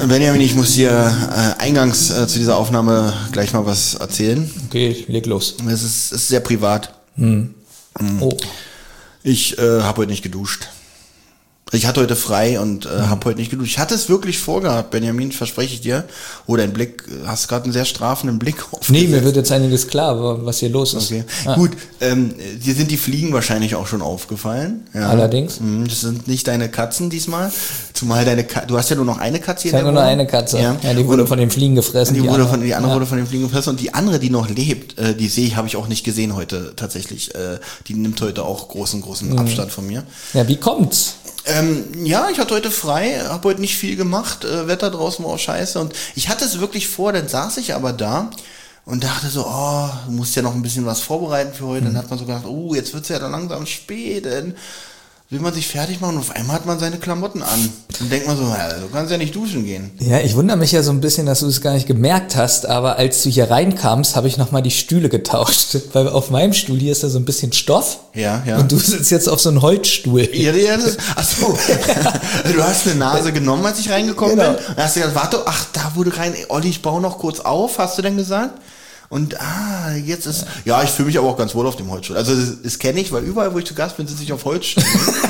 Benjamin, ich muss dir eingangs zu dieser Aufnahme gleich mal was erzählen. Okay, leg los. Es ist sehr privat. Oh. Ich habe heute nicht geduscht. Ich hatte heute frei und habe heute nicht geduscht. Ich hatte es wirklich vorgehabt, Benjamin, verspreche ich dir. Oh, dein Blick, hast gerade einen sehr strafenden Blick aufgesetzt. Nee, mir wird jetzt einiges klar, was hier los ist. Okay. Gut, dir sind die Fliegen wahrscheinlich auch schon aufgefallen. Ja. Allerdings. Das sind nicht deine Katzen diesmal. Zumal du hast ja nur noch eine Katze hier. Ich habe nur noch eine Katze. Ja, die wurde von den Fliegen gefressen. Die andere wurde von den Fliegen gefressen. Und die andere, die noch lebt, die habe ich auch nicht gesehen heute tatsächlich. Die nimmt heute auch großen Abstand von mir. Ja, wie kommt's? Ja, ich hatte heute frei, habe heute nicht viel gemacht, Wetter draußen war auch scheiße und ich hatte es wirklich vor, dann saß ich aber da und dachte so, du musst ja noch ein bisschen was vorbereiten für heute. Dann hat man so gedacht, jetzt wird's ja dann langsam spät, dann will man sich fertig machen und auf einmal hat man seine Klamotten an. Dann denkt man so, du kannst ja nicht duschen gehen. Ja, ich wundere mich ja so ein bisschen, dass du es gar nicht gemerkt hast, aber als du hier reinkamst, habe ich nochmal die Stühle getauscht, weil auf meinem Stuhl hier ist da so ein bisschen Stoff. Ja. Und du sitzt jetzt auf so einem Holzstuhl. Ja, achso. Du hast eine Nase genommen, als ich reingekommen bin. Dann hast du gesagt, warte, da wurde rein, Olli, ich baue noch kurz auf, hast du denn gesagt? Und jetzt ist, ich fühle mich aber auch ganz wohl auf dem Holzstuhl. Also das kenne ich, weil überall, wo ich zu Gast bin, sitze ich auf Holzstühlen.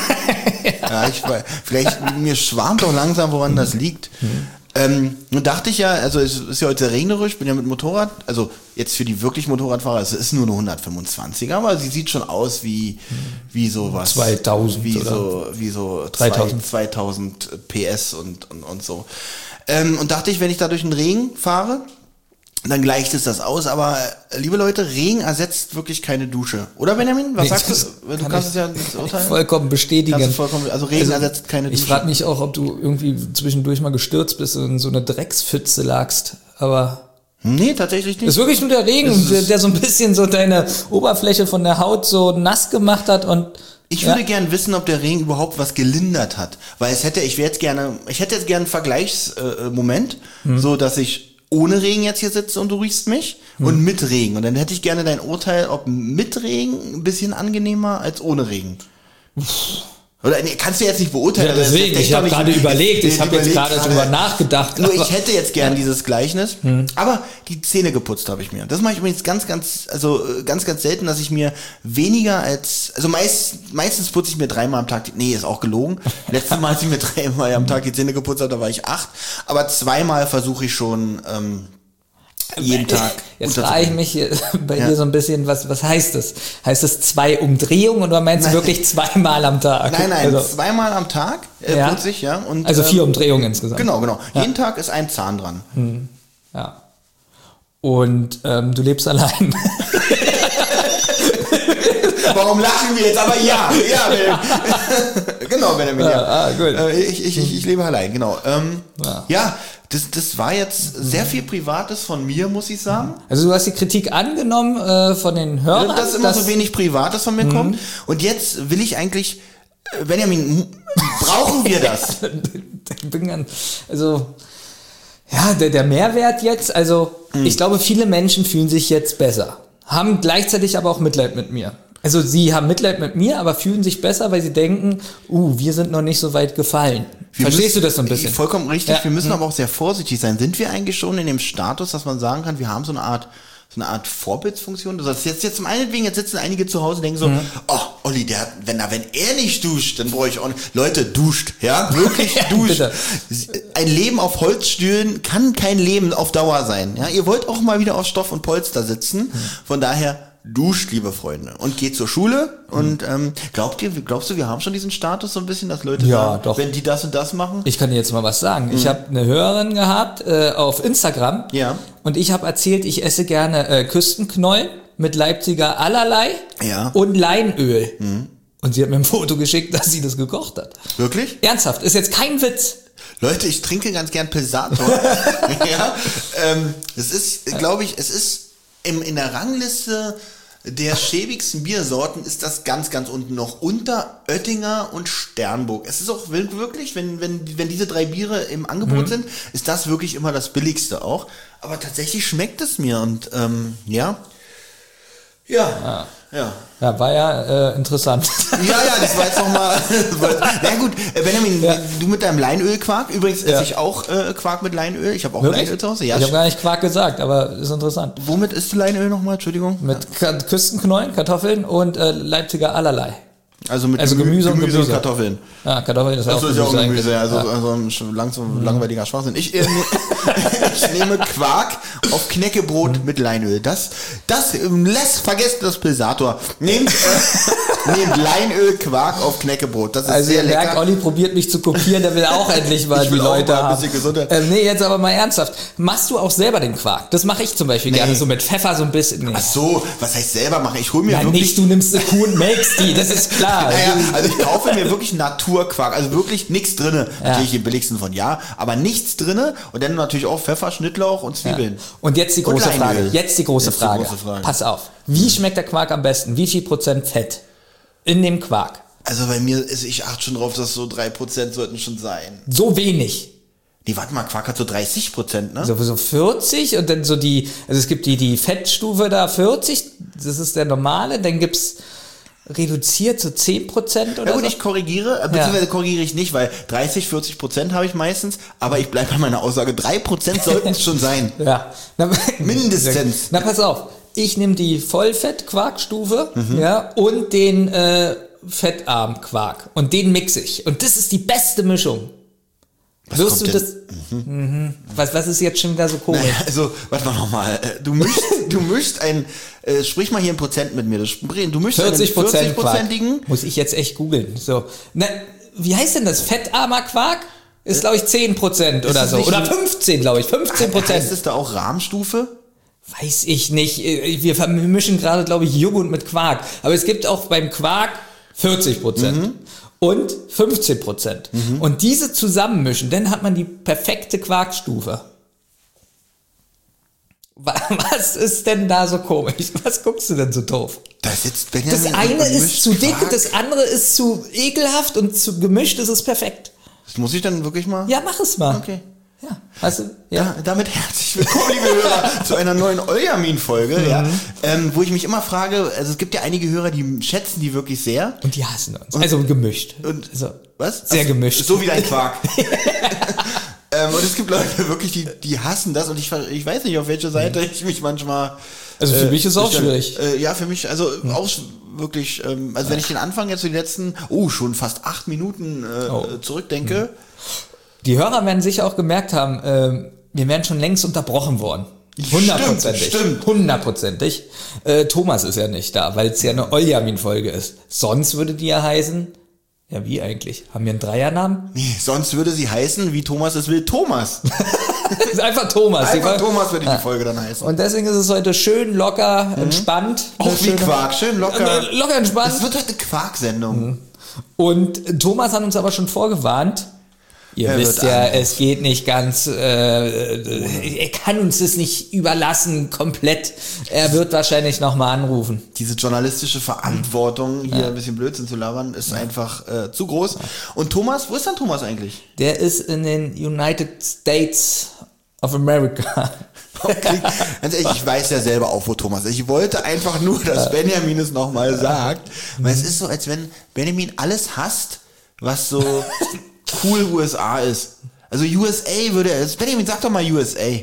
Mir schwarmt auch langsam, woran das liegt. Nun dachte ich ja, also es ist ja heute sehr regnerisch, bin ja mit Motorrad, also jetzt für die wirklich Motorradfahrer, es ist nur eine 125er, aber sie sieht schon aus wie sowas. 2000 wie so 2000 PS und so. Und dachte ich, wenn ich da durch den Regen fahre, dann gleicht es das aus, aber liebe Leute, Regen ersetzt wirklich keine Dusche. Oder Benjamin? Was sagst du? Du kannst es ja urteilen. Vollkommen bestätigen. Also Regen ersetzt keine Dusche. Ich frage mich auch, ob du irgendwie zwischendurch mal gestürzt bist und in so eine Dreckspfütze lagst, aber... Nee, tatsächlich nicht. Das ist wirklich nur der Regen, der so ein bisschen so deine Oberfläche von der Haut so nass gemacht hat und... Ich würde gern wissen, ob der Regen überhaupt was gelindert hat, weil ich hätte jetzt gerne einen Vergleichsmoment, so dass ich ohne Regen jetzt hier sitze und du riechst mich und mit Regen. Und dann hätte ich gerne dein Urteil, ob mit Regen ein bisschen angenehmer als ohne Regen. Oder kannst du jetzt nicht beurteilen. Ja, deswegen, ich habe gerade überlegt, ich habe jetzt gerade drüber nachgedacht. Nur ich hätte jetzt gern dieses Gleichnis, aber die Zähne geputzt habe ich mir. Das mache ich übrigens ganz selten, dass ich mir weniger als, also meistens putze ich mir 3-mal am Tag, ist auch gelogen. Letztes Mal, als ich mir 3-mal am Tag die Zähne geputzt habe, da war ich 8, aber 2-mal versuche ich schon, jeden Tag. Jetzt frage ich mich bei dir so ein bisschen, was heißt das? Heißt das 2 Umdrehungen oder meinst du wirklich 2-mal am Tag? Nein, also 2-mal am Tag putze ich, Und, also 4 Umdrehungen insgesamt. Genau. Ja. Jeden Tag ist ein Zahn dran. Ja. Und du lebst allein. Warum lachen wir jetzt? Aber ja. Genau, Benjamin. Gut. Ich lebe allein, genau. Das war jetzt sehr viel Privates von mir, muss ich sagen. Also du hast die Kritik angenommen von den Hörern. Dass immer so wenig Privates von mir kommt. Und jetzt will ich eigentlich, Benjamin, brauchen wir das? Der Mehrwert jetzt, ich glaube, viele Menschen fühlen sich jetzt besser, haben gleichzeitig aber auch Mitleid mit mir. Also sie haben Mitleid mit mir, aber fühlen sich besser, weil sie denken, wir sind noch nicht so weit gefallen. Verstehst du das so ein bisschen? Vollkommen richtig. Ja. Wir müssen aber auch sehr vorsichtig sein. Sind wir eigentlich schon in dem Status, dass man sagen kann, wir haben so eine Art Vorbildsfunktion? Das heißt, jetzt zum einetwegen, jetzt sitzen einige zu Hause und denken so, Olli, wenn er nicht duscht, dann brauche ich auch nicht. Leute, duscht, ja? Wirklich duscht. Ein Leben auf Holzstühlen kann kein Leben auf Dauer sein. Ja? Ihr wollt auch mal wieder auf Stoff und Polster sitzen. Von daher, duscht, liebe Freunde, und geht zur Schule. Und glaubst du, wir haben schon diesen Status so ein bisschen, dass Leute sagen, doch. wenn die das und das machen? Ich kann dir jetzt mal was sagen. Ich habe eine Hörerin gehabt auf Instagram. Ja. Und ich habe erzählt, ich esse gerne Küstenknollen mit Leipziger Allerlei und Leinöl. Und sie hat mir ein Foto geschickt, dass sie das gekocht hat. Wirklich? Ernsthaft, ist jetzt kein Witz. Leute, ich trinke ganz gern Pilsator. Es ist, glaube ich, in der Rangliste der schäbigsten Biersorten ist das ganz, ganz unten noch unter Oettinger und Sternburg. Es ist auch wirklich, wenn diese 3 Biere im Angebot sind, ist das wirklich immer das billigste auch. Aber tatsächlich schmeckt es mir und Ja. Ja, war ja interessant. Ja, das war jetzt nochmal. Na gut, Benjamin, du mit deinem Leinölquark. Übrigens esse ich auch Quark mit Leinöl. Ich habe auch Wirklich? Leinöl zu Hause. Ja, Ich habe gar nicht Quark gesagt, aber ist interessant. womit isst du Leinöl nochmal? Entschuldigung. Mit Küstenknollen, Kartoffeln und Leipziger Allerlei. Also mit Gemüse und Gemüse. und Kartoffeln. Ja, Kartoffeln ist Das auch ist ja auch Gemüse Gemüse, eigentlich. also ein langweiliger Schwachsinn. Ich nehme Quark auf Knäckebrot mit Leinöl. Vergesst das Pilsator. Nehmt Leinöl, Quark auf Knäckebrot. Das ist Also sehr ihr merkt, lecker. Olli probiert mich zu kopieren, der will auch endlich mal Ich die will auch Leute mal ein haben. bisschen Gesundheit. Nee, jetzt aber mal ernsthaft. Machst du auch selber den Quark? Das mache ich zum Beispiel gerne, so mit Pfeffer so ein bisschen. Nee. Ach so, was heißt selber machen? Ich hole mir Ja, wirklich... nicht, du nimmst eine Kuh und melkst die, das ist klar. Naja, also ich kaufe mir wirklich Naturquark, also wirklich nichts drinne. Natürlich den billigsten von aber nichts drinne und dann natürlich auch Pfeffer, Schnittlauch und Zwiebeln. Und jetzt die große Leinöl. Frage. Jetzt die große Jetzt die Frage. große Frage. Pass auf. Wie schmeckt der Quark am besten? Wie viel Prozent Fett in dem Quark? Also bei mir ich achte schon drauf, dass so 3% sollten schon sein. So wenig. Nee, warte mal, Quark hat so 30%, ne? So 40 und dann so also es gibt die Fettstufe da 40, das ist der normale, dann gibt's reduziert so 10% oder Ja gut, so. ich korrigiere, beziehungsweise korrigiere ich nicht, weil 30-40% habe ich meistens, aber ich bleibe bei meiner Aussage, 3% sollten es schon sein. Ja. Mindestens. Na, pass auf. Ich nehme die Vollfett-Quarkstufe, und den fettarm Quark. Und den mixe ich. Und das ist die beste Mischung. Wirst du kommt das? Was ist jetzt schon wieder so komisch? Naja, also, warte mal nochmal. Du mischst sprich mal hier in Prozent mit mir. Du mischst 40% einen Quark. 40%igen. Muss ich jetzt echt googeln. So. Na, wie heißt denn das? Fettarmer Quark? Ist, glaube ich, 10% oder es so. nicht Oder ein- 15, glaube ich. 15%. Heißt es da auch Rahmenstufe? Weiß ich nicht. Wir vermischen gerade, glaube ich, Joghurt mit Quark. Aber es gibt auch beim Quark 40% und 15%. Und diese zusammenmischen, dann hat man die perfekte Quarkstufe. Was ist denn da so komisch? Was guckst du denn so doof? Da sitzt Das Benjamin eine und ist mischt zu dick, Quark. das andere ist zu ekelhaft und zu gemischt ist es perfekt. Das muss ich dann wirklich mal? Ja, mach es mal. Okay. Ja, weißt du? Ja, damit herzlich willkommen, liebe Hörer, zu einer neuen Oljamin-Folge, wo ich mich immer frage, also es gibt ja einige Hörer, die schätzen die wirklich sehr. Und die hassen uns. Also gemischt. Und so. was? Sehr gemischt. So wie dein Quark. Und es gibt Leute wirklich, die hassen das und ich weiß nicht, auf welche Seite ich mich manchmal... Also für mich ist es auch schwierig. Ja, für mich, also auch wirklich, also wenn ich den Anfang jetzt so die letzten, schon fast 8 Minuten zurückdenke... Die Hörer werden sicher auch gemerkt haben, wir wären schon längst unterbrochen worden. 100%. Stimmt. 100%. Thomas ist ja nicht da, weil es ja eine Oljamin-Folge ist. Sonst würde die ja heißen, ja wie eigentlich? Haben wir einen Dreiernamen? Nee, sonst würde sie heißen, wie Thomas es will, Thomas. Ist einfach Thomas. Einfach Thomas würde die Folge dann heißen. Und deswegen ist es heute schön locker, entspannt. Auch Eine wie schöne- Quark, schön locker. Locker entspannt. Es wird heute eine Quark-Sendung. Und Thomas hat uns aber schon vorgewarnt, ihr Er wisst wird ja, anrufen. es geht nicht ganz, er kann uns das nicht überlassen komplett. Er wird wahrscheinlich nochmal anrufen. Diese journalistische Verantwortung, hier ein bisschen Blödsinn zu labern, ist einfach zu groß. Und Thomas, wo ist denn Thomas eigentlich? Der ist in den United States of America. Okay. Ganz ehrlich, ich weiß ja selber auch, wo Thomas ist. Ich wollte einfach nur, dass Benjamin es nochmal sagt. Weil es ist so, als wenn Benjamin alles hasst, was so cool USA ist. Also USA würde er, Benjamin, sag doch mal USA.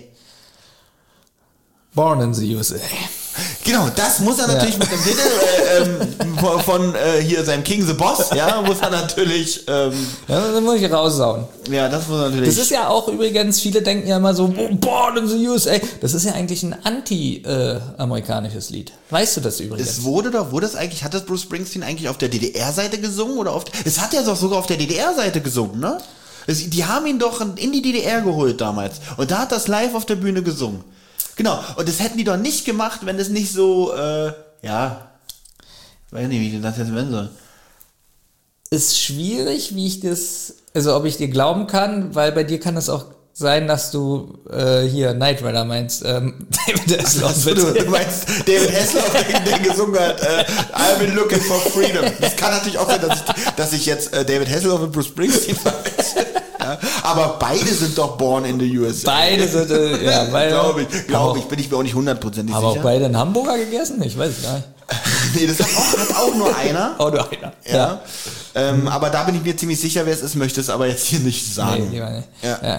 Born in the USA. Genau, das muss er natürlich mit dem Titel von hier seinem King the Boss, ja, muss er natürlich, Ja, das muss ich raussauen. ja, das muss er natürlich. Das ist ja auch übrigens, viele denken ja immer so, Born in the USA. Das ist ja eigentlich ein anti-amerikanisches Lied. Weißt du das übrigens? Es hat das Bruce Springsteen eigentlich auf der DDR-Seite gesungen oder es hat er doch sogar auf der DDR-Seite gesungen, ne? Die haben ihn doch in die DDR geholt damals und da hat das live auf der Bühne gesungen. Genau, und das hätten die doch nicht gemacht, wenn es nicht so, ich weiß nicht, wie ich das jetzt nennen soll. Ist schwierig, wie ich das, also ob ich dir glauben kann, weil bei dir kann es auch sein, dass du hier Knight Rider meinst, David Hasselhoff. Du meinst David Hasselhoff, der gesungen hat, I've been looking for freedom. Das kann natürlich auch sein, dass ich jetzt David Hasselhoff und Bruce Springsteen verwechsel. Ja, aber beide sind doch born in the USA. Beide sind, beide. Glaube ich, bin ich mir auch nicht 100% Haben sicher. auch beide einen Hamburger gegessen? Ich weiß es gar nicht. Nee, das hat auch nur einer. Auch nur einer. Ja. Aber da bin ich mir ziemlich sicher, wer es ist, möchte es aber jetzt hier nicht sagen. Nee, lieber nicht. Ja.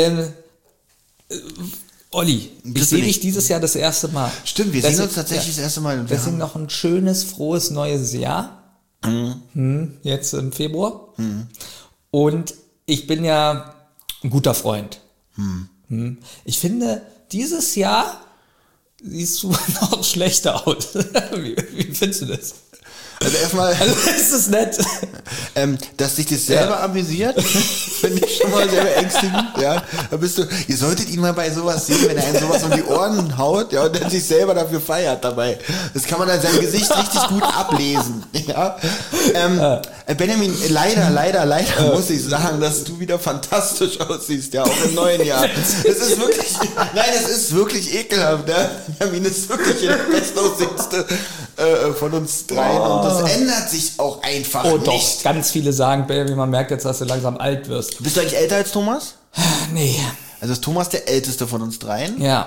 Olli, ich sehe dich dieses Jahr das erste Mal. Stimmt, wir sehen uns tatsächlich das erste Mal. Deswegen noch ein schönes, frohes neues Jahr. Jetzt im Februar. Und ich bin ja ein guter Freund. Ich finde, dieses Jahr siehst du noch schlechter aus. Wie findest du das? Also erstmal, ist es nett. Dass dich das selber amüsiert, finde ich schon mal sehr beängstigend. Ja, da ihr solltet ihn mal bei sowas sehen, wenn er einen sowas um die Ohren haut, ja, und der sich selber dafür feiert dabei. Das kann man an seinem Gesicht richtig gut ablesen. Ja. Benjamin, leider muss ich sagen, dass du wieder fantastisch aussiehst, ja, auch im neuen Jahr. Es ist wirklich ekelhaft, ja. Benjamin ist wirklich der bestaussehendste von uns dreien und das ändert sich auch einfach nicht. Doch, ganz viele sagen, Baby, man merkt jetzt, dass du langsam alt wirst. Bist du eigentlich älter als Thomas? Nee. Also ist Thomas der älteste von uns dreien. Ja.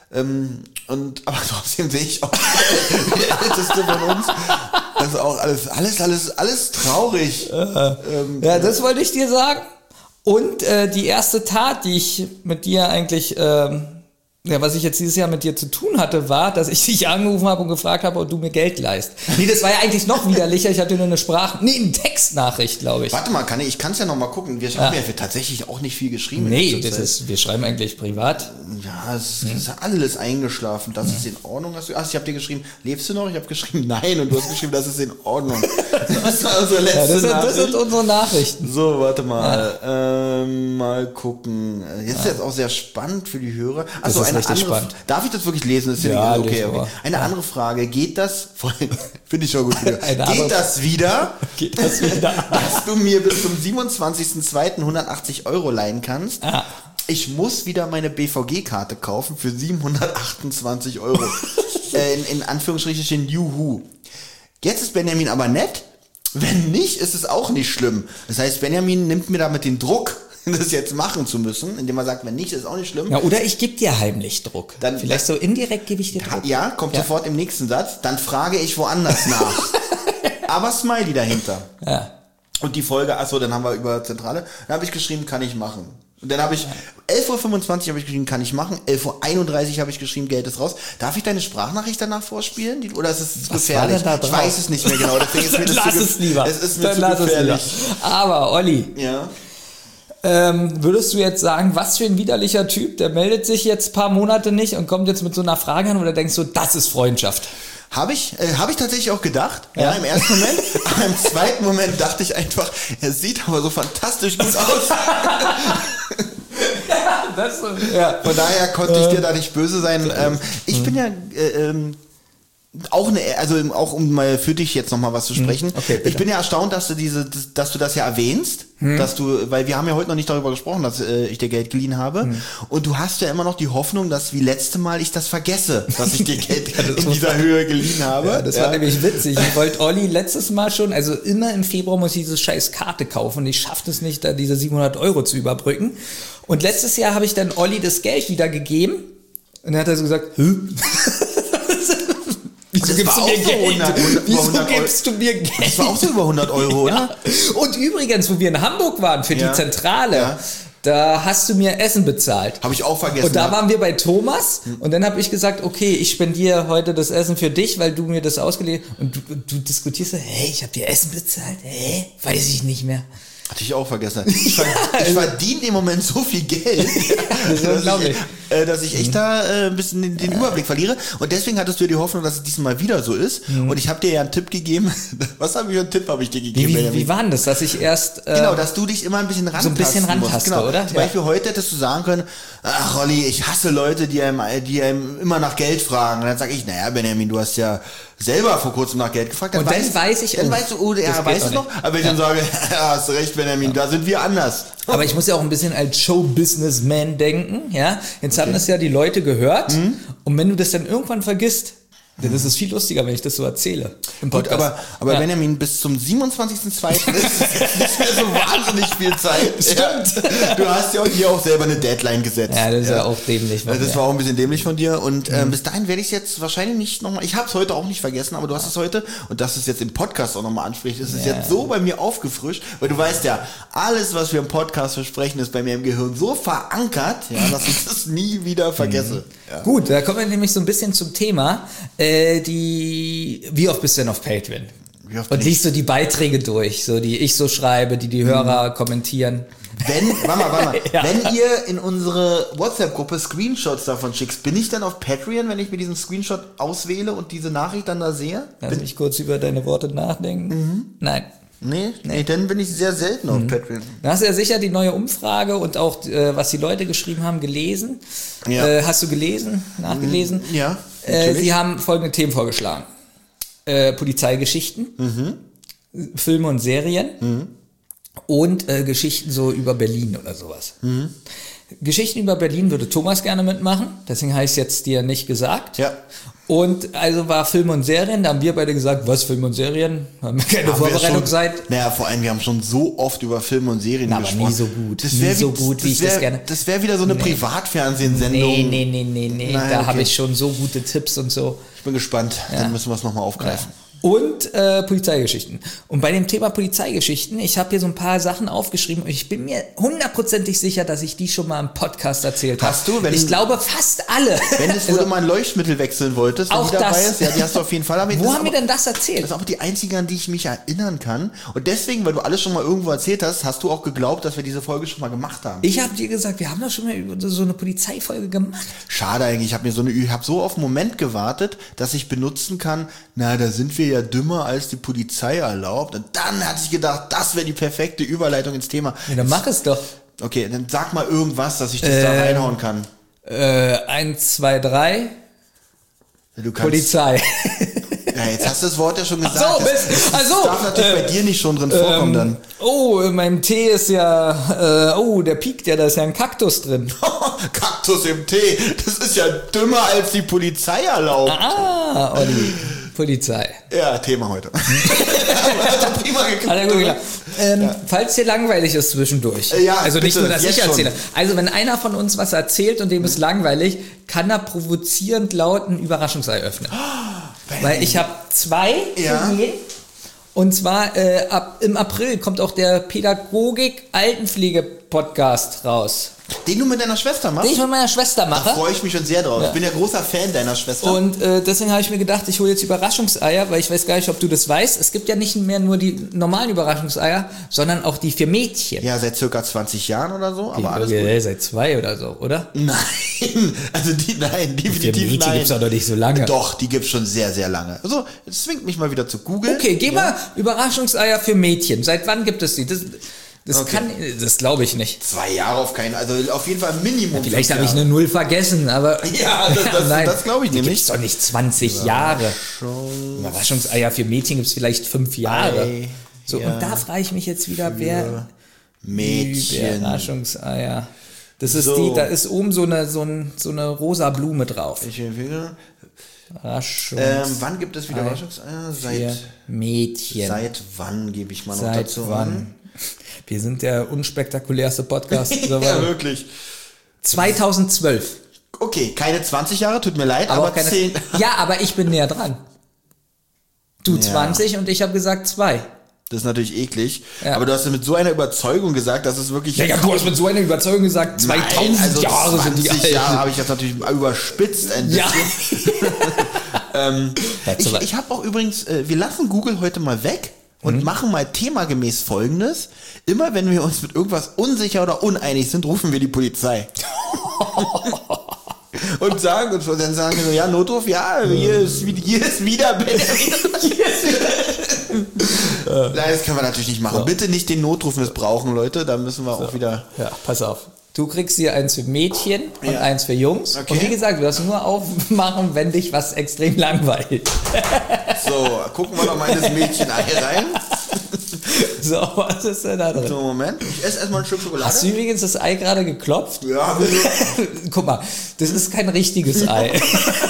Aber trotzdem sehe ich auch der älteste von uns. Also auch alles traurig. Ja, das wollte ich dir sagen. Und die erste Tat, die ich mit dir eigentlich, was ich jetzt dieses Jahr mit dir zu tun hatte, war, dass ich dich angerufen habe und gefragt habe, ob du mir Geld leihst. Nee, das war ja eigentlich noch widerlicher. Ich hatte nur eine Textnachricht, glaube ich. Warte mal, ich kann es ja noch mal gucken. Wir haben ja tatsächlich auch nicht viel geschrieben. Nee, wir schreiben eigentlich privat. Ja, es ist alles eingeschlafen. Das ist in Ordnung. Ich habe dir geschrieben, lebst du noch? Ich habe geschrieben, nein. Und du hast geschrieben, das ist in Ordnung. Das war unsere letzte Nachricht. Das sind unsere Nachrichten. So, warte mal. Ja. Mal gucken. Jetzt ist jetzt auch sehr spannend für die Hörer. Also eine andere. Spannend. Darf ich das wirklich lesen? Das ist ja okay. Eine andere Frage. Geht das? Finde ich schon gut. Geht das wieder? Dass du mir bis zum 27.02. 180 € leihen kannst? Ja. Ich muss wieder meine BVG-Karte kaufen für 728 €. In Anführungsstrichen stehen Juhu. Jetzt ist Benjamin aber nett. Wenn nicht, ist es auch nicht schlimm. Das heißt, Benjamin nimmt mir damit den Druck, das jetzt machen zu müssen, indem er sagt, wenn nicht, ist auch nicht schlimm. Ja, oder ich gebe dir heimlich Druck. Dann, vielleicht so indirekt gebe ich dir Druck. Ja, kommt sofort im nächsten Satz. Dann frage ich woanders nach. Aber Smiley dahinter. Ja. Und die Folge, dann haben wir über Zentrale, dann habe ich geschrieben, kann ich machen. Und dann habe ich 11.25 Uhr habe ich geschrieben, kann ich machen. 11.31 Uhr habe ich geschrieben, Geld ist raus. Darf ich deine Sprachnachricht danach vorspielen? Oder ist es gefährlich? Ich weiß es nicht mehr genau. Deswegen ist mir das lass es lieber. Es ist mir zu gefährlich. Aber Olli, ja. Würdest du jetzt sagen, was für ein widerlicher Typ, der meldet sich jetzt ein paar Monate nicht und kommt jetzt mit so einer Frage an, oder denkst du, das ist Freundschaft? Habe ich tatsächlich auch gedacht, ja, im ersten Moment. Aber im zweiten Moment dachte ich einfach, er sieht aber so fantastisch gut aus. Von daher konnte ich dir da nicht böse sein. Ich bin ja auch um mal für dich jetzt nochmal was zu sprechen. Okay, ich bin ja erstaunt, dass du das ja erwähnst, weil wir haben ja heute noch nicht darüber gesprochen, dass ich dir Geld geliehen habe. Und du hast ja immer noch die Hoffnung, dass wie letzte Mal ich das vergesse, dass ich dir Geld in dieser Höhe geliehen habe. Ja, das war nämlich witzig. Ich wollte Olli letztes Mal schon, also immer im Februar muss ich diese scheiß Karte kaufen und ich schaffe es nicht, da diese 700 € zu überbrücken. Und letztes Jahr habe ich dann Olli das Geld wieder gegeben und dann hat er so gesagt, Wieso gibst du mir Geld? Wieso gibst du mir Geld? Das war auch so über 100 €, oder? Ja. Und übrigens, wo wir in Hamburg waren für die Zentrale, da hast du mir Essen bezahlt. Habe ich auch vergessen. Und da waren wir bei Thomas und dann habe ich gesagt, okay, ich spendiere heute das Essen für dich, weil du mir das ausgeliehen hast. Und du diskutierst so, hey, ich habe dir Essen bezahlt? Weiß ich nicht mehr. Hatte ich auch vergessen. Ich verdiene im Moment so viel Geld, dass ich echt da ein bisschen den Überblick verliere. Und deswegen hattest du ja die Hoffnung, dass es diesmal wieder so ist. Und ich habe dir ja einen Tipp gegeben. Was habe ich für einen Tipp habe ich dir gegeben? Wie war denn das, dass ich erst... genau, dass du dich immer ein bisschen rantasten genau. Oder? Zum Beispiel heute hättest du sagen können, ach Olli, ich hasse Leute, die einem immer nach Geld fragen. Und dann sage ich, naja Benjamin, du hast ja selber vor kurzem nach Geld gefragt. Dann weißt du, weißt du noch? Aber wenn ich dann sage, ja, hast du recht, Benjamin, da sind wir anders. Aber ich muss ja auch ein bisschen als Show-Businessman denken, ja. Jetzt haben das ja die Leute gehört. Und wenn du das dann irgendwann vergisst, dann ist es viel lustiger, wenn ich das so erzähle. Im Podcast. Gut, aber Benjamin, bis zum 27.02. ist es nicht mehr so wahnsinnig viel Zeit. Stimmt. Ja. Du hast ja hier auch selber eine Deadline gesetzt. Ja, das ist ja auch dämlich. Das war auch ein bisschen dämlich von dir. Und bis dahin werde ich es jetzt wahrscheinlich nicht nochmal, ich habe es heute auch nicht vergessen, aber du hast es heute, und dass du es jetzt im Podcast auch nochmal ansprichst, ist es jetzt so bei mir aufgefrischt, weil du weißt ja, alles, was wir im Podcast versprechen, ist bei mir im Gehirn so verankert, dass ich das nie wieder vergesse. Ja. Gut, da kommen wir nämlich so ein bisschen zum Thema, wie oft bist du denn auf Patreon? Und liest du die Beiträge durch, so die ich so schreibe, die Hörer kommentieren? Warte mal. Ja. Wenn ihr in unsere WhatsApp-Gruppe Screenshots davon schickst, bin ich dann auf Patreon, wenn ich mir diesen Screenshot auswähle und diese Nachricht dann da sehe? Lass mich kurz über deine Worte nachdenken. Nein. Nee, dann bin ich sehr selten auf Patreon. Du hast ja sicher die neue Umfrage und auch, was die Leute geschrieben haben, gelesen. Ja. Hast du gelesen, nachgelesen? Ja. Sie haben folgende Themen vorgeschlagen. Polizeigeschichten, Filme und Serien und Geschichten so über Berlin oder sowas. Geschichten über Berlin würde Thomas gerne mitmachen, deswegen habe ich es jetzt dir nicht gesagt. Ja. Und also war Filme und Serien, da haben wir beide gesagt, was, Filme und Serien? Haben wir keine Vorbereitung seit. Naja, vor allem, wir haben schon so oft über Filme und Serien gesprochen. Aber nie so gut. Nie so gut, wie ich das gerne. Das wäre wieder so eine Privatfernsehsendung. Nee. Da habe ich schon so gute Tipps und so. Ich bin gespannt, dann müssen wir es nochmal aufgreifen. Ja. Und Polizeigeschichten. Und bei dem Thema Polizeigeschichten, ich habe hier so ein paar Sachen aufgeschrieben und ich bin mir 100% sicher, dass ich die schon mal im Podcast erzählt habe. Hast du? Ich glaube fast alle. Wenn du mal ein Leuchtmittel wechseln wolltest, wenn auch die dabei das. ist, die hast du auf jeden Fall. Wo haben wir denn das erzählt? Das ist auch die einzige, an die ich mich erinnern kann. Und deswegen, weil du alles schon mal irgendwo erzählt hast, hast du auch geglaubt, dass wir diese Folge schon mal gemacht haben. Ich habe dir gesagt, wir haben doch schon mal über so eine Polizeifolge gemacht. Schade eigentlich. Ich habe so auf einen Moment gewartet, dass ich benutzen kann, da sind wir ja dümmer als die Polizei erlaubt. Und dann hatte ich gedacht, das wäre die perfekte Überleitung ins Thema. Ja, dann mach es doch. Okay, dann sag mal irgendwas, dass ich das da reinhauen kann. 1, 2, 3. Du kannst, Polizei. Ja, jetzt hast du das Wort ja schon gesagt. Das darf natürlich bei dir nicht schon drin vorkommen dann. Oh, in meinem Tee ist ja, der piekt ja, da ist ja ein Kaktus drin. Kaktus im Tee, das ist ja dümmer als die Polizei erlaubt. Olli. Polizei. Ja, Thema heute. Hat prima geklappt. Falls dir langweilig ist zwischendurch. Also nicht nur, dass ich erzähle. Also wenn einer von uns was erzählt und dem ist langweilig, kann er provozierend laut ein Überraschungsei öffnen. Weil ich habe 2 für jeden. Und zwar im April kommt auch der Pädagogik-Altenpflege-Podcast raus. Den du mit deiner Schwester machst? Den ich mit meiner Schwester mache. Da freue ich mich schon sehr drauf. Ja. Ich bin ja großer Fan deiner Schwester. Und deswegen habe ich mir gedacht, ich hole jetzt Überraschungseier, weil ich weiß gar nicht, ob du das weißt. Es gibt ja nicht mehr nur die normalen Überraschungseier, sondern auch die für Mädchen. Ja, seit circa 20 Jahren oder so. Aber alles gut. Seit 2 oder so, oder? Nein, definitiv für Mädchen nein. Gibt's doch noch nicht so lange. Doch, die gibt's schon sehr, sehr lange. Also, es zwingt mich mal wieder zu googeln. Okay, geh mal Überraschungseier für Mädchen. Seit wann gibt es die? Das glaube ich nicht. 2 Jahre auf keinen, also auf jeden Fall Minimum. Ja, vielleicht habe ich eine 0 vergessen, aber. Ja, das glaube ich nämlich. Gibt's doch nicht 20 Jahre. Überraschungseier für Mädchen gibt's vielleicht 5 Jahre. So, und da frage ich mich jetzt wieder, wer. Mädchen. Überraschungseier. Das ist da ist oben so eine rosa Blume drauf. Wann gibt es wieder Überraschungseier? Seit Mädchen. Seit wann gebe ich mal noch dazu an? Wir sind der unspektakulärste Podcast. Ja, wirklich. 2012. Okay, keine 20 Jahre, tut mir leid, aber 10. Ja, aber ich bin näher dran. Du 20 und ich habe gesagt 2. Das ist natürlich eklig. Ja. Aber du hast es mit so einer Überzeugung gesagt, dass es wirklich... Ja, du hast mit so einer Überzeugung gesagt, 2000 Jahre sind die alt. 20 Jahre habe ich jetzt natürlich überspitzt ein bisschen. Ja. Ich habe auch übrigens, wir lassen Google heute mal weg und machen mal themagemäß Folgendes. Immer wenn wir uns mit irgendwas unsicher oder uneinig sind, rufen wir die Polizei. Und dann sagen wir so, ja, Notruf, ja, hier ist wieder Benjamin. Nein, das können wir natürlich nicht machen. So. Bitte nicht den Notruf missbrauchen, Leute, da müssen wir auch wieder... Ja, pass auf. Du kriegst hier eins für Mädchen und eins für Jungs. Okay. Und wie gesagt, du darfst nur aufmachen, wenn dich was extrem langweilt. So, gucken wir doch mal in das Mädchen-Ei rein. So, was ist denn da drin? So, Moment, ich esse erstmal ein Stück Schokolade. Hast du übrigens das Ei gerade geklopft? Ja. Guck mal, das ist kein richtiges Ei.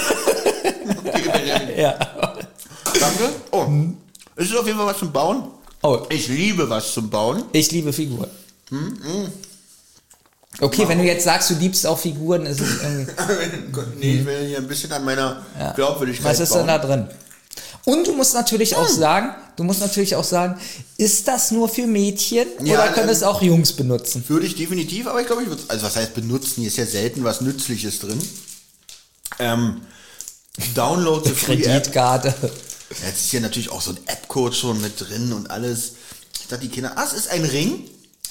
Ja. Danke. Oh, es ist auf jeden Fall was zum Bauen. Oh. Ich liebe was zum Bauen. Ich liebe Figuren. Okay, wenn du jetzt sagst, du liebst auch Figuren, ist es irgendwie... Nee, ich will hier ein bisschen an meiner Glaubwürdigkeit Was ist denn da drin? Und du musst natürlich auch sagen, ist das nur für Mädchen oder können es auch Jungs benutzen? Würde ich definitiv, aber ich glaube, ich würde, also was heißt benutzen? Hier ist ja selten was Nützliches drin. Download the free App. Kreditkarte. Jetzt ist hier natürlich auch so ein App-Code schon mit drin und alles. Ich dachte, die Kinder, es ist ein Ring,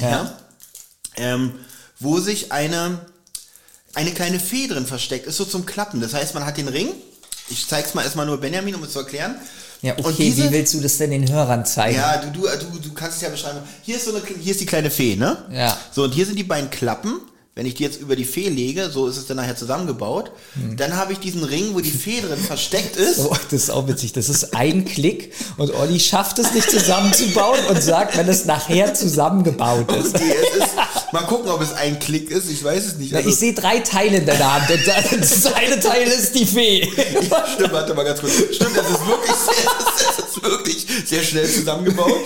wo sich eine kleine Fee drin versteckt, ist so zum Klappen. Das heißt, man hat den Ring, ich zeig's mal erstmal nur Benjamin, um es zu erklären. Ja, okay, wie willst du das denn den Hörern zeigen? Ja, du kannst es ja beschreiben. Hier ist die kleine Fee, ne? Ja. So, und hier sind die beiden Klappen. Wenn ich die jetzt über die Fee lege, so ist es dann nachher zusammengebaut, dann habe ich diesen Ring, wo die Fee drin versteckt ist. Oh, das ist auch witzig. Das ist ein Klick und Olli schafft es nicht zusammenzubauen und sagt, wenn es nachher zusammengebaut ist. Okay, mal gucken, ob es ein Klick ist, ich weiß es nicht. Also, ich sehe 3 Teile in deiner Hand und das eine Teil ist die Fee. Ja, stimmt, warte mal ganz kurz. Stimmt, das ist wirklich sehr schnell zusammengebaut.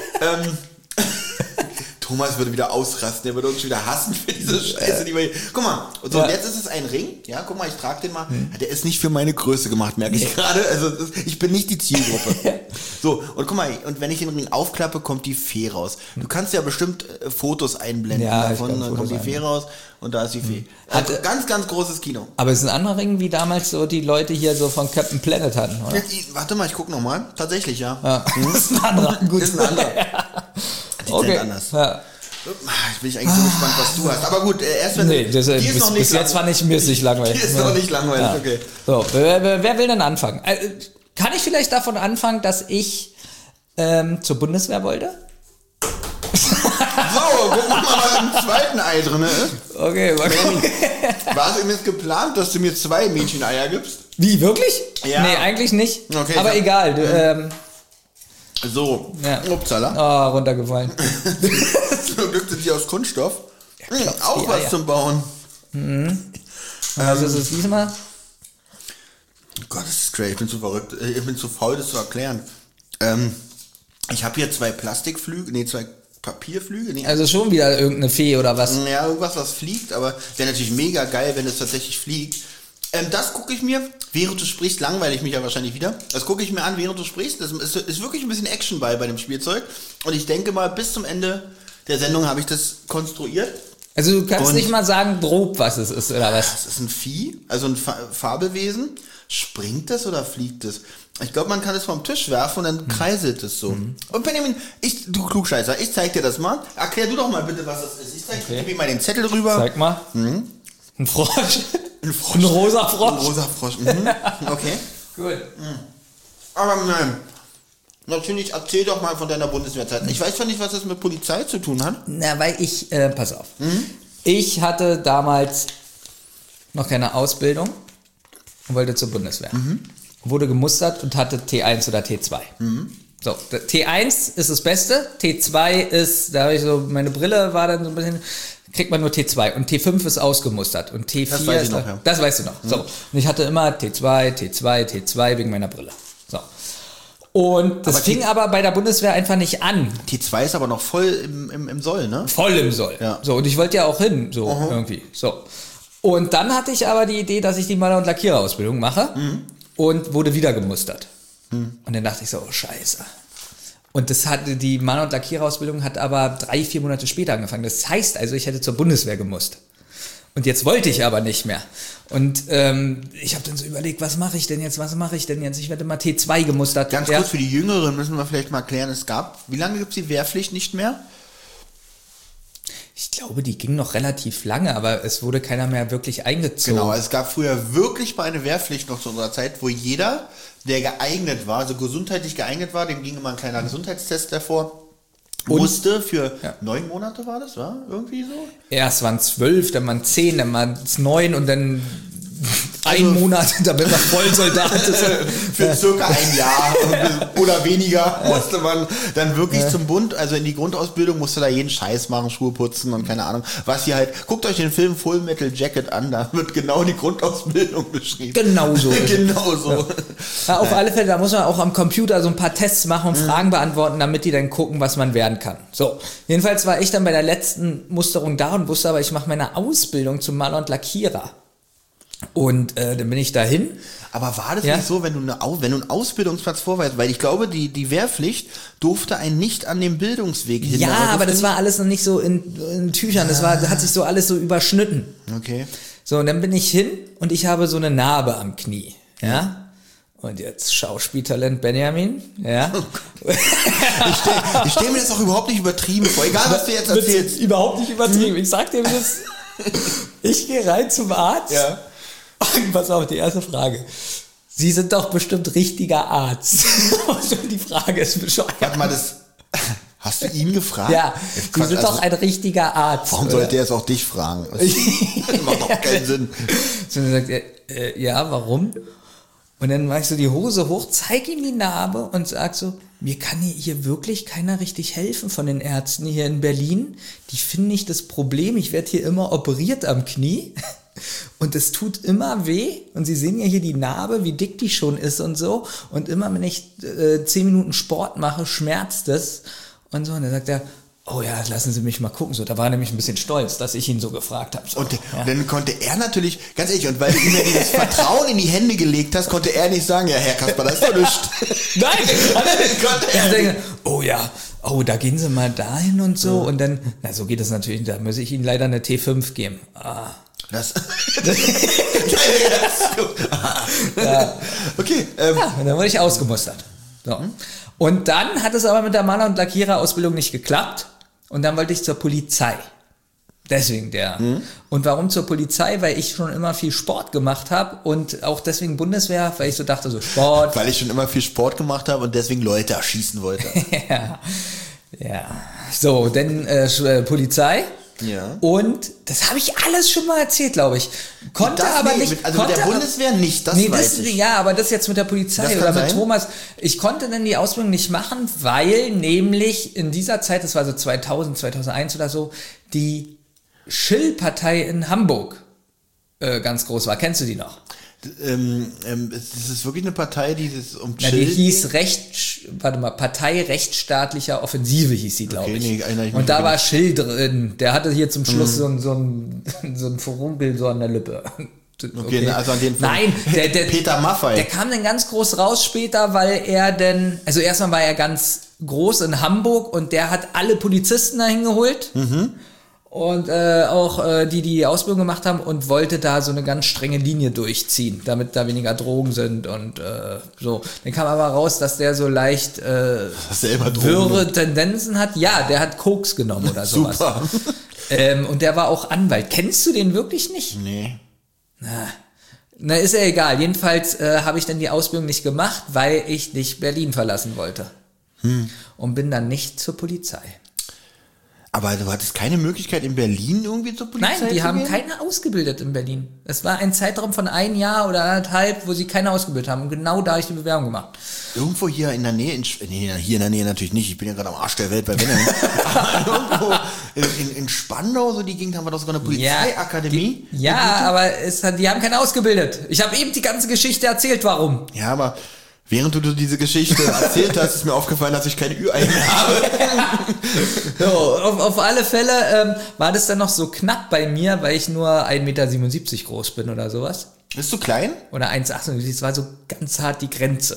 Thomas würde wieder ausrasten, der würde uns wieder hassen für diese Scheiße, die wir hier... Guck mal, und so, und jetzt ist es ein Ring, ja, guck mal, ich trage den mal. Der ist nicht für meine Größe gemacht, merke ich gerade, also ich bin nicht die Zielgruppe. So, und guck mal, und wenn ich den Ring aufklappe, kommt die Fee raus. Du kannst ja bestimmt Fotos einblenden davon, dann kommt die Fee raus und da ist die Fee. Also ganz, ganz großes Kino. Aber es ist ein anderer Ring, wie damals so die Leute hier so von Captain Planet hatten, oder? Warte mal, ich guck nochmal. Tatsächlich, ja. Das ist ein anderer. Gut. Das ist ein anderer. Dezent anders. Ja. Ich bin eigentlich so gespannt, was du hast. Aber gut, erst wenn die ist noch nicht bis jetzt fand ich mir nicht langweilig. Die ist noch nicht langweilig, okay. So, wer will denn anfangen? Kann ich vielleicht davon anfangen, dass ich zur Bundeswehr wollte? So, gucken wir mal, was im zweiten Ei drin ist. Okay, mal gucken. War es jetzt geplant, dass du mir 2 Mädcheneier gibst? Wie, wirklich? Ja. Nee, eigentlich nicht. Okay, aber egal. Du, so, upsala. Oh, runtergefallen. Zum Glück sind die aus Kunststoff. Auch was zum Bauen. Was ist es diesmal? Gott, das ist great. Ich bin zu verrückt. Ich bin zu faul, das zu erklären. Ich habe hier 2 Plastikflügel, 2 Papierflügel. Also schon wieder irgendeine Fee oder was? Ja, irgendwas, was fliegt, aber wäre natürlich mega geil, wenn es tatsächlich fliegt. Das gucke ich mir, während du sprichst, langweile ich mich ja wahrscheinlich wieder. Das gucke ich mir an, während du sprichst. Das ist wirklich ein bisschen Action bei dem Spielzeug. Und ich denke mal, bis zum Ende der Sendung habe ich das konstruiert. Also du kannst nicht mal sagen grob, was es ist, oder was? Das ist ein Vieh, also ein Fabelwesen. Springt das oder fliegt es? Ich glaube, man kann es vom Tisch werfen und dann kreiselt es so. Und Benjamin, du Klugscheißer, ich zeig dir das mal. Erklär du doch mal bitte, was das ist. Ich gebe dir mal den Zettel rüber. Zeig mal. Ein Frosch. Ein rosa Frosch. Ein rosa Frosch. Okay. Gut. Aber nein. Natürlich, erzähl doch mal von deiner Bundeswehrzeit. Ich weiß zwar nicht, was das mit Polizei zu tun hat. Na, weil ich, pass auf. Ich hatte damals noch keine Ausbildung und wollte zur Bundeswehr. Wurde gemustert und hatte T1 oder T2. So, T1 ist das Beste, T2 ist, da habe ich so, meine Brille war dann so ein bisschen, kriegt man nur T2 und T5 ist ausgemustert und T4 das weiß ich ist noch, ja. Das weißt du noch. So, und ich hatte immer T2 wegen meiner Brille. So. Und das fing aber bei der Bundeswehr einfach nicht an. T2 ist aber noch voll im Soll, ne? Voll im Soll. Ja. So, und ich wollte ja auch hin, so irgendwie. So. Und dann hatte ich aber die Idee, dass ich die Maler- und Lackiererausbildung mache und wurde wieder gemustert. Und dann dachte ich so, oh Scheiße. Und die Maler- und Lackiererausbildung hat aber 3-4 Monate später angefangen. Das heißt also, ich hätte zur Bundeswehr gemusst. Und jetzt wollte ich aber nicht mehr. Und ich habe dann so überlegt, was mache ich denn jetzt? Ich werde mal T2 gemustert. Ganz kurz für die Jüngeren müssen wir vielleicht mal klären, wie lange gibt es die Wehrpflicht nicht mehr? Ich glaube, die ging noch relativ lange, aber es wurde keiner mehr wirklich eingezogen. Genau, es gab früher wirklich mal eine Wehrpflicht noch zu unserer Zeit, wo jeder, der geeignet war, also gesundheitlich geeignet war, dem ging immer ein kleiner Gesundheitstest davor, musste für 9 Monate war das, war irgendwie so? Erst waren 12, dann waren 10, dann waren es 9 und dann einen Monat, damit man Vollsoldat ist. Für circa ein Jahr oder weniger musste man dann wirklich zum Bund, also in die Grundausbildung musste da jeden Scheiß machen, Schuhe putzen und keine Ahnung. Was hier halt, guckt euch den Film Full Metal Jacket an, da wird genau die Grundausbildung beschrieben. Genau so. Genau so. Ja, auf alle Fälle, da muss man auch am Computer so ein paar Tests machen und Fragen beantworten, damit die dann gucken, was man werden kann. So, jedenfalls war ich dann bei der letzten Musterung da und wusste aber, ich mache meine Ausbildung zum Maler und Lackierer. Und dann bin ich dahin. Aber war das nicht so, wenn du einen Ausbildungsplatz vorweist, weil ich glaube, die Wehrpflicht durfte einen nicht an dem Bildungsweg hindern. Ja, aber das war alles noch nicht so in Tüchern, das hat sich so alles so überschnitten. Okay. So, und dann bin ich hin und ich habe so eine Narbe am Knie, ja. Und jetzt Schauspieltalent Benjamin, ja. Ich stell mir das auch überhaupt nicht übertrieben vor, egal was du jetzt erzählst. Überhaupt nicht übertrieben, ich sag dir das. Ich gehe rein zum Arzt. Ja. Und pass auf, die erste Frage. Sie sind doch bestimmt richtiger Arzt. Die Frage ist bescheuert. Warte mal, hast du ihn gefragt? Ja, Sie sind doch ein richtiger Arzt. Warum sollte er es auch dich fragen? Das macht doch keinen Sinn. So, dann sagt er, ja, warum? Und dann mach ich so die Hose hoch, zeig ihm die Narbe und sag so, mir kann hier wirklich keiner richtig helfen von den Ärzten hier in Berlin. Die finden nicht das Problem, ich werde hier immer operiert am Knie. Und es tut immer weh. Und Sie sehen ja hier die Narbe, wie dick die schon ist und so. Und immer, wenn ich 10 Minuten Sport mache, schmerzt es. Und so. Und dann sagt er, oh ja, lassen Sie mich mal gucken. So, da war er nämlich ein bisschen stolz, dass ich ihn so gefragt habe. So, und dann konnte er natürlich, ganz ehrlich, und weil du ihm ja dieses Vertrauen in die Hände gelegt hast, konnte er nicht sagen, ja, Herr Kasper, das ist doch nichts. Nein, ich denke, oh ja, oh, da gehen Sie mal dahin und so. Und dann, na, so geht es natürlich, da muss ich Ihnen leider eine T5 geben. Das. Ja. Okay. Ja, und dann wurde ich ausgemustert. So. Und dann hat es aber mit der Maler- und Lackiererausbildung nicht geklappt. Und dann wollte ich zur Polizei. Deswegen Und warum zur Polizei? Weil ich schon immer viel Sport gemacht habe und auch deswegen Bundeswehr, weil ich so dachte, so Sport. Weil ich schon immer viel Sport gemacht habe und deswegen Leute erschießen wollte. Ja. So, dann Polizei. Ja. Und das habe ich alles schon mal erzählt, glaube ich. Konnte das aber nicht. nicht. Also mit der Bundeswehr nicht, das weiß ich. Ja, aber das jetzt mit der Polizei oder mit Thomas. Ich konnte dann die Ausbildung nicht machen, weil nämlich in dieser Zeit, das war so 2000, 2001 oder so, die Schill-Partei in Hamburg ganz groß war. Kennst du die noch? Es ist wirklich eine Partei, die es um Chill. Die hieß Partei rechtsstaatlicher Offensive hieß sie, glaube ich. Nee, und da war Schill drin. Der hatte hier zum Schluss so ein Furunkel so an der Lippe. Okay. Also an den Nein, der Peter Maffay. Der kam dann ganz groß raus später, weil er denn, also erstmal war er ganz groß in Hamburg und der hat alle Polizisten dahin geholt. Und auch die Ausbildung gemacht haben und wollte da so eine ganz strenge Linie durchziehen, damit da weniger Drogen sind und so. Dann kam aber raus, dass der so leicht wirre Tendenzen hat. Ja, der hat Koks genommen oder sowas. Super. Und der war auch Anwalt. Kennst du den wirklich nicht? Nee. Na, ist ja egal. Jedenfalls habe ich dann die Ausbildung nicht gemacht, weil ich nicht Berlin verlassen wollte. Und bin dann nicht zur Polizei. Aber du hattest keine Möglichkeit in Berlin irgendwie zur Polizei zu gehen? Nein, die haben keine ausgebildet in Berlin. Es war ein Zeitraum von 1 Jahr oder 1,5, wo sie keine ausgebildet haben. Und genau da habe ich die Bewerbung gemacht. Irgendwo hier in der Nähe, hier in der Nähe natürlich nicht, ich bin ja gerade am Arsch der Welt bei Benjamin. Irgendwo in Spandau, so die Gegend, haben wir doch sogar eine Polizeiakademie. Aber die haben keine ausgebildet. Ich habe eben die ganze Geschichte erzählt, warum. Ja, aber während du diese Geschichte erzählt hast, ist mir aufgefallen, dass ich keine Ü-Ei mehr habe. So, auf alle Fälle war das dann noch so knapp bei mir, weil ich nur 1,77 Meter groß bin oder sowas. Bist du klein? Oder 1,78, das war so ganz hart die Grenze.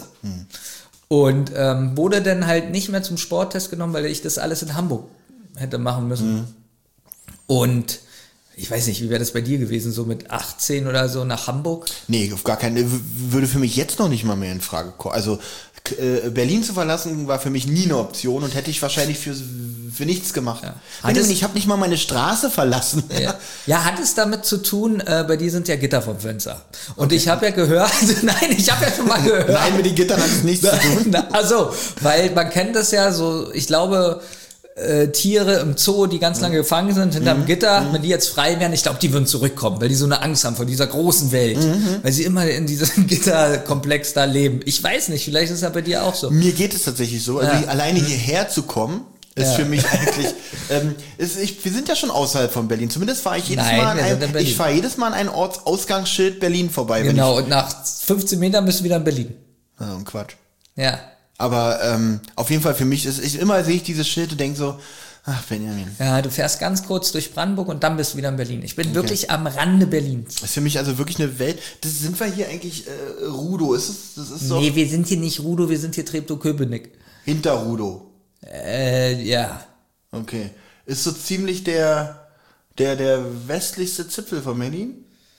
Und wurde dann halt nicht mehr zum Sporttest genommen, weil ich das alles in Hamburg hätte machen müssen. Und ich weiß nicht, wie wäre das bei dir gewesen, so mit 18 oder so nach Hamburg? Nee, auf gar keinen, würde für mich jetzt noch nicht mal mehr in Frage kommen. Also Berlin zu verlassen war für mich nie eine Option und hätte ich wahrscheinlich für nichts gemacht. Ja. Ich habe nicht mal meine Straße verlassen. Ja, hat es damit zu tun, bei dir sind ja Gitter vom Fenster. Und okay. Ich habe ja gehört, ich habe ja schon mal gehört. Nein, mit den Gittern hat es nichts zu tun. Also, weil man kennt das ja so, ich glaube, Tiere im Zoo, die ganz lange gefangen sind, hinterm Gitter, wenn die jetzt frei wären, ich glaube, die würden zurückkommen, weil die so eine Angst haben vor dieser großen Welt, weil sie immer in diesem Gitterkomplex da leben. Ich weiß nicht, vielleicht ist das bei dir auch so. Mir geht es tatsächlich so, also alleine hierher zu kommen, ist für mich eigentlich, wir sind ja schon außerhalb von Berlin, zumindest fahre ich ich fahre jedes Mal an ein Ortsausgangsschild Berlin vorbei. Genau, und nach 15 Metern bist du wieder in Berlin. Also Quatsch. Ja. Aber auf jeden Fall für mich immer sehe ich dieses Schild und denke so, ach Benjamin. Ja, du fährst ganz kurz durch Brandenburg und dann bist du wieder in Berlin. Ich bin wirklich am Rande Berlins. Das ist für mich also wirklich eine Welt. Sind wir hier eigentlich Rudow? Das ist so. Nee, wir sind hier nicht Rudow, wir sind hier Treptow-Köpenick. Hinter Rudow. Ja. Okay. Ist so ziemlich der westlichste Zipfel von Berlin?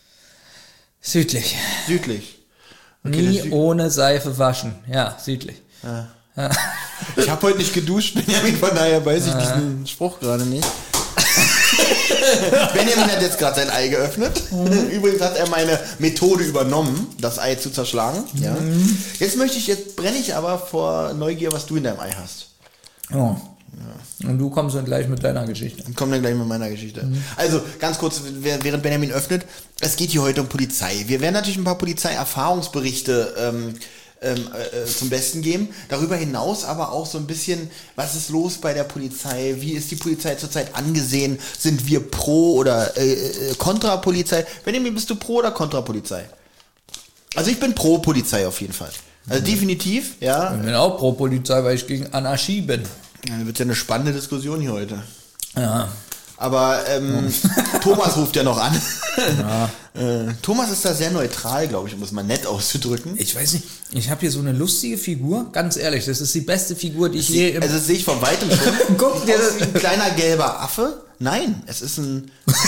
Südlich. Südlich. Okay, nie ohne Seife waschen. Ja, südlich. Ja. Ich habe heute nicht geduscht, Benjamin, von daher weiß ich diesen Spruch gerade nicht. Benjamin hat jetzt gerade sein Ei geöffnet. Übrigens hat er meine Methode übernommen, das Ei zu zerschlagen. Ja. Jetzt brenne ich aber vor Neugier, was du in deinem Ei hast. Oh. Ja. Und du kommst dann gleich mit deiner Geschichte. Ich komme dann gleich mit meiner Geschichte. Also, ganz kurz, während Benjamin öffnet, es geht hier heute um Polizei. Wir werden natürlich ein paar Polizeierfahrungsberichte zum Besten geben. Darüber hinaus aber auch so ein bisschen, was ist los bei der Polizei? Wie ist die Polizei zurzeit angesehen? Sind wir pro oder kontra Polizei? Benjamin, bist du pro oder kontra Polizei? Also ich bin pro Polizei auf jeden Fall. Also definitiv, ja. Ich bin auch pro Polizei, weil ich gegen Anarchie bin. Ja, dann wird ja eine spannende Diskussion hier heute. Ja. Aber Thomas ruft ja noch an. Ja. Thomas ist da sehr neutral, glaube ich, um es mal nett auszudrücken. Ich weiß nicht, ich habe hier so eine lustige Figur, ganz ehrlich, das ist die beste Figur, die ich je... Also das sehe ich von weitem schon. Guck dir das... Wie ein kleiner gelber Affe. Nein, es ist ein...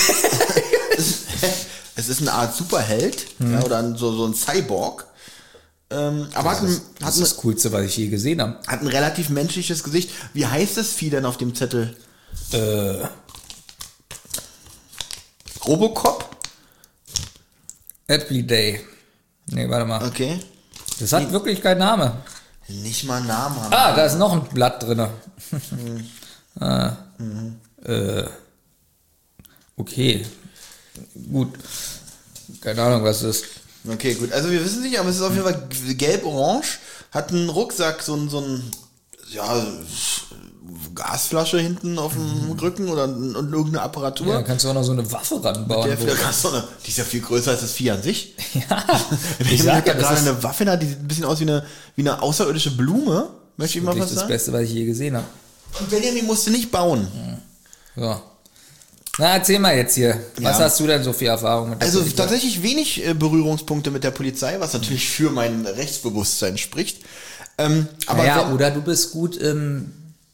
es ist eine Art Superheld, ja, oder so ein Cyborg. Aber das ist das Coolste, was ich je gesehen habe. Hat ein relativ menschliches Gesicht. Wie heißt das Vieh denn auf dem Zettel? Robocop? Everyday. Nee, warte mal. Okay. Das hat wirklich keinen Namen. Nicht mal einen Namen haben. Ah, da ist noch ein Blatt drin. Okay. Gut. Keine Ahnung, was das ist. Okay, gut. Also wir wissen nicht, aber es ist auf jeden Fall gelb-orange. Hat einen Rucksack, so ein Gasflasche hinten auf dem Rücken und irgendeine Apparatur. Ja, kannst du auch noch so eine Waffe ranbauen. Die ist ja viel größer als das Vieh an sich. Ja. Ich sag ja gerade eine Waffe da, die sieht ein bisschen aus wie eine außerirdische Blume. Möchte ich mal was sagen? Das Beste, was ich je gesehen habe. Und Benjamin musste nicht bauen. So. Na, erzähl mal jetzt hier. Was hast du denn so für Erfahrungen mit der Polizei? Tatsächlich wenig Berührungspunkte mit der Polizei, was natürlich für mein Rechtsbewusstsein spricht. Aber oder du bist gut im...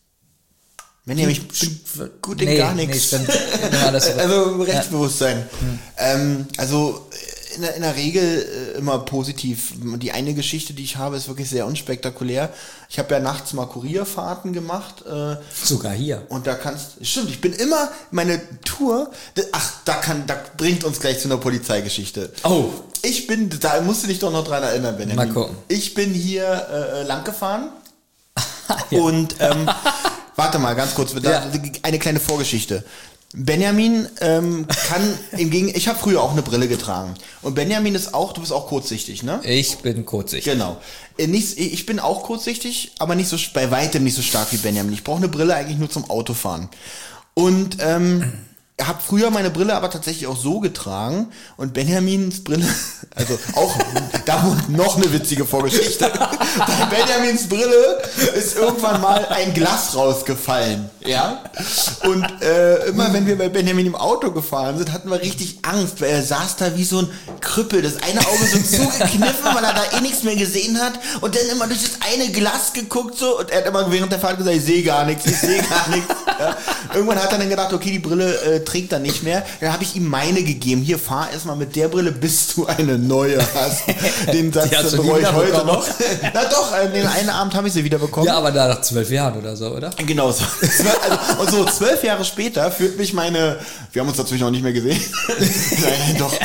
Ich bin gut in gar nichts. Also Rechtsbewusstsein. Also in der Regel immer positiv. Die eine Geschichte, die ich habe, ist wirklich sehr unspektakulär. Ich habe ja nachts mal Kurierfahrten gemacht. Sogar hier. Und stimmt, ich bin immer, meine Tour, da bringt uns gleich zu einer Polizeigeschichte. Oh. Da musst du dich doch noch dran erinnern, Benjamin. Mal gucken. Ich bin hier lang gefahren und warte mal, ganz kurz, eine kleine Vorgeschichte. Benjamin ich habe früher auch eine Brille getragen. Und Benjamin du bist auch kurzsichtig, ne? Ich bin kurzsichtig. Genau. Ich bin auch kurzsichtig, aber bei weitem nicht so stark wie Benjamin. Ich brauche eine Brille eigentlich nur zum Autofahren. Und habe früher meine Brille aber tatsächlich auch so getragen und Benjamins Brille, also auch, da wurde noch eine witzige Vorgeschichte. Bei Benjamins Brille ist irgendwann mal ein Glas rausgefallen, ja. Und immer wenn wir bei Benjamin im Auto gefahren sind, hatten wir richtig Angst, weil er saß da wie so ein Krüppel, das eine Auge so zugekniffen, weil er da nichts mehr gesehen hat und dann immer durch das eine Glas geguckt so und er hat immer während der Fahrt gesagt, ich sehe gar nichts. Ja. Irgendwann hat er dann gedacht, okay, die Brille trägt er nicht mehr. Dann habe ich ihm meine gegeben. Hier, fahr erstmal mit der Brille, bis du eine neue hast. Den Satz bereue ich heute noch. Na doch, den einen Abend habe ich sie wieder bekommen. Ja, aber da nach 12 Jahren oder so, oder? Genau so. Und so 12 Jahre später führt mich wir haben uns dazwischen auch nicht mehr gesehen. Nein, doch.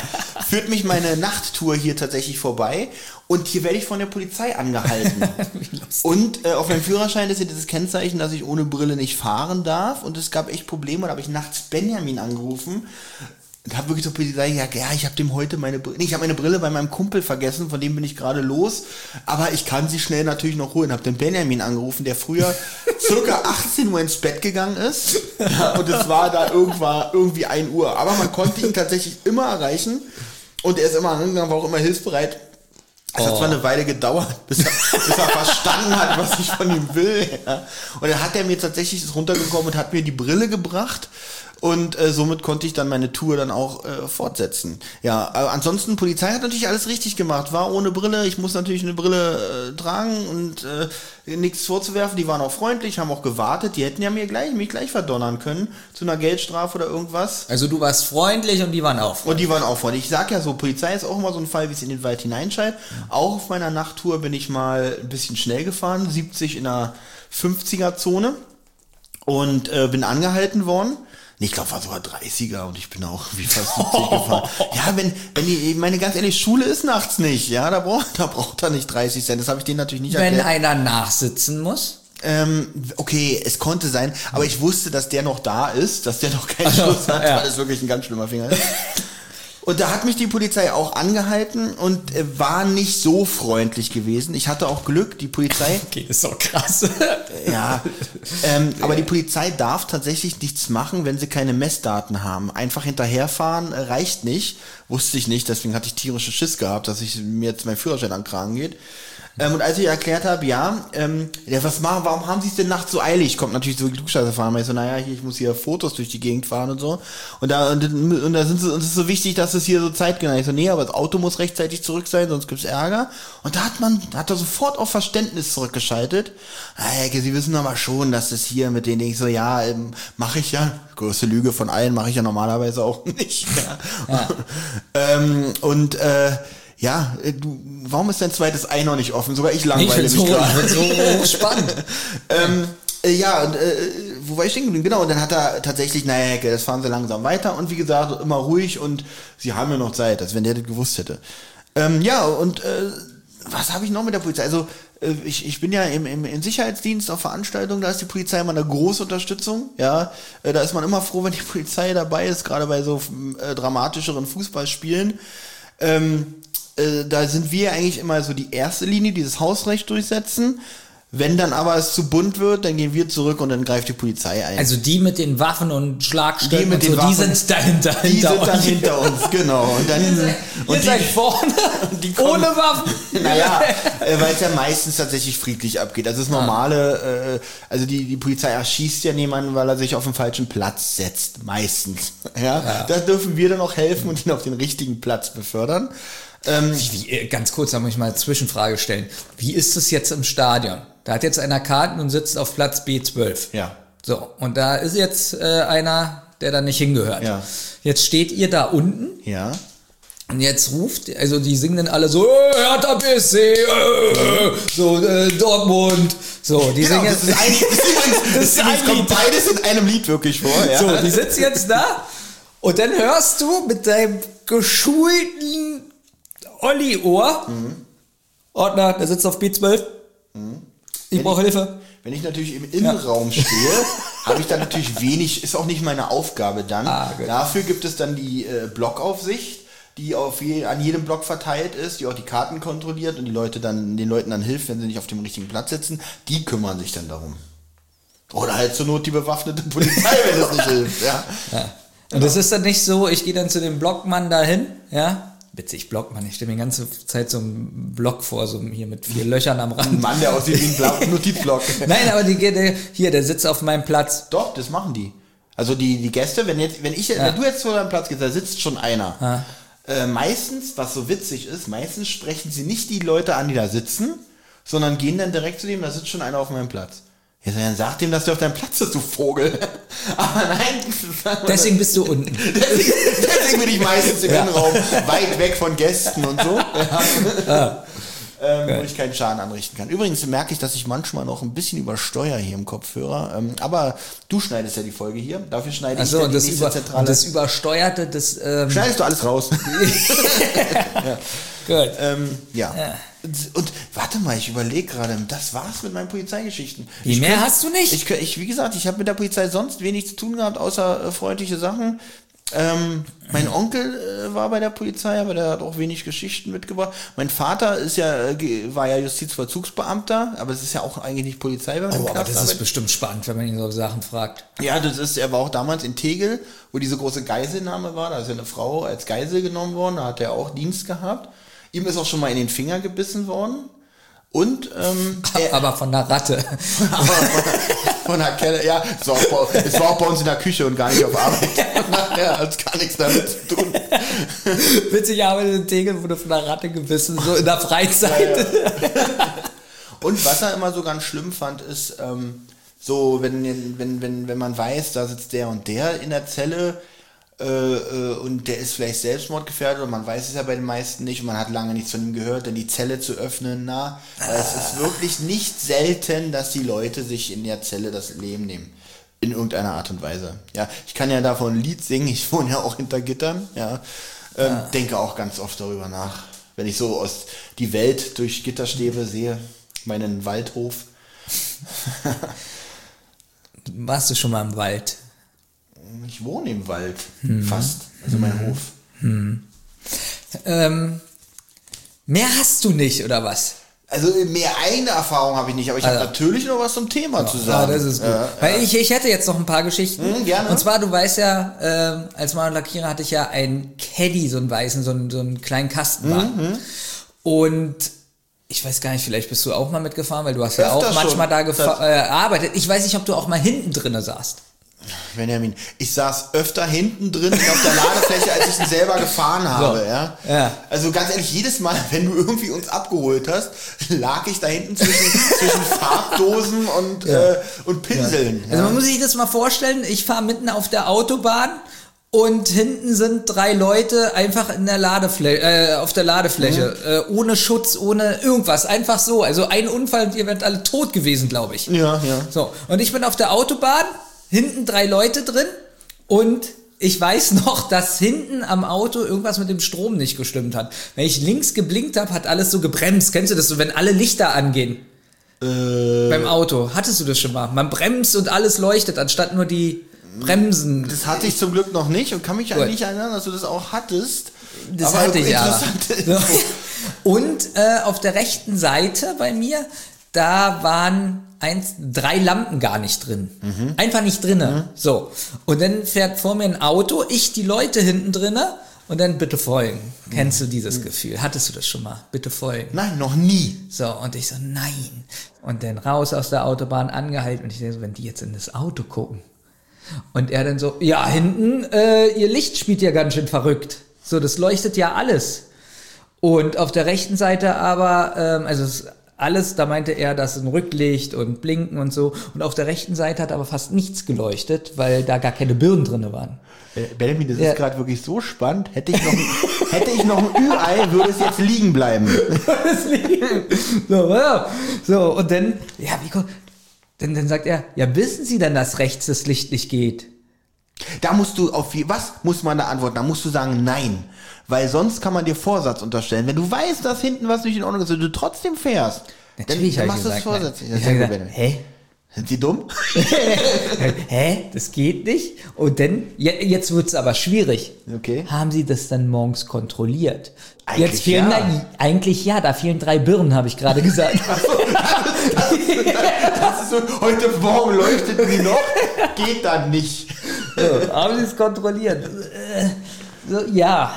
führt mich meine Nachttour hier tatsächlich vorbei und hier werde ich von der Polizei angehalten. Und auf meinem Führerschein ist ja dieses Kennzeichen, dass ich ohne Brille nicht fahren darf und es gab echt Probleme und da habe ich nachts Benjamin angerufen. Und habe wirklich zur Polizei gesagt, ja, ich habe dem heute meine Brille, ich habe meine Brille bei meinem Kumpel vergessen, von dem bin ich gerade los, aber ich kann sie schnell natürlich noch holen. Habe den Benjamin angerufen, der früher circa 18 Uhr ins Bett gegangen ist, ja, und es war da irgendwie 1 Uhr, aber man konnte ihn tatsächlich immer erreichen und er ist immer angegangen, war auch immer hilfsbereit. Es hat zwar eine Weile gedauert, bis er verstanden hat, was ich von ihm will. Ja. Und dann hat er mir tatsächlich ist runtergekommen und hat mir die Brille gebracht. Und somit konnte ich dann meine Tour dann auch fortsetzen. Ja, aber ansonsten, Polizei hat natürlich alles richtig gemacht. War ohne Brille, ich muss natürlich eine Brille tragen und nichts vorzuwerfen. Die waren auch freundlich, haben auch gewartet. Die hätten ja mich gleich verdonnern können zu einer Geldstrafe oder irgendwas. Also du warst freundlich und die waren auch freundlich. Und die waren auch freundlich. Ich sag ja so, Polizei ist auch immer so ein Fall, wie es in den Wald hineinschallt. Auch auf meiner Nachttour bin ich mal ein bisschen schnell gefahren, 70 in der 50er-Zone und bin angehalten worden. Nee, ich glaube, war sogar 30er und ich bin auch wie fast 70 gefahren. Ja, wenn die, meine ganz ehrlich, Schule ist nachts nicht, ja, da braucht er nicht 30 Cent, das habe ich denen natürlich nicht erklärt. Wenn einer nachsitzen muss? Okay, es konnte sein, aber ich wusste, dass der noch da ist, dass der noch keinen Schuss hat, weil das wirklich ein ganz schlimmer Finger ist. Und da hat mich die Polizei auch angehalten und war nicht so freundlich gewesen. Ich hatte auch Glück, die Polizei... Okay, das ist doch krass. Ja, aber die Polizei darf tatsächlich nichts machen, wenn sie keine Messdaten haben. Einfach hinterherfahren reicht nicht. Wusste ich nicht, deswegen hatte ich tierische Schiss gehabt, dass mir jetzt mein Führerschein an den Kragen geht. Und als ich erklärt habe, warum haben Sie es denn nachts so eilig? Kommt natürlich so Klugscheißer fahren, weil ich so, ich muss hier Fotos durch die Gegend fahren und so. Und da sind sie, uns ist so wichtig, dass es hier so zeitgenau ist. Ich so, nee, aber das Auto muss rechtzeitig zurück sein, sonst gibt's Ärger. Und da hat er sofort auf Verständnis zurückgeschaltet. Sie wissen aber schon, dass das hier mit denen, ich so, mache ich ja. Größte Lüge von allen, mache ich ja normalerweise auch nicht. Ja. Warum ist dein zweites Ei noch nicht offen? Sogar ich langweile mich gerade. Ich bin so spannend. Wo war ich stehen geblieben? Genau, und dann hat er tatsächlich, das fahren sie langsam weiter und wie gesagt, immer ruhig und sie haben ja noch Zeit, als wenn der das gewusst hätte. Was habe ich noch mit der Polizei? Also, ich bin ja im Sicherheitsdienst auf Veranstaltungen, da ist die Polizei immer eine große Unterstützung, ja. Da ist man immer froh, wenn die Polizei dabei ist, gerade bei so dramatischeren Fußballspielen. Da sind wir eigentlich immer so die erste Linie, dieses Hausrecht durchsetzen. Wenn dann aber es zu bunt wird, dann gehen wir zurück und dann greift die Polizei ein. Also die mit den Waffen und Schlagstöcken und so, die sind dahinter. Die sind dann hinter uns, genau. Und dann, ihr seid vorne, ohne Waffen. Naja, weil es ja meistens tatsächlich friedlich abgeht. Also das normale, also die Polizei erschießt ja niemanden, weil er sich auf den falschen Platz setzt. Meistens. Ja. Da dürfen wir dann auch helfen und ihn auf den richtigen Platz befördern. Ganz kurz, da muss ich mal eine Zwischenfrage stellen. Wie ist es jetzt im Stadion? Da hat jetzt einer Karten und sitzt auf Platz B12. Ja. So, und da ist jetzt einer, der da nicht hingehört. Ja. Jetzt steht ihr da unten. Ja. Und jetzt also die singen dann alle so, Hertha BSC, Dortmund. So, die singen jetzt. Das kommt beides in einem Lied wirklich vor. Ja. So, die sitzen jetzt da und dann hörst du mit deinem geschulten Olli-Ohr, Ordner, der sitzt auf B12. Ich brauche Hilfe. Wenn ich natürlich im Innenraum stehe, habe ich dann natürlich wenig, ist auch nicht meine Aufgabe dann. Dafür gibt es dann die Blockaufsicht, die an jedem Block verteilt ist, die auch die Karten kontrolliert und den Leuten dann hilft, wenn sie nicht auf dem richtigen Platz sitzen. Die kümmern sich dann darum. Oder halt zur Not die bewaffnete Polizei, wenn das nicht hilft. Ja. Und das ist dann nicht so, ich gehe dann zu dem Blockmann dahin, ja. Witzig, Blockmann. Ich stelle mir die ganze Zeit so einen Block vor, so hier mit 4 Löchern am Rand. Ein Mann, der aussieht wie ein Notizblock. Nein, aber der sitzt auf meinem Platz. Doch, das machen die. Also die Gäste, wenn du jetzt zu deinem Platz gehst, da sitzt schon einer. Meistens, was so witzig ist, meistens sprechen sie nicht die Leute an, die da sitzen, sondern gehen dann direkt zu dem, da sitzt schon einer auf meinem Platz. Ja, dann sag dem, dass du auf deinem Platz bist, du Vogel. Aber nein. Deswegen bist du unten. Deswegen bin ich meistens im Innenraum, weit weg von Gästen und so. wo ich keinen Schaden anrichten kann. Übrigens merke ich, dass ich manchmal noch ein bisschen übersteuere hier im Kopfhörer. Aber du schneidest ja die Folge hier. Dafür schneide ich dann die nächste Zentrale. Das Übersteuerte, das... Schneidest du alles raus. Ja. Gut. Ja. Und warte mal, ich überlege gerade, das war's mit meinen Polizeigeschichten. Mehr hast du nicht? Wie gesagt, ich habe mit der Polizei sonst wenig zu tun gehabt, außer freundliche Sachen. Mein Onkel war bei der Polizei, aber der hat auch wenig Geschichten mitgebracht. Mein Vater war ja Justizvollzugsbeamter, aber es ist ja auch eigentlich nicht Polizei. Aber das ist bestimmt spannend, wenn man ihn so Sachen fragt. Ja, er war auch damals in Tegel, wo diese große Geiselnahme war. Da ist ja eine Frau als Geisel genommen worden, da hat er auch Dienst gehabt. Ihm ist auch schon mal in den Finger gebissen worden. Und aber von einer Ratte. von einer Kelle, ja. Es war auch bei uns in der Küche und gar nicht auf Arbeit. Ja, hat gar nichts damit zu tun. Witzig, aber in Tegel wurde von einer Ratte gebissen, so in der Freizeit. Ja. Und was er immer so ganz schlimm fand, ist, so, wenn man weiß, da sitzt der und der in der Zelle, und der ist vielleicht selbstmordgefährdet und man weiß es ja bei den meisten nicht und man hat lange nichts von ihm gehört, dann die Zelle zu öffnen, es ist wirklich nicht selten, dass die Leute sich in der Zelle das Leben nehmen. In irgendeiner Art und Weise. Ja, ich kann ja davon ein Lied singen, ich wohne ja auch hinter Gittern, ja. Denke auch ganz oft darüber nach. Wenn ich so aus die Welt durch Gitterstäbe sehe, meinen Waldhof. Warst du schon mal im Wald? Ich wohne im Wald, fast. Also mein Hof. Mehr hast du nicht, oder was? Also mehr eigene Erfahrung habe ich nicht, aber ich habe natürlich noch was zum Thema zu sagen. Ja, das ist gut. Weil ich hätte jetzt noch ein paar Geschichten. Gerne. Und zwar, du weißt ja, als Maler und Lackierer hatte ich ja einen Caddy, so einen weißen, so einen kleinen Kastenwagen. Und ich weiß gar nicht, vielleicht bist du auch mal mitgefahren, weil du hast ja auch manchmal da gearbeitet. Ich weiß nicht, ob du auch mal hinten drinne saßt. Benjamin, ich saß öfter hinten drin auf der Ladefläche, als ich ihn selber gefahren habe. So. Ja? Also ganz ehrlich, jedes Mal, wenn du irgendwie uns abgeholt hast, lag ich da hinten zwischen Farbdosen und Pinseln. Ja. Also man muss sich das mal vorstellen, ich fahre mitten auf der Autobahn und hinten sind 3 Leute einfach in der auf der Ladefläche, ohne Schutz, ohne irgendwas, einfach so. Also ein Unfall und ihr werdet alle tot gewesen, glaube ich. Ja. So, und ich bin auf der Autobahn, hinten 3 Leute drin und ich weiß noch, dass hinten am Auto irgendwas mit dem Strom nicht gestimmt hat. Wenn ich links geblinkt habe, hat alles so gebremst. Kennst du das so, wenn alle Lichter angehen? Beim Auto. Hattest du das schon mal? Man bremst und alles leuchtet, anstatt nur die Bremsen. Das hatte ich zum Glück noch nicht und kann mich eigentlich erinnern, dass du das auch hattest. Das hatte ich ja. Und auf der rechten Seite bei mir, da waren 3 Lampen gar nicht drin. Einfach nicht drinne. So. Und dann fährt vor mir ein Auto, ich die Leute hinten drinne und dann bitte folgen. Kennst du dieses Gefühl? Hattest du das schon mal? Bitte folgen. Nein, noch nie. So, und ich so, nein. Und dann raus aus der Autobahn angehalten und ich denke so, wenn die jetzt in das Auto gucken. Und er dann so, ja, hinten, ihr Licht spielt ja ganz schön verrückt. So, das leuchtet ja alles. Und auf der rechten Seite aber, alles, da meinte er, das ist ein Rücklicht und Blinken und so. Und auf der rechten Seite hat aber fast nichts geleuchtet, weil da gar keine Birnen drin waren. Benjamin, das ist gerade wirklich so spannend. Hätte ich noch ein Ü-Ei, würde es jetzt liegen bleiben. So, und dann, dann sagt er, ja, wissen Sie denn, dass rechts das Licht nicht geht? Da musst du was muss man da antworten? Da musst du sagen, nein. Weil sonst kann man dir Vorsatz unterstellen. Wenn du weißt, dass hinten was nicht in Ordnung ist und du trotzdem fährst, natürlich dann machst du das vorsätzlich. Hä? Sind Sie dumm? Hä? Das geht nicht? Und dann, jetzt wird's aber schwierig. Okay. Haben Sie das dann morgens kontrolliert? Eigentlich jetzt fehlen da fehlen 3 Birnen, habe ich gerade gesagt. Das ist so, heute Morgen leuchtet die noch, geht dann nicht. So, haben Sie es kontrolliert? So, ja.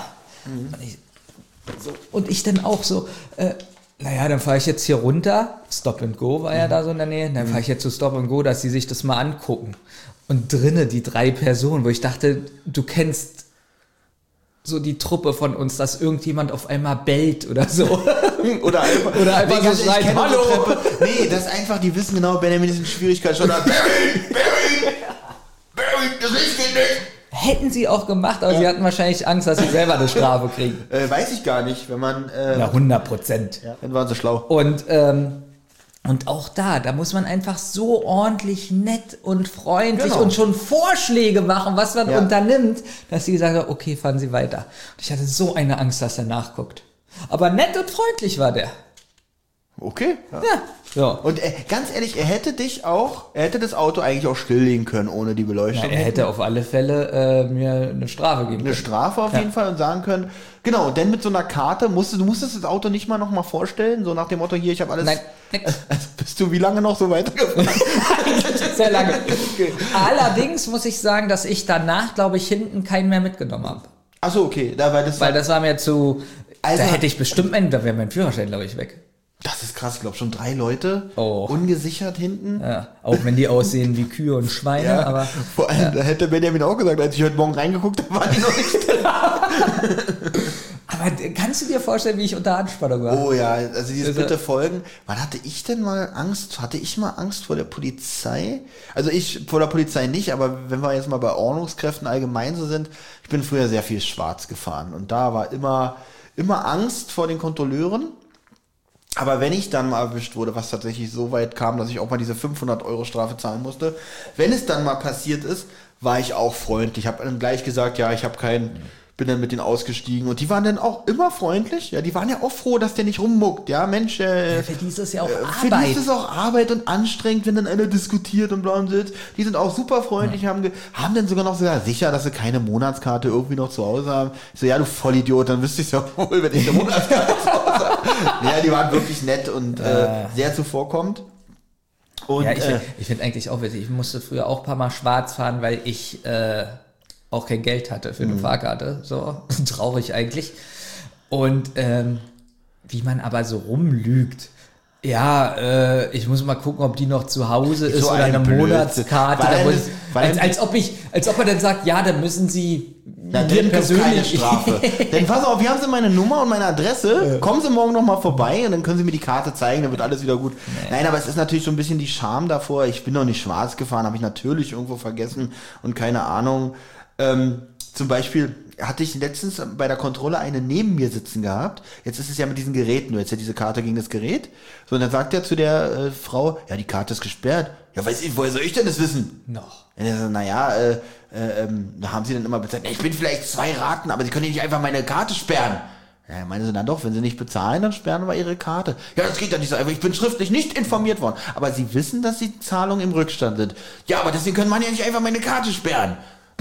Und ich dann auch so, dann fahre ich jetzt hier runter. Stop and Go war ja da so in der Nähe. Dann fahre ich jetzt zu Stop and Go, dass sie sich das mal angucken. Und drinnen die 3 Personen, wo ich dachte, du kennst so die Truppe von uns, dass irgendjemand auf einmal bellt oder so. oder einfach so schreit, hallo. Nee, das ist einfach, die wissen genau, Benjamin ist in Schwierigkeiten schon. Barry, das Licht geht nicht. Hätten sie auch gemacht, aber sie hatten wahrscheinlich Angst, dass sie selber eine Strafe kriegen. Weiß ich gar nicht, wenn man... Na, 100%. Ja, dann waren sie schlau. Und auch da muss man einfach so ordentlich nett und freundlich Genau. und schon Vorschläge machen, was man unternimmt, dass sie gesagt haben, okay, fahren Sie weiter. Und ich hatte so eine Angst, dass er nachguckt. Aber nett und freundlich war der. Okay. Ja. Ja. So. Und ganz ehrlich, er hätte das Auto eigentlich auch stilllegen können, ohne die Beleuchtung. Ja, er hätte auf alle Fälle mir eine Strafe geben Eine können. Strafe auf jeden Fall und sagen können, genau, und dann mit so einer Karte, du musstest das Auto nicht mal noch mal vorstellen, so nach dem Motto, hier, ich habe alles... Nein, nix. Also bist du wie lange noch so weitergefahren? Sehr lange. Okay. Allerdings muss ich sagen, dass ich danach, glaube ich, hinten keinen mehr mitgenommen habe. Achso, okay. Weil das war mir zu... Also- da hätte ich bestimmt da wäre mein Führerschein, glaube ich, weg. Das ist krass, ich glaube schon 3 Leute Oh. ungesichert hinten. Ja, auch wenn die aussehen wie Kühe und Schweine, aber... Vor allem, da hätte Benjamin auch gesagt, als ich heute Morgen reingeguckt habe, waren die noch nicht da. Aber kannst du dir vorstellen, wie ich unter Anspannung war? Oh ja, also dieses Also- bitte folgen. Wann hatte ich denn mal Angst? Hatte ich mal Angst vor der Polizei? Also ich vor der Polizei nicht, aber wenn wir jetzt mal bei Ordnungskräften allgemein so sind, ich bin früher sehr viel schwarz gefahren und da war immer Angst vor den Kontrolleuren. Aber wenn ich dann mal erwischt wurde, was tatsächlich so weit kam, dass ich auch mal diese 500 € Strafe zahlen musste, wenn es dann mal passiert ist, war ich auch freundlich. Ich habe dann gleich gesagt, ja, ich habe bin dann mit denen ausgestiegen und die waren dann auch immer freundlich. Ja, die waren ja auch froh, dass der nicht rummuckt. Ja, Mensch, Für die ist das ja auch für die Arbeit. ist es auch Arbeit und anstrengend, wenn dann einer diskutiert und bla und sitzt. Die sind auch super freundlich, haben dann sogar noch sogar sicher, dass sie keine Monatskarte irgendwie noch zu Hause haben. Ich so, ja, du Vollidiot, dann wüsste ich es ja wohl, wenn ich eine Monatskarte zu Hause habe. Ja, die waren wirklich nett und sehr zuvorkommend. Und, Ja, ich finde eigentlich auch witzig. Ich musste früher auch ein paar Mal schwarz fahren, weil ich auch kein Geld hatte für eine Fahrkarte. So, traurig eigentlich. Und wie man aber so rumlügt. Ja, ich muss mal gucken, ob die noch zu Hause ist So oder ein eine Blödsinn. Monatskarte. Als ob er dann sagt, ja, dann müssen sie Ja, dann gibt's keine Strafe. Denn pass auf, hier haben Sie meine Nummer und meine Adresse. Kommen Sie morgen noch mal vorbei und dann können Sie mir die Karte zeigen, dann wird alles wieder gut. Nein, aber es ist natürlich so ein bisschen die Scham davor. Ich bin noch nicht schwarz gefahren, habe ich natürlich irgendwo vergessen und keine Ahnung. Zum Beispiel hatte ich letztens bei der Kontrolle eine neben mir sitzen gehabt. Jetzt ist es ja mit diesen Geräten, du hättest ja diese Karte gegen das Gerät. So, und dann sagt er zu der Frau, ja, die Karte ist gesperrt. Ja, weiß ich, woher soll ich denn das wissen? Noch. Und er sagt, naja, da haben sie dann immer bezahlt, ich bin vielleicht 2 Raten, aber sie können nicht einfach meine Karte sperren. Ja, meinen sie, na doch, wenn sie nicht bezahlen, dann sperren wir ihre Karte. Ja, das geht ja nicht so einfach, ich bin schriftlich nicht informiert worden. Aber sie wissen, dass die Zahlungen im Rückstand sind. Ja, aber deswegen können man ja nicht einfach meine Karte sperren.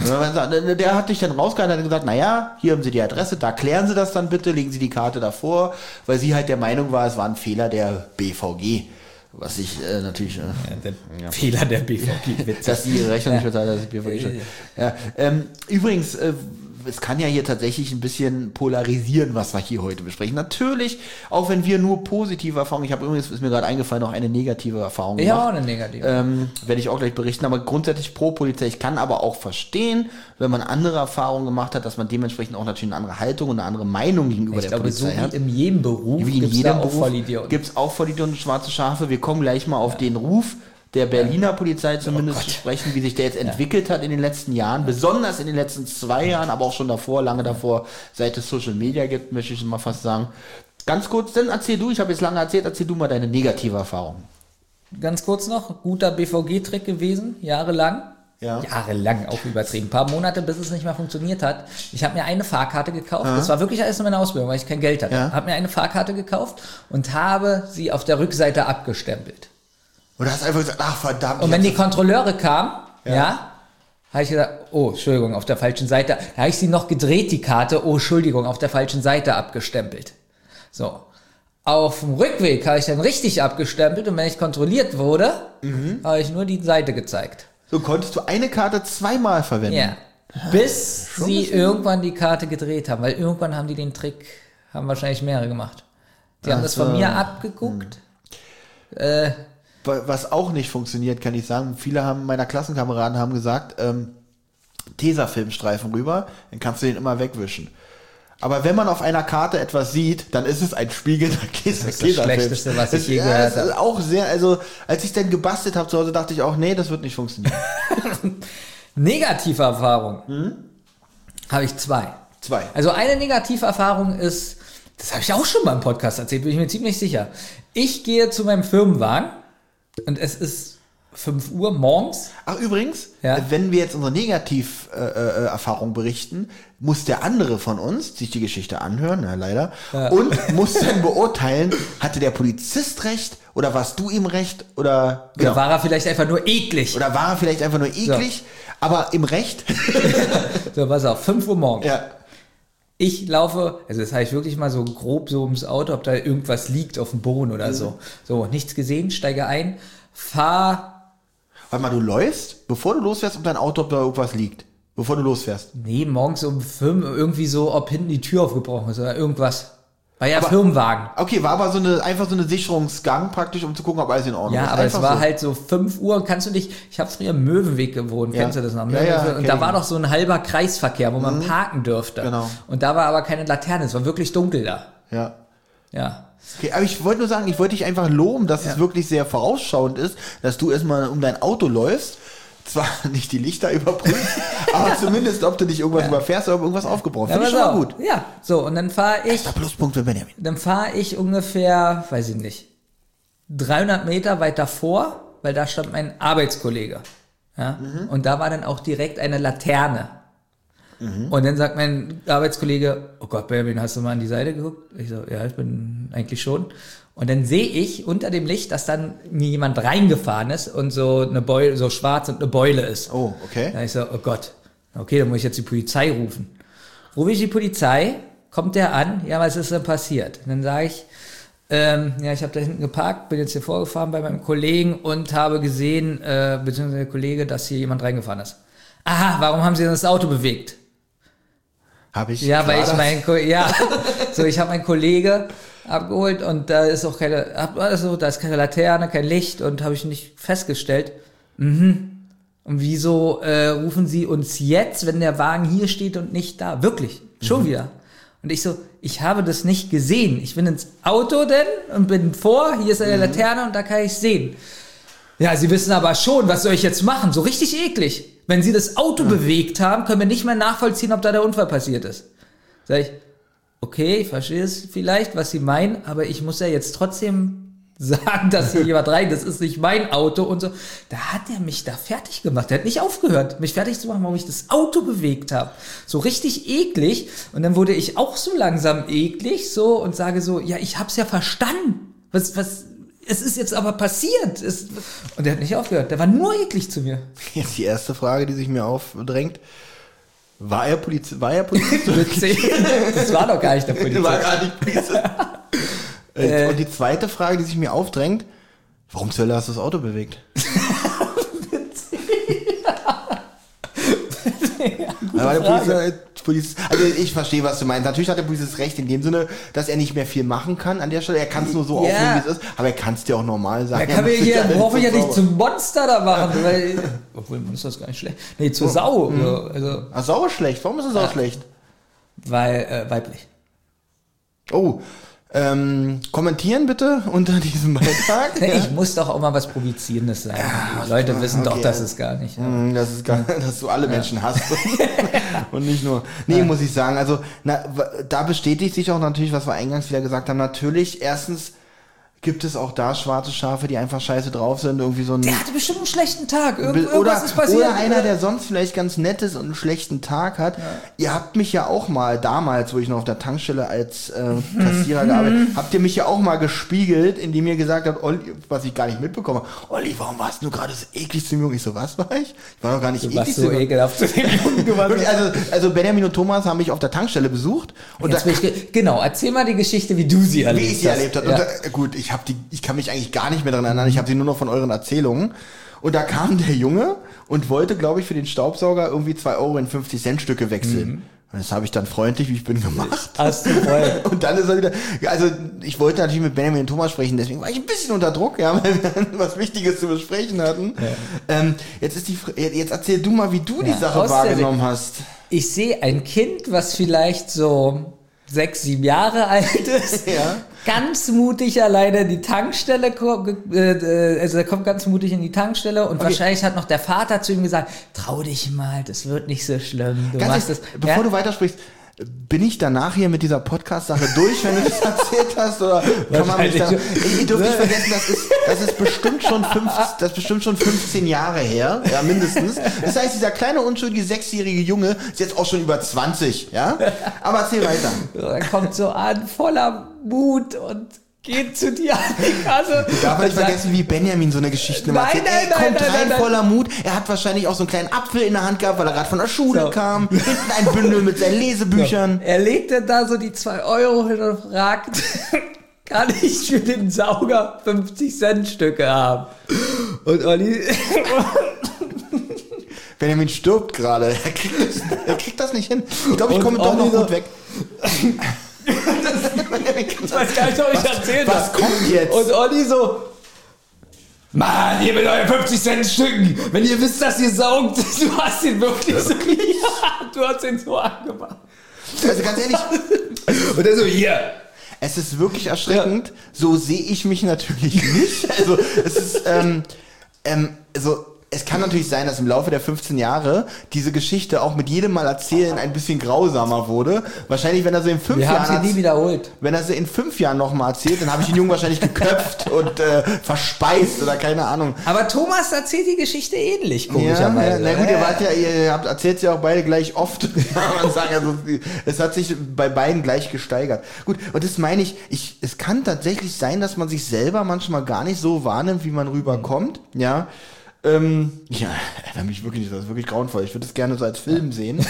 Der hat dich dann rausgehalten und hat gesagt, naja, hier haben Sie die Adresse, da klären Sie das dann bitte, legen Sie die Karte davor, weil sie halt der Meinung war, es war ein Fehler der BVG. Was ich natürlich... Der Fehler der BVG. Dass sie ihre Rechnung nicht bezahlt, dass die BVG schon... Ja, übrigens... es kann ja hier tatsächlich ein bisschen polarisieren, was wir hier heute besprechen. Natürlich, auch wenn wir nur positive Erfahrungen, ich habe übrigens, ist mir gerade eingefallen, noch eine negative Erfahrung gemacht. Ja, auch eine negative. Werde ich auch gleich berichten, aber grundsätzlich pro Polizei. Ich kann aber auch verstehen, wenn man andere Erfahrungen gemacht hat, dass man dementsprechend auch natürlich eine andere Haltung und eine andere Meinung gegenüber der Polizei hat. So wie in jedem Beruf Wie in gibt's jedem da auch Beruf Vollidioten. gibt es auch Vollidioten und schwarze Schafe. Wir kommen gleich mal auf den Ruf der Berliner Polizei zumindest zu sprechen, wie sich der jetzt entwickelt hat in den letzten Jahren, besonders in den letzten 2 Jahren, aber auch schon davor, lange davor, seit es Social Media gibt, möchte ich mal fast sagen. Ganz kurz, dann erzähl du, ich habe jetzt lange erzählt, erzähl du mal deine negative Erfahrung. Ganz kurz noch, guter BVG-Trick gewesen, jahrelang. Ja. Jahrelang, auch übertrieben. Ein paar Monate, bis es nicht mehr funktioniert hat. Ich habe mir eine Fahrkarte gekauft. Das war wirklich alles in meiner Ausbildung, weil ich kein Geld hatte. Ja. Habe mir eine Fahrkarte gekauft und habe sie auf der Rückseite abgestempelt. Oder hast einfach gesagt, ach verdammt. Und wenn die Kontrolleure kamen, habe ich gesagt, oh, Entschuldigung, auf der falschen Seite. Da habe ich sie noch gedreht, die Karte. Oh, Entschuldigung, auf der falschen Seite abgestempelt. So. Auf dem Rückweg habe ich dann richtig abgestempelt und wenn ich kontrolliert wurde, habe ich nur die Seite gezeigt. So konntest du eine Karte 2-mal verwenden. Ja. Bis sie irgendwann die Karte gedreht haben, weil irgendwann haben die den Trick, haben wahrscheinlich mehrere gemacht. Die haben das von mir abgeguckt. Was auch nicht funktioniert, kann ich sagen. Viele meiner Klassenkameraden haben gesagt, Tesafilmstreifen rüber, dann kannst du den immer wegwischen. Aber wenn man auf einer Karte etwas sieht, dann ist es ein spiegelnder Tesafilm. Das Schlechteste, was ich je gehört habe. Auch sehr, also als ich dann gebastelt habe zu Hause, dachte ich auch, nee, das wird nicht funktionieren. Negative Erfahrung habe ich 2. 2. Also eine negative Erfahrung ist, das habe ich auch schon mal im Podcast erzählt, bin ich mir ziemlich sicher. Ich gehe zu meinem Firmenwagen und es ist 5 Uhr morgens. Ach, übrigens, Ja. wenn wir jetzt unsere Negativ-Erfahrung berichten, muss der andere von uns sich die Geschichte anhören, na leider, und muss dann beurteilen, hatte der Polizist recht oder warst du ihm recht oder Oder war er vielleicht einfach nur eklig? Oder war er vielleicht einfach nur eklig, aber im Recht? So, pass auf, 5 Uhr morgens. Ja. Ich laufe, also das habe ich wirklich mal so grob so ums Auto, ob da irgendwas liegt auf dem Boden oder so. So, nichts gesehen, steige ein, fahr. Warte mal, du läufst, bevor du losfährst, ob dein Auto, ob da irgendwas liegt. Bevor du losfährst. Nee, morgens um 5 irgendwie so, ob hinten die Tür aufgebrochen ist oder irgendwas. War ja Firmenwagen. Okay, war aber einfach so eine Sicherungsgang praktisch, um zu gucken, ob alles in Ordnung ist. Ja, aber es Einfach war so. halt so 5 Uhr, kannst du dich, ich habe früher im Möwenweg gewohnt, Ja. kennst du das noch? Ja, ja, und kenn da ich war noch. doch so ein halber Kreisverkehr, wo man parken dürfte. Genau. Und da war aber keine Laterne, es war wirklich dunkel da. Ja. Ja. Okay, aber ich wollte nur sagen, ich wollte dich einfach loben, dass es wirklich sehr vorausschauend ist, dass du erstmal um dein Auto läufst, zwar nicht die Lichter überprüfst, aber zumindest, ob du dich irgendwas überfährst oder ob irgendwas aufgebrochen ist. Finde ich schon mal gut. Ja, so, und dann fahre ich, Erster Pluspunkt für Benjamin. ungefähr, weiß ich nicht, 300 Meter weiter vor, weil da stand mein Arbeitskollege. Ja? Und da war dann auch direkt eine Laterne. Und dann sagt mein Arbeitskollege, oh Gott, Benjamin, hast du mal an die Seite geguckt? Ich so, ja, ich bin eigentlich schon. Und dann sehe ich unter dem Licht, dass dann mir jemand reingefahren ist und so eine Beule, so schwarz und eine Beule ist. Oh, okay. Da ich so, oh Gott, okay, dann muss ich jetzt die Polizei rufen. Rufe ich die Polizei, kommt der an, ja, was ist denn passiert? Und dann sage ich, ja, ich habe da hinten geparkt, bin jetzt hier vorgefahren bei meinem Kollegen und habe gesehen, beziehungsweise der Kollege, dass hier jemand reingefahren ist. Aha, warum haben Sie denn das Auto bewegt? Habe ich. Ja, weil ich mein ich habe meinen Kollege abgeholt und da ist auch da ist keine Laterne, kein Licht und habe ich nicht festgestellt. Und wieso rufen Sie uns jetzt, wenn der Wagen hier steht und nicht da? Wirklich, schon wieder. Und ich so, ich habe das nicht gesehen. Ich bin ins Auto denn und bin vor, hier ist eine Laterne und da kann ich sehen. Ja, Sie wissen aber schon, was soll ich jetzt machen? So richtig eklig. Wenn Sie das Auto bewegt haben, können wir nicht mehr nachvollziehen, ob da der Unfall passiert ist. Sag ich, okay, ich verstehe es vielleicht, was Sie meinen, aber ich muss ja jetzt trotzdem sagen, dass hier jemand rein, das ist nicht mein Auto und so. Da hat er mich da fertig gemacht. Der hat nicht aufgehört, mich fertig zu machen, warum ich das Auto bewegt habe. So richtig eklig. Und dann wurde ich auch so langsam eklig so und sage so, ja, ich hab's ja verstanden. Was, es ist jetzt aber passiert. Und der hat nicht aufgehört. Der war nur eklig zu mir. Jetzt die erste Frage, die sich mir aufdrängt. War er Polizist? Das war doch gar nicht der Polizist. War gar nicht Polizist. Und die zweite Frage, die sich mir aufdrängt, warum zur Hölle hast du das Auto bewegt? Aber der Polizist, also ich verstehe, was du meinst. Natürlich hat der Polizist recht in dem Sinne, dass er nicht mehr viel machen kann an der Stelle. Er kann es nur so aufnehmen, wie es ist. Aber er kann es dir auch normal sagen. Er kann mir hier, brauche ich ja nicht zum Monster da machen. Weil, obwohl, Monster ist gar nicht schlecht. Nee, zur Sau. Also, Ach, Sau ist schlecht. Warum ist es Sau schlecht? Weil, weiblich. Oh, kommentieren bitte unter diesem Beitrag. Ich muss doch auch mal was Provozierendes sagen. Die Leute wissen doch, dass es gar nicht. Ja. Das ist gar, dass du alle Menschen hast. Und nicht nur. Nee, muss ich sagen. Also, da bestätigt sich auch natürlich, was wir eingangs wieder gesagt haben. Natürlich, erstens gibt es auch da schwarze Schafe, die einfach scheiße drauf sind. Irgendwie so ein. Der hatte bestimmt einen schlechten Tag. Irgendwas ist passiert. Oder einer, der sonst vielleicht ganz nett ist und einen schlechten Tag hat. Ja. Ihr habt mich ja auch mal damals, wo ich noch auf der Tankstelle als Kassierer gearbeitet, habt ihr mich ja auch mal gespiegelt, indem ihr gesagt habt, Olli, was ich gar nicht mitbekomme, Olli, warum warst du gerade so eklig zu mir? Und ich so, was war ich? Ich war doch gar nicht eklig zu mir. Du warst so ekelhaft zu dem Jungen. Also Benjamin und Thomas haben mich auf der Tankstelle besucht. Und genau, erzähl mal die Geschichte, wie du sie erlebt hast. Wie ich sie erlebt habe. Ja. Gut, ich kann mich eigentlich gar nicht mehr daran erinnern. Ich habe sie nur noch von euren Erzählungen. Und da kam der Junge und wollte, glaube ich, für den Staubsauger irgendwie 2 Euro in 50-Cent-Stücke wechseln. Und das habe ich dann freundlich, wie ich bin, gemacht. Hast du voll. Und dann ist er wieder, also ich wollte natürlich mit Benjamin und Thomas sprechen, deswegen war ich ein bisschen unter Druck, ja, weil wir was Wichtiges zu besprechen hatten. Ja. Jetzt erzähl du mal, wie du die Sache wahrgenommen hast. Ich sehe ein Kind, was vielleicht so 6, 7 Jahre alt ist, ganz mutig alleine in die Tankstelle kommt, also er kommt ganz mutig in die Tankstelle und wahrscheinlich hat noch der Vater zu ihm gesagt, trau dich mal, das wird nicht so schlimm. Du machst es. Bevor du weitersprichst, bin ich danach hier mit dieser Podcast-Sache durch, wenn du das erzählt hast? Oder kann man mich da... Ihr dürft nicht vergessen, das ist bestimmt schon 15 Jahre her, ja, mindestens. Das heißt, dieser kleine, unschuldige, 6-jährige Junge ist jetzt auch schon über 20, ja? Aber erzähl weiter. Er kommt so an, voller Mut und geht zu dir an die Kasse. Du darfst nicht vergessen, wie Benjamin so eine Geschichte macht. Er kommt rein voller Mut. Er hat wahrscheinlich auch so einen kleinen Apfel in der Hand gehabt, weil er gerade von der Schule kam. Hinten ein Bündel mit seinen Lesebüchern. So. Er legt dann da so die 2 Euro hin und fragt, kann ich für den Sauger 50-Cent-Stücke haben? Und Olli... Benjamin stirbt gerade. Er kriegt das nicht hin. Ich glaube, ich komme doch noch gut weg. Ich weiß gar nicht, ob ich erzählt habe. Was kommt jetzt? Und Olli so, Mann, ihr mit euren 50-Cent-Stücken, wenn ihr wisst, dass ihr saugt, du hast ihn wirklich so, du hast ihn so angemacht. Also ganz ehrlich. Und er so, hier. Es ist wirklich erschreckend. So sehe ich mich natürlich nicht. Also es ist, es kann natürlich sein, dass im Laufe der 15 Jahre diese Geschichte auch mit jedem Mal erzählen ein bisschen grausamer wurde. Wahrscheinlich, wenn er so in 5 Jahren... Wir haben sie nie wiederholt. Wenn er sie in 5 Jahren nochmal erzählt, dann habe ich den Jungen wahrscheinlich geköpft und verspeist oder keine Ahnung. Aber Thomas erzählt die Geschichte ähnlich, komischerweise. Na gut, ihr erzählt sie auch beide gleich oft, kann man sagen. Also, es hat sich bei beiden gleich gesteigert. Gut, und das meine ich, es kann tatsächlich sein, dass man sich selber manchmal gar nicht so wahrnimmt, wie man rüberkommt, ja. Ja, das ist wirklich grauenvoll. Ich würde das gerne so als Film sehen.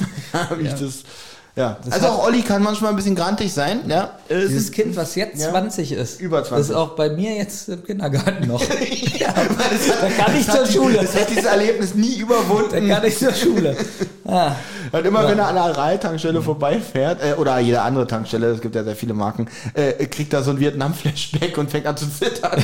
Also auch Olli kann manchmal ein bisschen grantig sein. Ja. Dieses Kind, was jetzt 20 ist, über 20. ist auch bei mir jetzt im Kindergarten noch. Da kann ich zur Schule. Das hat dieses Erlebnis nie überwunden. Da kann ich zur Schule. Und immer wenn er an der Aral-Tankstelle vorbeifährt, oder jede andere Tankstelle, es gibt ja sehr viele Marken, kriegt er so ein Vietnam-Flashback und fängt an zu zittern.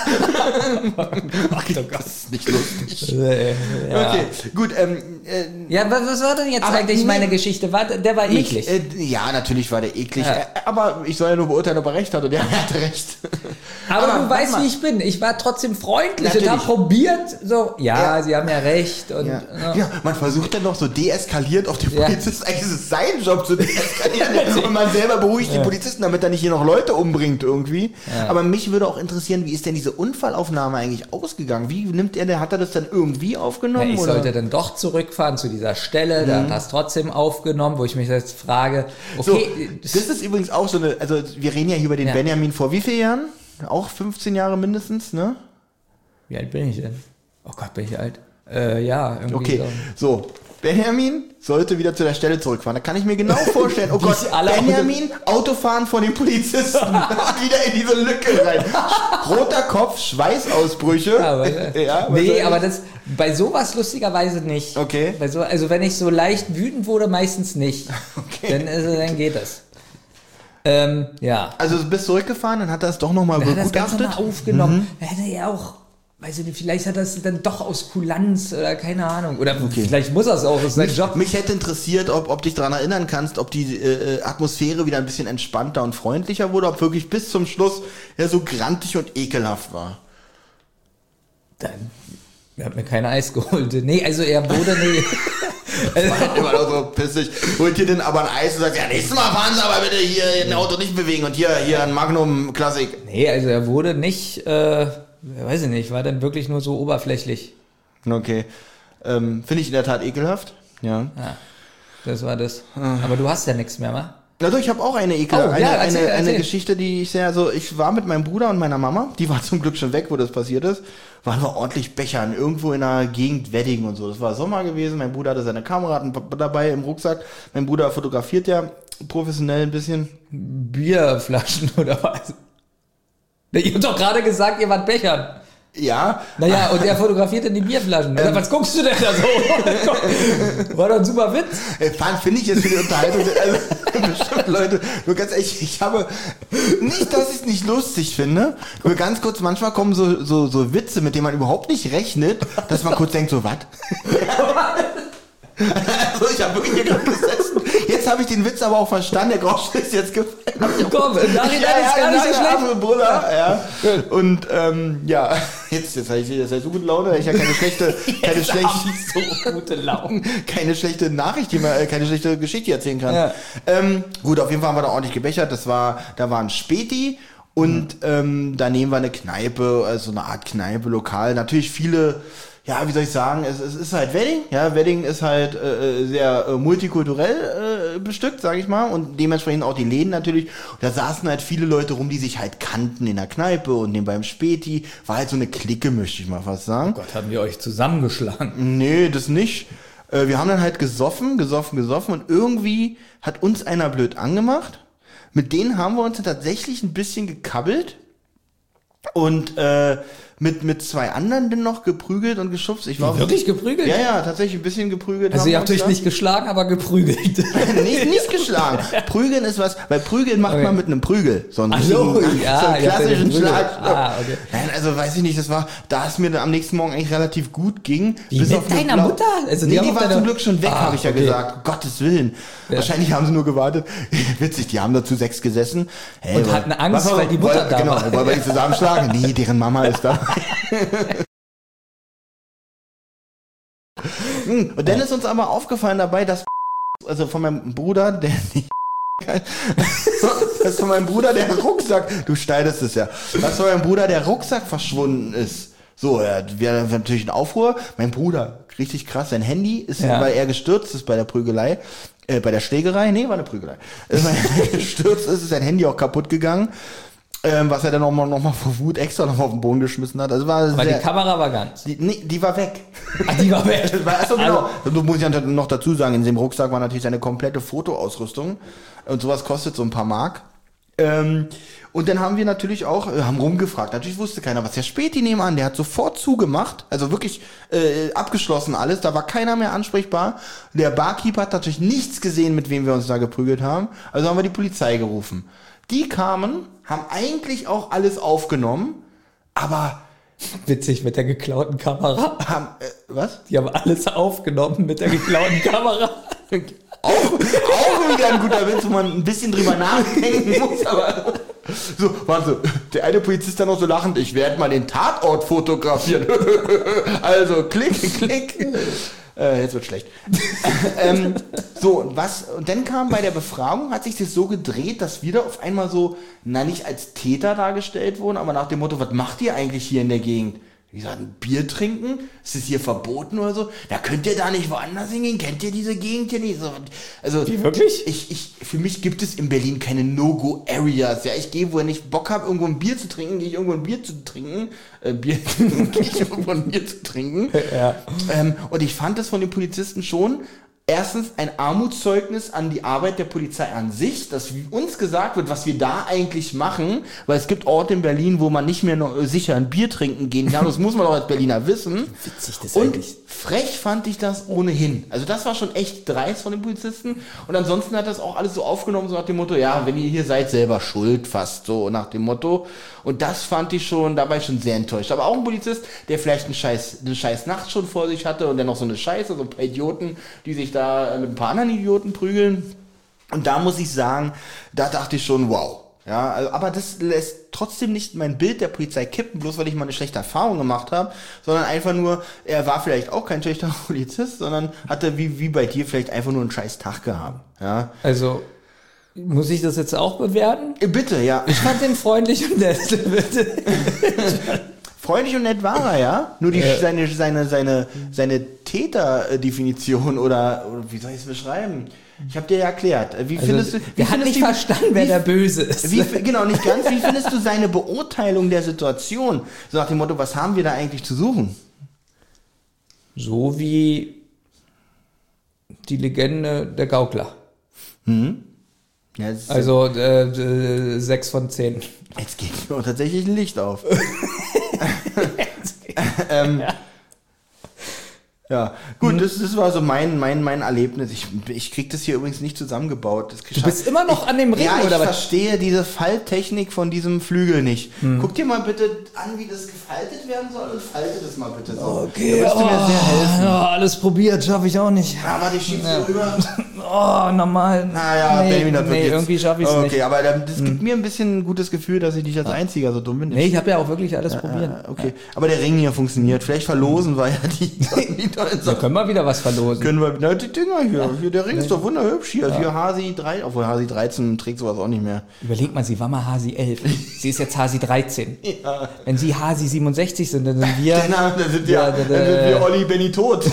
Das ist nicht lustig. Okay, gut. Was war denn jetzt eigentlich meine Geschichte? Der war eklig. Ja, natürlich war der eklig. Aber ich soll ja nur beurteilen, ob er recht hat. Und er hatte recht. Aber du weißt, wie ich bin. Ich war trotzdem freundlich und habe probiert, so, sie haben ja recht. Und, man versucht dann noch so deeskalierend auf den Polizisten. Eigentlich ist es sein Job zu deeskalieren. Und man selber beruhigt die Polizisten, damit er nicht hier noch Leute umbringt irgendwie. Ja. Aber mich würde auch interessieren, wie ist denn diese Unfallaufnahme eigentlich ausgegangen? Wie hat er das dann irgendwie aufgenommen? Ich sollte dann doch zurückfahren zu dieser Stelle. Da hat er es trotzdem aufgenommen, wo ich mich jetzt frage, okay. So, das ist übrigens auch so eine, also wir reden ja hier über den Benjamin vor wie vielen Jahren? Auch 15 Jahre mindestens, ne? Wie alt bin ich denn? Oh Gott, bin ich alt? Irgendwie. Okay, so. Benjamin sollte wieder zu der Stelle zurückfahren. Da kann ich mir genau vorstellen, oh Gott, Benjamin, Autofahren vor den Polizisten und wieder in diese Lücke rein. Roter Kopf, Schweißausbrüche. Aber das bei sowas lustigerweise nicht. Okay. Also wenn ich so leicht wütend wurde, meistens nicht. Okay. Dann geht das. Also du bist zurückgefahren, dann hat er es doch nochmal begutachtet. Hat das Ganze mal aufgenommen. Er hätte ja auch... Weiß ich nicht, vielleicht hat er es dann doch aus Kulanz oder keine Ahnung. Oder vielleicht muss er es auch, das ist sein Job. Mich hätte interessiert, ob dich daran erinnern kannst, ob die Atmosphäre wieder ein bisschen entspannter und freundlicher wurde, ob wirklich bis zum Schluss er so grantig und ekelhaft war. Dann hat mir kein Eis geholt. Nee, also er wurde nicht... Das war immer noch so pissig. Holt dir denn aber ein Eis und sagt, nächstes Mal fahren Sie aber bitte hier ein Auto nicht bewegen und hier ein Magnum Classic. Nee, also er wurde nicht... weiß ich nicht, war dann wirklich nur so oberflächlich. Okay. Finde ich in der Tat ekelhaft. Ja. Das war das. Aber du hast ja nichts mehr, wa? Also ich habe auch eine eine Geschichte, die ich ich war mit meinem Bruder und meiner Mama, die war zum Glück schon weg, wo das passiert ist, waren wir ordentlich bechern, irgendwo in der Gegend Wedding und so. Das war Sommer gewesen, mein Bruder hatte seine Kamera dabei im Rucksack, mein Bruder fotografiert ja professionell ein bisschen. Bierflaschen oder was? Ihr habt doch gerade gesagt, ihr wart bechern. Ja. Naja, und er fotografiert in die Bierflaschen. Was guckst du denn da so? War doch ein super Witz. Finde ich jetzt für die Unterhaltung. Also, bestimmt Leute, nur ganz ehrlich, ich habe nicht, dass ich es nicht lustig finde. Nur ganz kurz, manchmal kommen so Witze, mit denen man überhaupt nicht rechnet, dass man kurz denkt, so, was? Also ich habe wirklich hier gerade gesessen. Jetzt habe ich den Witz aber auch verstanden. Der Groschen ist jetzt gefallen. Komm, im Nachhinein ist gar nicht so schlecht. Brüller, ja. Und ja, jetzt habe ich wieder so gute Laune, weil ich ja keine schlechte so gute Laune. keine schlechte Nachricht, keine schlechte Geschichte erzählen kann. Ja. Gut, auf jeden Fall haben wir da ordentlich gebechert. Da war ein Späti und daneben war eine Kneipe, also eine Art Kneipe, Lokal. Natürlich viele, ja, wie soll ich sagen, es ist halt Wedding. Ja, Wedding ist halt sehr multikulturell bestückt, sage ich mal, und dementsprechend auch die Läden natürlich. Und da saßen halt viele Leute rum, die sich halt kannten in der Kneipe und nebenbei beim Späti. War halt so eine Clique, möchte ich mal fast sagen. Oh Gott, haben wir euch zusammengeschlagen? Nee, das nicht. Wir haben dann halt gesoffen und irgendwie hat uns einer blöd angemacht. Mit denen haben wir uns tatsächlich ein bisschen gekabbelt und mit zwei anderen dann noch geprügelt und geschubst. Ich war wirklich geprügelt? Ja, tatsächlich ein bisschen geprügelt. Also ihr habt euch nicht geschlagen, aber geprügelt. nicht geschlagen. Prügeln ist was, weil Prügeln macht man mit einem Prügel. So einen klassischen Schlag. Okay. Nein, also weiß ich nicht, da es mir dann am nächsten Morgen eigentlich relativ gut ging. Wie, bis mit deiner Mutter? Also die war zum Glück schon weg, habe ich ja gesagt. Gottes Willen. Ja. Wahrscheinlich haben sie nur gewartet. Witzig, die haben da zu 6 gesessen. Hey, und hatten Angst, weil die Mutter da war. Genau, wollen wir die zusammenschlagen? Nee, deren Mama ist da. Und dann ist uns aber aufgefallen dabei, dass also von meinem Bruder, der Rucksack, du schneidest es ja, dass von meinem Bruder der Rucksack verschwunden ist. So, wir natürlich ein Aufruhr. Mein Bruder, richtig krass, sein Handy ist, weil er gestürzt ist bei der Prügelei, bei der Schlägerei, nee, war eine Prügelei. Weil er gestürzt ist sein Handy auch kaputt gegangen. Was er dann noch mal vor Wut extra noch auf den Boden geschmissen hat. Also aber die Kamera war ganz. Die war weg. Ach, die war weg. Genau. Du musst ja noch dazu sagen, in dem Rucksack war natürlich seine komplette Fotoausrüstung. Und sowas kostet so ein paar Mark. Und dann haben wir natürlich auch, haben rumgefragt. Natürlich wusste keiner, was der Späti nebenan, der hat sofort zugemacht. Also wirklich abgeschlossen alles. Da war keiner mehr ansprechbar. Der Barkeeper hat natürlich nichts gesehen, mit wem wir uns da geprügelt haben. Also haben wir die Polizei gerufen. Die kamen, haben eigentlich auch alles aufgenommen, aber... Witzig, mit der geklauten Kamera. Was? Die haben alles aufgenommen mit der geklauten Kamera. Auch wieder ein guter Witz, wo man ein bisschen drüber nachdenken muss, aber... So, warte, der eine Polizist dann noch so lachend, ich werde mal den Tatort fotografieren. Also, klick. Jetzt wird schlecht. Und dann kam bei der Befragung, hat sich das so gedreht, dass wir da auf einmal so, nicht als Täter dargestellt wurden, aber nach dem Motto, was macht ihr eigentlich hier in der Gegend? Wie gesagt, ein Bier trinken? Ist das hier verboten oder so? Da könnt ihr da nicht woanders hingehen? Kennt ihr diese Gegend hier nicht? So, also, wie, wirklich? Für mich gibt es in Berlin keine No-Go-Areas. Ja, ich gehe, wo ich nicht Bock habe, irgendwo ein Bier zu trinken, gehe ich irgendwo ein Bier zu trinken. Ja. Und ich fand das von den Polizisten schon erstens ein Armutszeugnis an die Arbeit der Polizei an sich, dass uns gesagt wird, was wir da eigentlich machen, weil es gibt Orte in Berlin, wo man nicht mehr sicher ein Bier trinken gehen kann. Das muss man auch als Berliner wissen. Witzig, das und eigentlich. Frech fand ich das ohnehin. Also das war schon echt dreist von den Polizisten. Und ansonsten hat das auch alles so aufgenommen, so nach dem Motto, ja, wenn ihr hier seid, selber schuld, fast so nach dem Motto. Und das fand ich schon, da war ich schon sehr enttäuscht. Aber auch ein Polizist, der vielleicht eine scheiß Nacht schon vor sich hatte und dann noch so eine Scheiße, so ein paar Idioten, die sich da mit ein paar anderen Idioten prügeln. Und da muss ich sagen, da dachte ich schon, wow. Ja, also, aber das lässt trotzdem nicht mein Bild der Polizei kippen, bloß weil ich mal eine schlechte Erfahrung gemacht habe, sondern einfach nur, er war vielleicht auch kein schlechter Polizist, sondern hatte wie bei dir vielleicht einfach nur einen scheiß Tag gehabt. Ja. Also, muss ich das jetzt auch bewerten? Bitte, ja. Ich fand den freundlich und nett. Bitte. Freundlich und nett war er, ja. Nur seine Täterdefinition oder wie soll ich es beschreiben? Ich habe dir ja erklärt. Wie findest du? Wir haben nicht verstanden, wer der Böse ist. Genau, nicht ganz. Wie findest du seine Beurteilung der Situation? So nach dem Motto, was haben wir da eigentlich zu suchen? So wie die Legende der Gaukler. Ja, also 6 von 10. Jetzt geht mir auch tatsächlich ein Licht auf. Ja, gut, das war so mein Erlebnis. Ich krieg das hier übrigens nicht zusammengebaut. Du bist immer noch an dem Ring, ja, oder was? Ich verstehe diese Falttechnik von diesem Flügel nicht. Guck dir mal bitte an, wie das gefaltet werden soll und falte das mal bitte so. Okay, da wirst du mir sehr helfen. Ja, alles probiert, schaffe ich auch nicht. Ja, warte, ich schieb's so rüber. Oh, normal. Naja, Benjamin hat wirklich irgendwie schaffe ich es nicht. Okay, aber das gibt mir ein bisschen ein gutes Gefühl, dass ich nicht als Einziger so dumm bin. Nee, ich habe ja auch wirklich alles probiert. Okay, aber der Ring hier funktioniert. Vielleicht verlosen wir ja die tollen Da Sachen. können wir wieder was verlosen. Können wir, na, die Dinger hier, der Ring ist doch wunderhübsch hier. Hier Hasi 3, obwohl Hasi 13 trägt sowas auch nicht mehr. Überleg mal, sie war mal Hasi 11. Sie ist jetzt Hasi 13. Ja. Wenn sie Hasi 67 sind, dann sind wir... Genau, dann sind wir Olli Benny tot.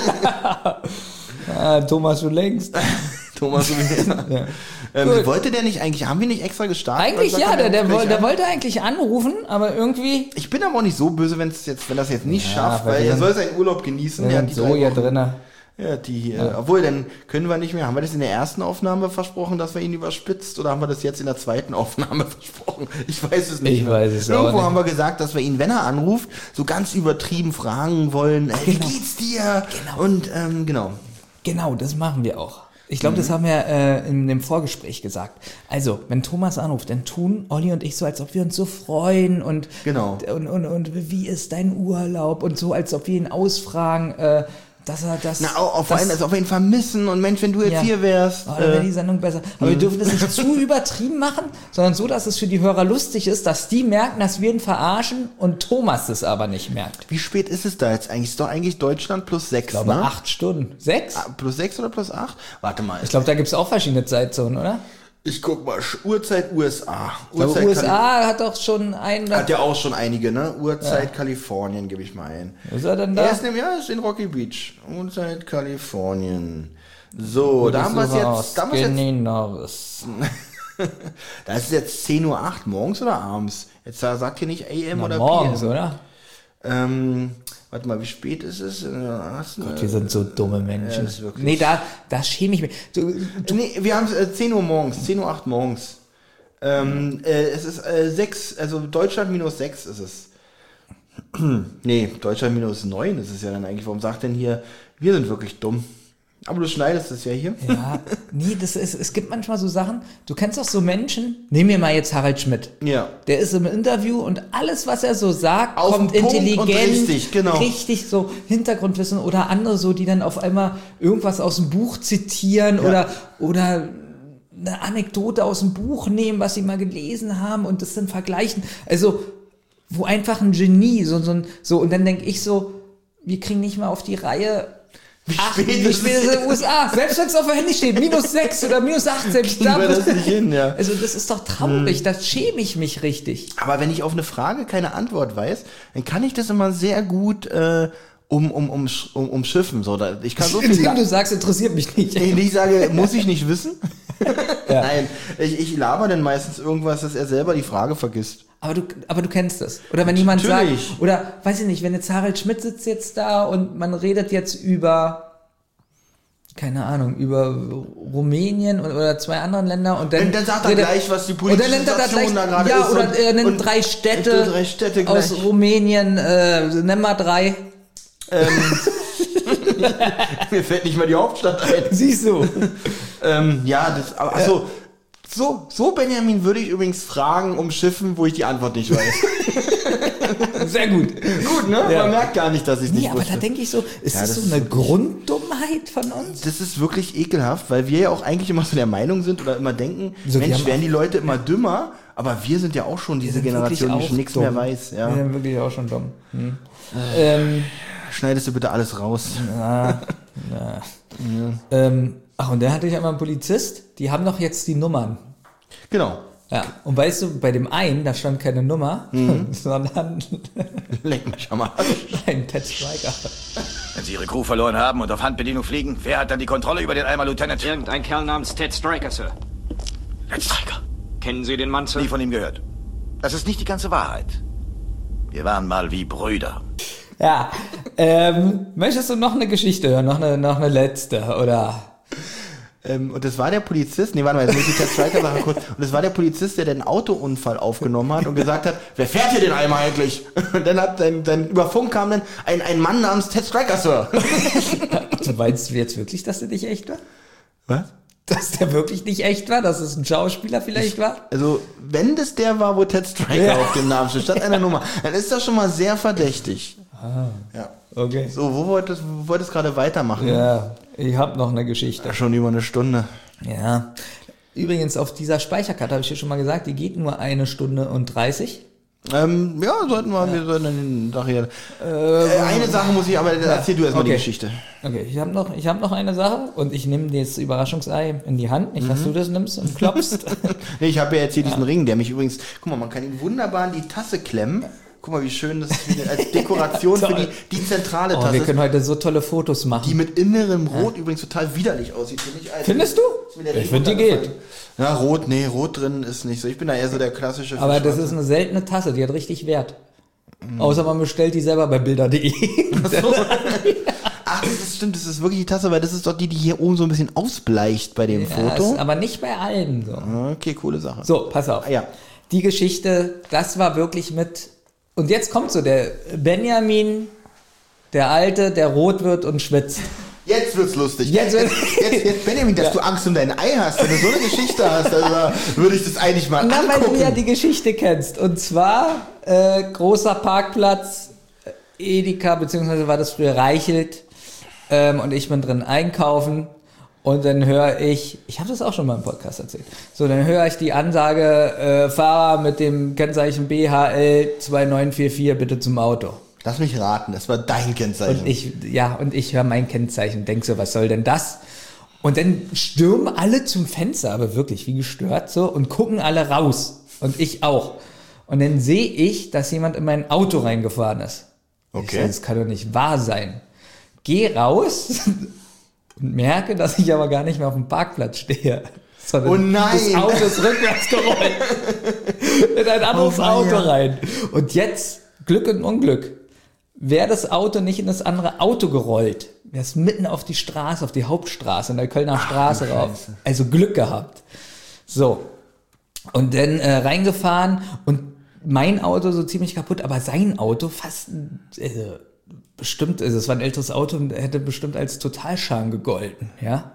Thomas schon längst. Thomas wollte der nicht eigentlich, haben wir nicht extra gestartet? Eigentlich ja, der wollte eigentlich anrufen, aber irgendwie... Ich bin aber auch nicht so böse, wenn das jetzt nicht schafft, weil weil wir er soll seinen Urlaub genießen. Ja, so hier drinne. Ja, obwohl, dann können wir nicht mehr. Haben wir das in der ersten Aufnahme versprochen, dass wir ihn überspitzt, oder haben wir das jetzt in der zweiten Aufnahme versprochen? Ich weiß es nicht. Ich weiß es auch Irgendwo nicht. haben wir gesagt, dass wir ihn, wenn er anruft, so ganz übertrieben fragen wollen, wie geht's dir? Genau. Und genau. Genau, das machen wir auch. Ich glaube, das haben wir in dem Vorgespräch gesagt. Also, wenn Thomas anruft, dann tun Olli und ich so, als ob wir uns so freuen und, Genau. und wie ist dein Urlaub und so, als ob wir ihn ausfragen, dass er das... Na, vor allem, als ob wir ihn vermissen und Mensch, wenn du jetzt hier wärst. Oh, dann wäre die Sendung besser. Aber wir dürfen das nicht zu übertrieben machen, sondern so, dass es für die Hörer lustig ist, dass die merken, dass wir ihn verarschen und Thomas das aber nicht merkt. Wie spät ist es da jetzt eigentlich? Ist doch eigentlich Deutschland plus 6, Ich glaube, 8 Stunden. 6? Plus 6 oder plus 8? Warte mal. Ich glaube, da gibt es auch verschiedene Zeitzonen, oder? Ich guck mal, Uhrzeit USA. Aber Uhrzeit USA hat doch schon einen... hat ja auch schon einige, ne? Uhrzeit Kalifornien gebe ich mal ein. Ist er denn da? Er ist in Rocky Beach. Uhrzeit Kalifornien. So, da haben wir es jetzt. Da ist es jetzt 10:08 Uhr morgens oder abends? Jetzt sagt ihr nicht AM oder morgens, PM. oder? Warte mal, wie spät ist es? Gott, wir sind so dumme Menschen. das ist wirklich- Nee, da schäme ich mich. Nee, wir haben es 10 Uhr morgens, 10:08 Uhr morgens. Es ist 6, also Deutschland minus 6 ist es. Nee, Deutschland minus 9 ist es ja dann eigentlich. Warum sagt denn hier, wir sind wirklich dumm? Aber du schneidest es ja hier. Ja, nee, es gibt manchmal so Sachen, du kennst doch so Menschen, nehmen wir mal jetzt Harald Schmidt. Ja. Der ist im Interview und alles, was er so sagt, Auf kommt den Punkt intelligent, und richtig, genau. richtig so Hintergrundwissen oder andere so, die dann auf einmal irgendwas aus dem Buch zitieren oder eine Anekdote aus dem Buch nehmen, was sie mal gelesen haben und das dann vergleichen. Also, wo einfach ein Genie, so, und dann denke ich so, wir kriegen nicht mal auf die Reihe. Wie spät ist es in den USA? Selbst wenn es auf dem Handy steht, -6 oder -8, selbst da. wir das nicht hin, ja. Also das ist doch traurig, da schäme ich mich richtig. Aber wenn ich auf eine Frage keine Antwort weiß, dann kann ich das immer sehr gut umschiffen. So, ich kann so viel Du sagst, interessiert mich nicht. ich sage, muss ich nicht wissen? Ja. Nein, ich laber dann meistens irgendwas, dass er selber die Frage vergisst. Aber du kennst das. Oder wenn jemand Natürlich. sagt, oder weiß ich nicht, wenn jetzt Harald Schmidt sitzt jetzt da und man redet jetzt über, keine Ahnung, über Rumänien oder 2 anderen Länder und dann sagt er gleich, was die politische Situation da gerade ist. Ja, oder er nennt 3 Städte, aus gleich. Rumänien, nenn mal 3. Mir fällt nicht mal die Hauptstadt ein. Siehst du. Achso. So, Benjamin, würde ich übrigens Fragen umschiffen, wo ich die Antwort nicht weiß. Sehr gut. Gut, ne? Ja. Man merkt gar nicht, dass ich es nicht Nee, aber wusste. da denke ich so, ist Ja, das das so eine ist wirklich- Grunddummheit von uns? Das ist wirklich ekelhaft, weil wir ja auch eigentlich immer so der Meinung sind oder immer denken, So, wir Mensch, haben werden die Leute immer dümmer, aber wir sind ja auch schon diese sind wirklich Generation, die auch schon nichts dumm. mehr weiß. Ja. Wir sind wirklich auch schon dumm. Schneidest du bitte alles raus. Ach, und da hatte ich einmal einen Polizist, die haben doch jetzt die Nummern. Genau. Ja, und weißt du, bei dem einen, da stand keine Nummer, sondern Leck mich am Arsch. ein Ted Striker. Wenn Sie Ihre Crew verloren haben und auf Handbedienung fliegen, wer hat dann die Kontrolle über den Eimer, Lieutenant? Irgendein Kerl namens Ted Striker, Sir. Ted Striker. Kennen Sie den Mann, Sir? Nie von ihm gehört. Das ist nicht die ganze Wahrheit. Wir waren mal wie Brüder. Ja, möchtest du noch eine Geschichte hören, noch eine letzte, oder? Und das war der Polizist, nee, warte mal, jetzt muss ich die Ted Striker-Sache kurz. Und das war der Polizist, der den Autounfall aufgenommen hat und gesagt hat, wer fährt hier den Eimer eigentlich? Und dann über Funk kam dann ein Mann namens Ted Striker, Sir. Du meinst jetzt wirklich, dass der nicht echt war? Was? Dass der wirklich nicht echt war? Dass es ein Schauspieler vielleicht war? Also, wenn das der war, wo Ted Striker auf dem Namen steht, statt einer Nummer, dann ist das schon mal sehr verdächtig. Ja. Okay. So, wo wolltest du gerade weitermachen? Ja, ich habe noch eine Geschichte. Schon über eine Stunde. Ja. Übrigens, auf dieser Speicherkarte habe ich dir schon mal gesagt, die geht nur 1 Stunde und 30. Wir sollten dann nachher. Eine Sache muss ich, aber erzähl du erstmal die Geschichte. Okay, ich hab noch eine Sache und ich nehme das Überraschungsei in die Hand, nicht, dass du das nimmst und klopfst. Nee, ich habe ja jetzt hier diesen Ring, der mich übrigens, guck mal, man kann ihn wunderbar in die Tasse klemmen. Guck mal, wie schön das als Dekoration für die zentrale Tasse. Wir können heute so tolle Fotos machen. Die mit innerem Rot übrigens total widerlich aussieht, finde ich. Findest du? Ich finde, die geht. Ja, Rot drin ist nicht so. Ich bin da eher so der klassische Aber das ist eine seltene Tasse, die hat richtig Wert. Außer man bestellt die selber bei bilder.de. So. Ach, das stimmt, das ist wirklich die Tasse, weil das ist doch die hier oben so ein bisschen ausbleicht bei dem Foto. Aber nicht bei allen so. Okay, coole Sache. So, pass auf. Ja. Die Geschichte, das war wirklich mit... Und jetzt kommt so der Benjamin, der Alte, der rot wird und schwitzt. Jetzt wird's lustig. Jetzt Benjamin, dass du Angst um dein Ei hast, wenn du so eine Geschichte hast, also würde ich das eigentlich mal angucken. Weil du ja die Geschichte kennst. Und zwar großer Parkplatz, Edeka, beziehungsweise war das früher Reichelt. Und ich bin drin einkaufen. Und dann höre ich habe das auch schon mal im Podcast erzählt, so, dann höre ich die Ansage, Fahrer mit dem Kennzeichen BHL 2944 bitte zum Auto. Lass mich raten, das war dein Kennzeichen. Und ich höre mein Kennzeichen und denke so, was soll denn das? Und dann stürmen alle zum Fenster, aber wirklich wie gestört so, und gucken alle raus. Und ich auch. Und dann sehe ich, dass jemand in mein Auto reingefahren ist. Okay. Ich sage, das kann doch nicht wahr sein. Geh raus und merke, dass ich aber gar nicht mehr auf dem Parkplatz stehe. Sondern oh nein! Das Auto ist rückwärts gerollt. In ein anderes Auto rein. Und jetzt, Glück und Unglück, wäre das Auto nicht in das andere Auto gerollt, wäre es mitten auf die Straße, auf die Hauptstraße, in der Kölner Straße rauf. Also Glück gehabt. So. Und dann reingefahren und mein Auto so ziemlich kaputt, aber sein Auto fast bestimmt, also es war ein älteres Auto und hätte bestimmt als Totalschaden gegolten, ja.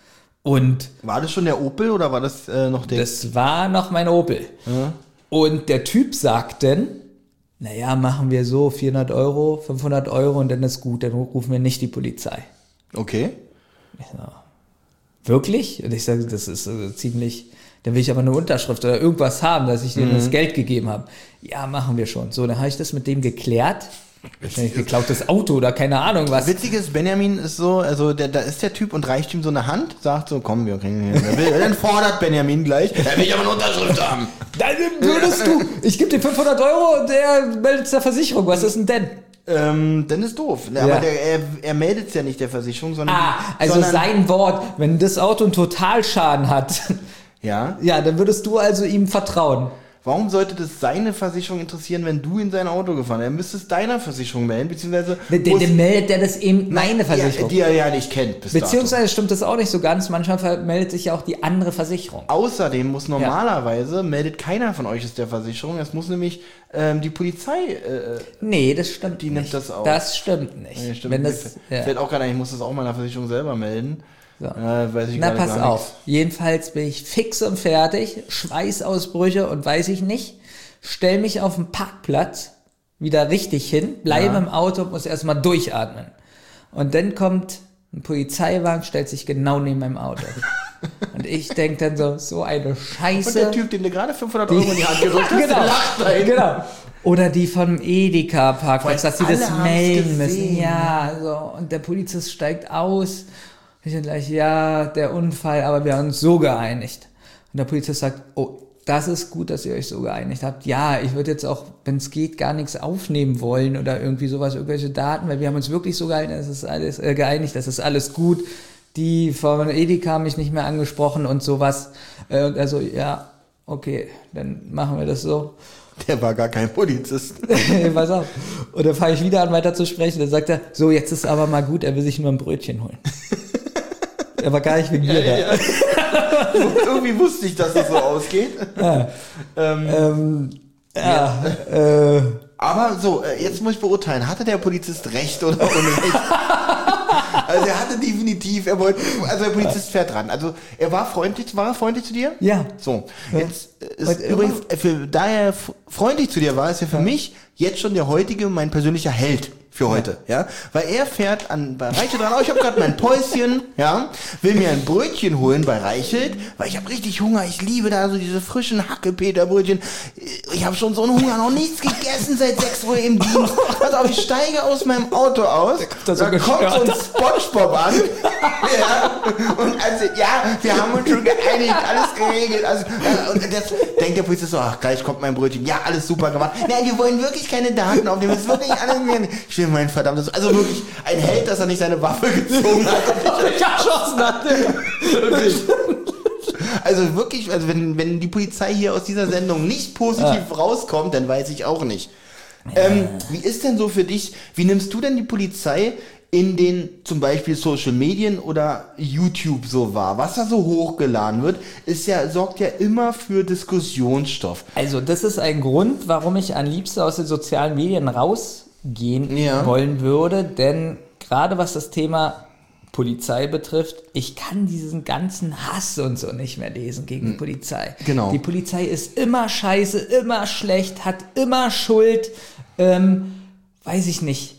Und war das schon der Opel oder war das noch der? Das war noch mein Opel. Ja. Und der Typ sagt dann, naja, machen wir so 400 Euro, 500 Euro und dann ist gut, dann rufen wir nicht die Polizei. Okay. Ja. Wirklich? Und ich sage, das ist ziemlich, dann will ich aber eine Unterschrift oder irgendwas haben, dass ich denen das Geld gegeben habe. Ja, machen wir schon. So, dann habe ich das mit dem geklärt. Wahrscheinlich geklautes Auto oder keine Ahnung was. Witziges, Benjamin ist so, also da ist der Typ und reicht ihm so eine Hand, sagt so, komm, wir kriegen hier. Dann fordert Benjamin gleich, er will aber eine Unterschrift haben. Dann würdest du, ich gebe dir 500 Euro und der meldet zur Versicherung. Was ist denn? Dann ist doof. Ja. Aber er meldet es ja nicht der Versicherung, sondern... sondern sein Wort, wenn das Auto einen Totalschaden hat, ja, dann würdest du also ihm vertrauen. Warum sollte das seine Versicherung interessieren, wenn du in sein Auto gefahren hast? Er müsste es deinerVersicherung melden, beziehungsweise... Dann meldet er das eben meine Versicherung. Die er ja nicht kennt. Beziehungsweise stimmt das auch nicht so ganz. Manchmal meldet sich ja auch die andere Versicherung. Außerdem muss normalerweise, meldet keiner von euch es der Versicherung, es muss nämlich die Polizei... nee, das stimmt die nicht. Nimmt das auf. Das stimmt nicht. Nee, stimmt. Fällt auch gerade ein, ich muss das auch meiner Versicherung selber melden. So. Weiß ich Na, pass auf. Nichts. Jedenfalls bin ich fix und fertig, Schweißausbrüche und weiß ich nicht. Stell mich auf den Parkplatz wieder richtig hin, bleibe im Auto und muss erstmal durchatmen. Und dann kommt ein Polizeiwagen, stellt sich genau neben meinem Auto. Und ich denke dann so eine Scheiße. Und der Typ, dem du gerade 500 Euro in die Hand gedrückt hast, genau, lacht da hinten. Genau. Oder die vom Edeka-Parkplatz, dass sie das melden müssen. Ja, so. Und der Polizist steigt aus. Ich dann gleich, ja, der Unfall, aber wir haben uns so geeinigt. Und der Polizist sagt, oh, das ist gut, dass ihr euch so geeinigt habt. Ja, ich würde jetzt auch, wenn es geht, gar nichts aufnehmen wollen oder irgendwie sowas, irgendwelche Daten, weil wir haben uns wirklich so geeinigt, das ist alles gut. Die von Edeka haben mich nicht mehr angesprochen und sowas. Und also, ja, okay, dann machen wir das so. Der war gar kein Polizist. Pass auf. Und dann fange ich wieder an, weiter zu sprechen. Dann sagt er, so, jetzt ist aber mal gut, er will sich nur ein Brötchen holen. Er war gar nicht wegen dir da. Ja. Irgendwie wusste ich, dass das so ausgeht. Aber so, jetzt muss ich beurteilen, hatte der Polizist recht oder unrecht? Also er hatte definitiv, der Polizist fährt dran. Also war er freundlich zu dir? Ja. So, jetzt ist übrigens, da er freundlich zu dir war, ist er für mich jetzt schon mein persönlicher Held für heute, ja, weil er fährt bei Reichelt dran, ich habe gerade mein Päuschen, ja, will mir ein Brötchen holen bei Reichelt, weil ich habe richtig Hunger, ich liebe da so diese frischen Hackepeter-Brötchen, ich habe schon so einen Hunger, noch nichts gegessen seit 6 Uhr im Dienst, pass auf, ich steige aus meinem Auto aus, da kommt so ein SpongeBob an, ja, und also, ja, wir haben uns schon geeinigt, alles geregelt, also, und jetzt denkt der Polizist so, ach, gleich kommt mein Brötchen, ja, alles super gemacht, nein, wir wollen wirklich keine Daten aufnehmen, das ist wirklich alles, mein verdammtes, also wirklich ein Held, dass er nicht seine Waffe gezogen hat und dich erschossen hat. Also wirklich, also wenn die Polizei hier aus dieser Sendung nicht positiv rauskommt, dann weiß ich auch nicht. Wie ist denn so für dich, wie nimmst du denn die Polizei in den zum Beispiel Social Medien oder YouTube so wahr? Was da so hochgeladen wird, sorgt ja immer für Diskussionsstoff. Also das ist ein Grund, warum ich am liebsten aus den sozialen Medien rausgehen wollen würde, denn gerade was das Thema Polizei betrifft, ich kann diesen ganzen Hass und so nicht mehr lesen gegen die Polizei. Genau. Die Polizei ist immer scheiße, immer schlecht, hat immer Schuld, weiß ich nicht.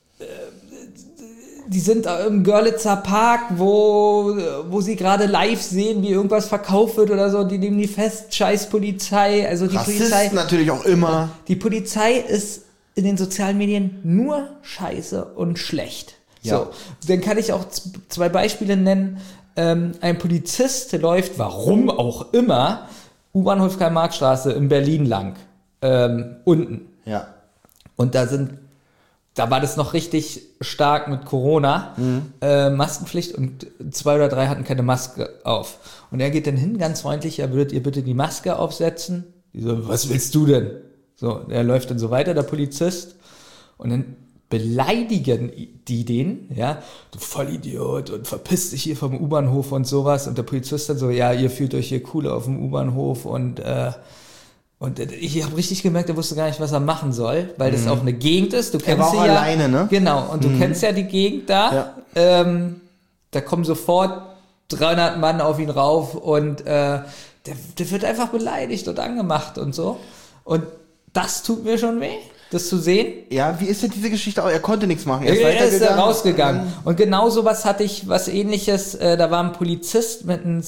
Die sind im Görlitzer Park, wo sie gerade live sehen, wie irgendwas verkauft wird oder so, die nehmen die fest, scheiß Polizei. Also die Rassisten Polizei natürlich auch immer. Die Polizei ist in den sozialen Medien nur scheiße und schlecht. Ja. So, dann kann ich auch 2 Beispiele nennen. Ein Polizist läuft, warum auch immer, U-Bahnhof Karl-Marx-Straße in Berlin lang, unten. Ja. Und da war das noch richtig stark mit Corona, Maskenpflicht, und 2 oder 3 hatten keine Maske auf. Und er geht dann hin, ganz freundlich, würdet ihr bitte die Maske aufsetzen? Die so, was willst du denn? So, er läuft dann so weiter, der Polizist, und dann beleidigen die den, ja, du Vollidiot, und verpiss dich hier vom U-Bahnhof und sowas, und der Polizist dann so, ja, ihr fühlt euch hier cool auf dem U-Bahnhof, und ich habe richtig gemerkt, er wusste gar nicht, was er machen soll, weil das auch eine Gegend ist, du kennst sie ja. Alleine, ne? Genau, und du kennst ja die Gegend da, da kommen sofort 300 Mann auf ihn rauf, und der wird einfach beleidigt und angemacht und so, und das tut mir schon weh, das zu sehen. Ja, wie ist denn diese Geschichte auch? Er konnte nichts machen. Er ist rausgegangen. Und genau sowas hatte ich, was Ähnliches. Da war ein Polizist mit einem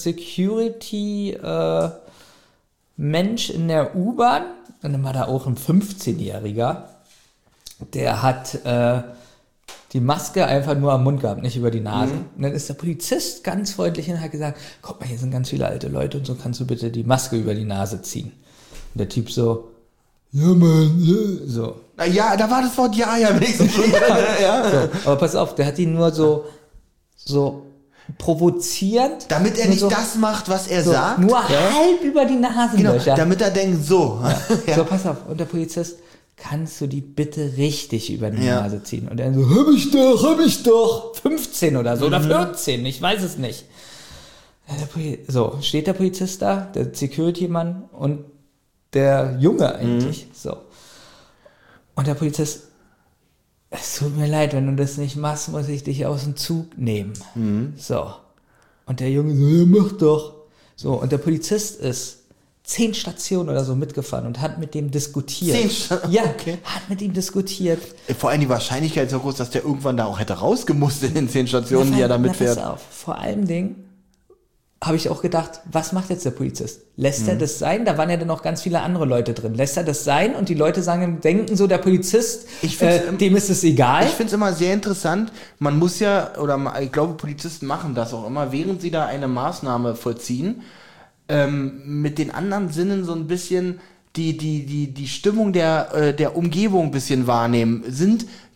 Security-Mensch in der U-Bahn. Und dann war da auch ein 15-Jähriger. Der hat die Maske einfach nur am Mund gehabt, nicht über die Nase. Und dann ist der Polizist ganz freundlich und hat gesagt, guck mal, hier sind ganz viele alte Leute und so, kannst du bitte die Maske über die Nase ziehen. Und der Typ so, ja, Mann, ja. So. Ja, da war das Wort ja wenigstens schon. Ja. So, aber pass auf, der hat ihn nur so provozierend. Damit er nicht das macht, was er sagt. Nur halb über die Nasenlöcher. Genau, damit er denkt, so. Ja. So, pass auf. Und der Polizist, kannst du die bitte richtig über die Nase ziehen? Und er so, hab ich doch. 15 oder so, oder 14, ich weiß es nicht. So, steht der Polizist da, der Security-Mann, und der Junge eigentlich, so. Und der Polizist, es tut mir leid, wenn du das nicht machst, muss ich dich aus dem Zug nehmen. So. Und der Junge so, ja, mach doch. So, und der Polizist ist 10 Stationen oder so mitgefahren und hat mit dem diskutiert. 10 Stationen? Ja, okay. Hat mit ihm diskutiert. Vor allem die Wahrscheinlichkeit ist so groß, dass der irgendwann da auch hätte rausgemusst in den 10 Stationen, die er da mitfährt. Pass auf, vor allem Dingen habe ich auch gedacht, was macht jetzt der Polizist? Lässt er das sein? Da waren ja dann noch ganz viele andere Leute drin. Lässt er das sein? Und die Leute denken so, der Polizist, dem ist es egal. Ich finde es immer sehr interessant. Man muss ja, ich glaube, Polizisten machen das auch immer, während sie da eine Maßnahme vollziehen, mit den anderen Sinnen so ein bisschen die Stimmung der Umgebung ein bisschen wahrnehmen. Sind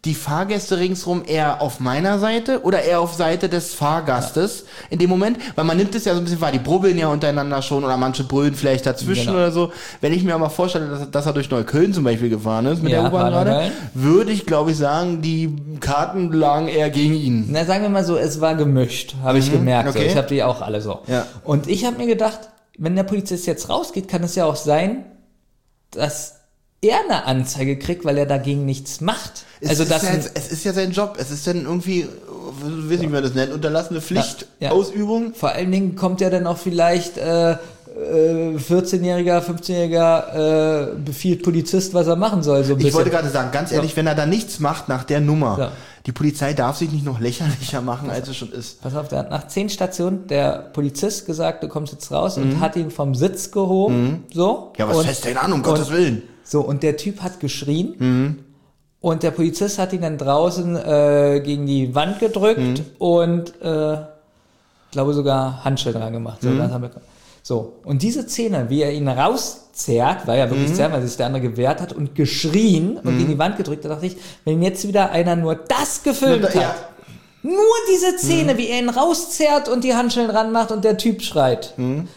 die Fahrgäste ringsrum eher auf meiner Seite oder eher auf Seite des Fahrgastes in dem Moment? Weil man nimmt es ja so ein bisschen wahr, die brubbeln ja untereinander schon oder manche brüllen vielleicht dazwischen oder so. Wenn ich mir aber vorstelle, dass er durch Neukölln zum Beispiel gefahren ist mit der U-Bahn gerade, würde ich, glaube ich, sagen, die Karten lagen eher gegen ihn. Na, sagen wir mal so, es war gemischt, habe ich gemerkt. Okay. So. Ich habe die auch alle so. Ja. Und ich habe mir gedacht, wenn der Polizist jetzt rausgeht, kann es ja auch sein, dass er eine Anzeige kriegt, weil er dagegen nichts macht. Es ist ja sein Job. Es ist dann irgendwie, ich weiß nicht, wie man das nennt, unterlassene Pflichtausübung. Vor allen Dingen kommt ja dann auch vielleicht 14-Jähriger, 15-Jähriger befiehlt Polizist, was er machen soll. So ein ich bisschen. wollte gerade sagen, ganz ehrlich, wenn er da nichts macht nach der Nummer, Ja. die Polizei darf sich nicht noch lächerlicher machen, als es schon ist. Pass auf, der hat nach 10 Stationen der Polizist gesagt, du kommst jetzt raus und hat ihn vom Sitz gehoben. So. Ja, was und, fässt denn an, um Gottes Willen? So, und der Typ hat geschrien und der Polizist hat ihn dann draußen gegen die Wand gedrückt und glaube sogar Handschellen dran gemacht. So, das haben wir, so, und diese Szene, wie er ihn rauszerrt, war ja wirklich zerrt, weil sich der andere gewehrt hat und geschrien und gegen die Wand gedrückt, da dachte ich, wenn jetzt wieder einer nur das gefilmt hat, nur diese Szene, wie er ihn rauszerrt und die Handschellen ranmacht und der Typ schreit,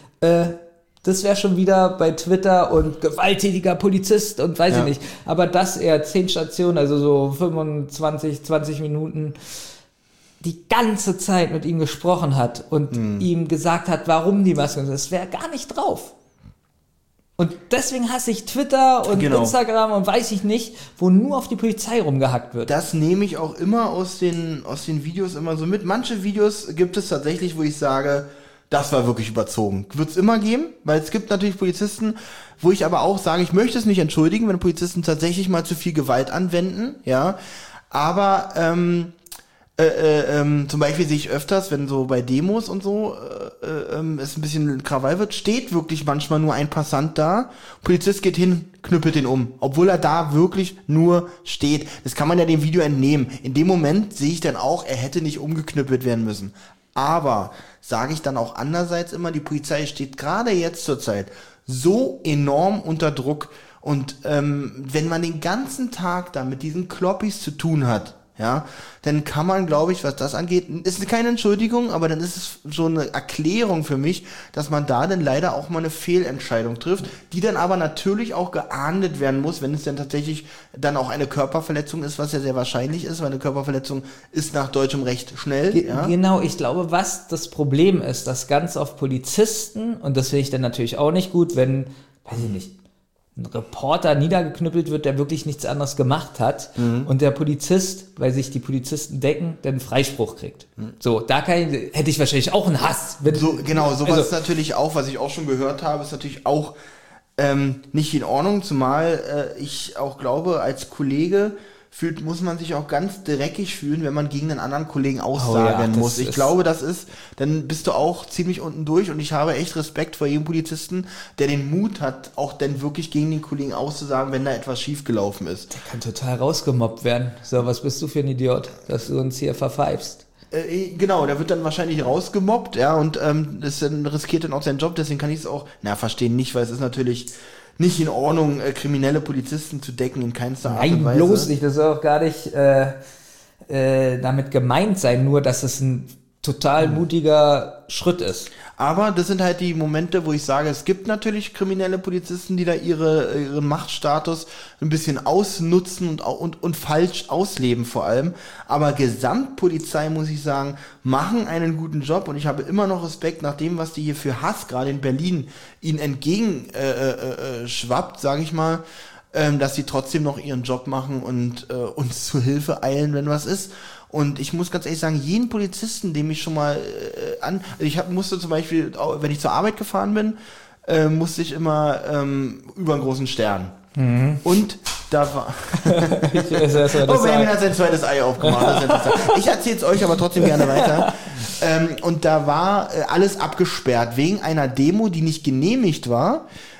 das wäre schon wieder bei Twitter und gewalttätiger Polizist und weiß ich nicht. Aber dass er 10 Stationen, also so 25, 20 Minuten, die ganze Zeit mit ihm gesprochen hat und ihm gesagt hat, warum die Maske, das wäre gar nicht drauf. Und deswegen hasse ich Twitter und Instagram und weiß ich nicht, wo nur auf die Polizei rumgehackt wird. Das nehme ich auch immer aus den Videos immer so mit. Manche Videos gibt es tatsächlich, wo ich sage, das war wirklich überzogen. Wird es immer geben, weil es gibt natürlich Polizisten, wo ich aber auch sage, ich möchte es nicht entschuldigen, wenn Polizisten tatsächlich mal zu viel Gewalt anwenden, ja. Aber zum Beispiel sehe ich öfters, wenn so bei Demos und so es ein bisschen Krawall wird, steht wirklich manchmal nur ein Passant da, Polizist geht hin, knüppelt ihn um, obwohl er da wirklich nur steht. Das kann man ja dem Video entnehmen. In dem Moment sehe ich dann auch, er hätte nicht umgeknüppelt werden müssen. Aber sage ich dann auch andererseits immer, die Polizei steht gerade jetzt zur Zeit so enorm unter Druck und wenn man den ganzen Tag da mit diesen Kloppis zu tun hat, ja, dann kann man, glaube ich, was das angeht, ist keine Entschuldigung, aber dann ist es so eine Erklärung für mich, dass man da dann leider auch mal eine Fehlentscheidung trifft, die dann aber natürlich auch geahndet werden muss, wenn es dann tatsächlich dann auch eine Körperverletzung ist, was ja sehr wahrscheinlich ist, weil eine Körperverletzung ist nach deutschem Recht schnell. Genau, ich glaube, was das Problem ist, dass ganz oft Polizisten, und das finde ich dann natürlich auch nicht gut, wenn, weiß ich nicht, ein Reporter niedergeknüppelt wird, der wirklich nichts anderes gemacht hat und der Polizist, weil sich die Polizisten decken, dann einen Freispruch kriegt. So, da hätte ich wahrscheinlich auch einen Hass. Sowas ist natürlich auch, was ich auch schon gehört habe, ist natürlich auch nicht in Ordnung, zumal ich auch glaube, als Kollege muss man sich auch ganz dreckig fühlen, wenn man gegen einen anderen Kollegen aussagen muss. Ich glaube, dann bist du auch ziemlich unten durch und ich habe echt Respekt vor jedem Polizisten, der den Mut hat, auch dann wirklich gegen den Kollegen auszusagen, wenn da etwas schiefgelaufen ist. Der kann total rausgemobbt werden. So, was bist du für ein Idiot, dass du uns hier verpfeifst? Genau, der wird dann wahrscheinlich rausgemobbt, ja, und das dann riskiert dann auch seinen Job, deswegen kann ich es auch, verstehen nicht, weil es ist natürlich nicht in Ordnung, kriminelle Polizisten zu decken, in keinster Art und Weise. Nein, bloß nicht, das soll auch gar nicht damit gemeint sein, nur dass es ein total mutiger Schritt ist. Aber das sind halt die Momente, wo ich sage, es gibt natürlich kriminelle Polizisten, die da ihren Machtstatus ein bisschen ausnutzen und falsch ausleben vor allem. Aber Gesamtpolizei, muss ich sagen, machen einen guten Job und ich habe immer noch Respekt nach dem, was die hier für Hass gerade in Berlin ihnen entgegenschwappt, sage ich mal, dass sie trotzdem noch ihren Job machen und uns zu Hilfe eilen, wenn was ist. Und ich muss ganz ehrlich sagen, jeden Polizisten, dem ich schon mal musste zum Beispiel, wenn ich zur Arbeit gefahren bin, musste ich immer über einen großen Stern. Und da war Benjamin hat sein zweites Ei aufgemacht. Das ist interessant. Ich erzähle es euch aber trotzdem gerne weiter. Und da war alles abgesperrt wegen einer Demo, die nicht genehmigt war.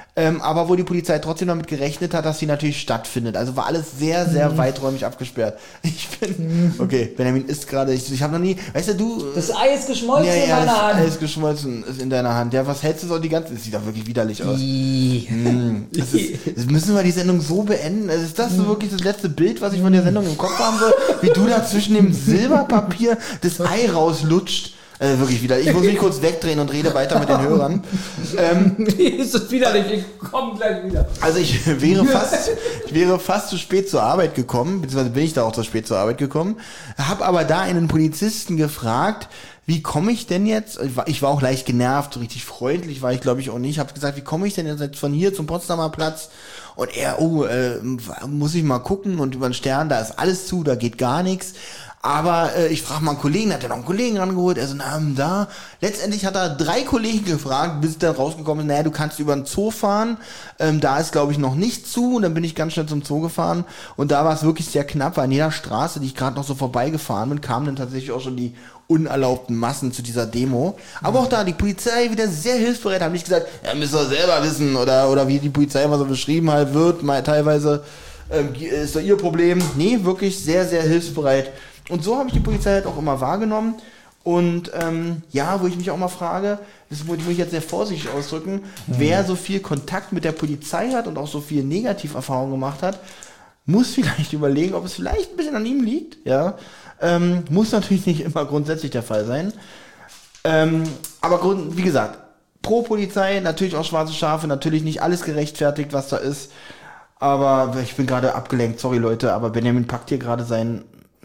aber wo die Polizei trotzdem damit gerechnet hat, dass sie natürlich stattfindet. Also war alles sehr, sehr weiträumig abgesperrt. Okay, Benjamin isst gerade, ich habe noch nie, weißt du, Das Ei ist geschmolzen in meiner das Hand. Ei ist geschmolzen, ist in deiner Hand. Ja, was hältst du so die ganze, das sieht doch wirklich widerlich aus. Das müssen wir die Sendung so beenden. Also ist das so wirklich das letzte Bild, was ich von der Sendung im Kopf haben soll? Wie du da zwischen dem Silberpapier das Ei rauslutscht. Wirklich wieder. Ich muss mich kurz wegdrehen und rede weiter mit den Hörern. Ist das widerlich, ich komme gleich wieder. Also ich wäre fast zu spät zur Arbeit gekommen, beziehungsweise bin ich da auch zu spät zur Arbeit gekommen, habe aber da einen Polizisten gefragt, wie komme ich denn jetzt, ich war auch leicht genervt, so richtig freundlich war ich glaube ich auch nicht, habe gesagt, wie komme ich denn jetzt von hier zum Potsdamer Platz? Und er, muss ich mal gucken und über den Stern, da ist alles zu, da geht gar nichts. Aber ich frage mal einen Kollegen, hat er noch einen Kollegen rangeholt, er so, da. Letztendlich hat er 3 Kollegen gefragt, bis dann rausgekommen ist, naja, du kannst über den Zoo fahren, da ist glaube ich noch nicht zu, und dann bin ich ganz schnell zum Zoo gefahren und da war es wirklich sehr knapp, weil an jeder Straße, die ich gerade noch so vorbeigefahren bin, kamen dann tatsächlich auch schon die unerlaubten Massen zu dieser Demo. Aber auch da, die Polizei wieder sehr hilfsbereit, haben nicht gesagt, ja, müsst ihr selber wissen, oder wie die Polizei immer so beschrieben halt wird, mal teilweise ist doch ihr Problem. Nee, wirklich sehr, sehr hilfsbereit. Und so habe ich die Polizei halt auch immer wahrgenommen. Und wo ich mich auch mal frage, das muss ich jetzt sehr vorsichtig ausdrücken, wer so viel Kontakt mit der Polizei hat und auch so viel Negativerfahrung gemacht hat, muss vielleicht überlegen, ob es vielleicht ein bisschen an ihm liegt. Ja, muss natürlich nicht immer grundsätzlich der Fall sein. Aber wie gesagt, pro Polizei, natürlich auch schwarze Schafe, natürlich nicht alles gerechtfertigt, was da ist. Aber ich bin gerade abgelenkt, sorry Leute, aber Benjamin packt hier gerade sein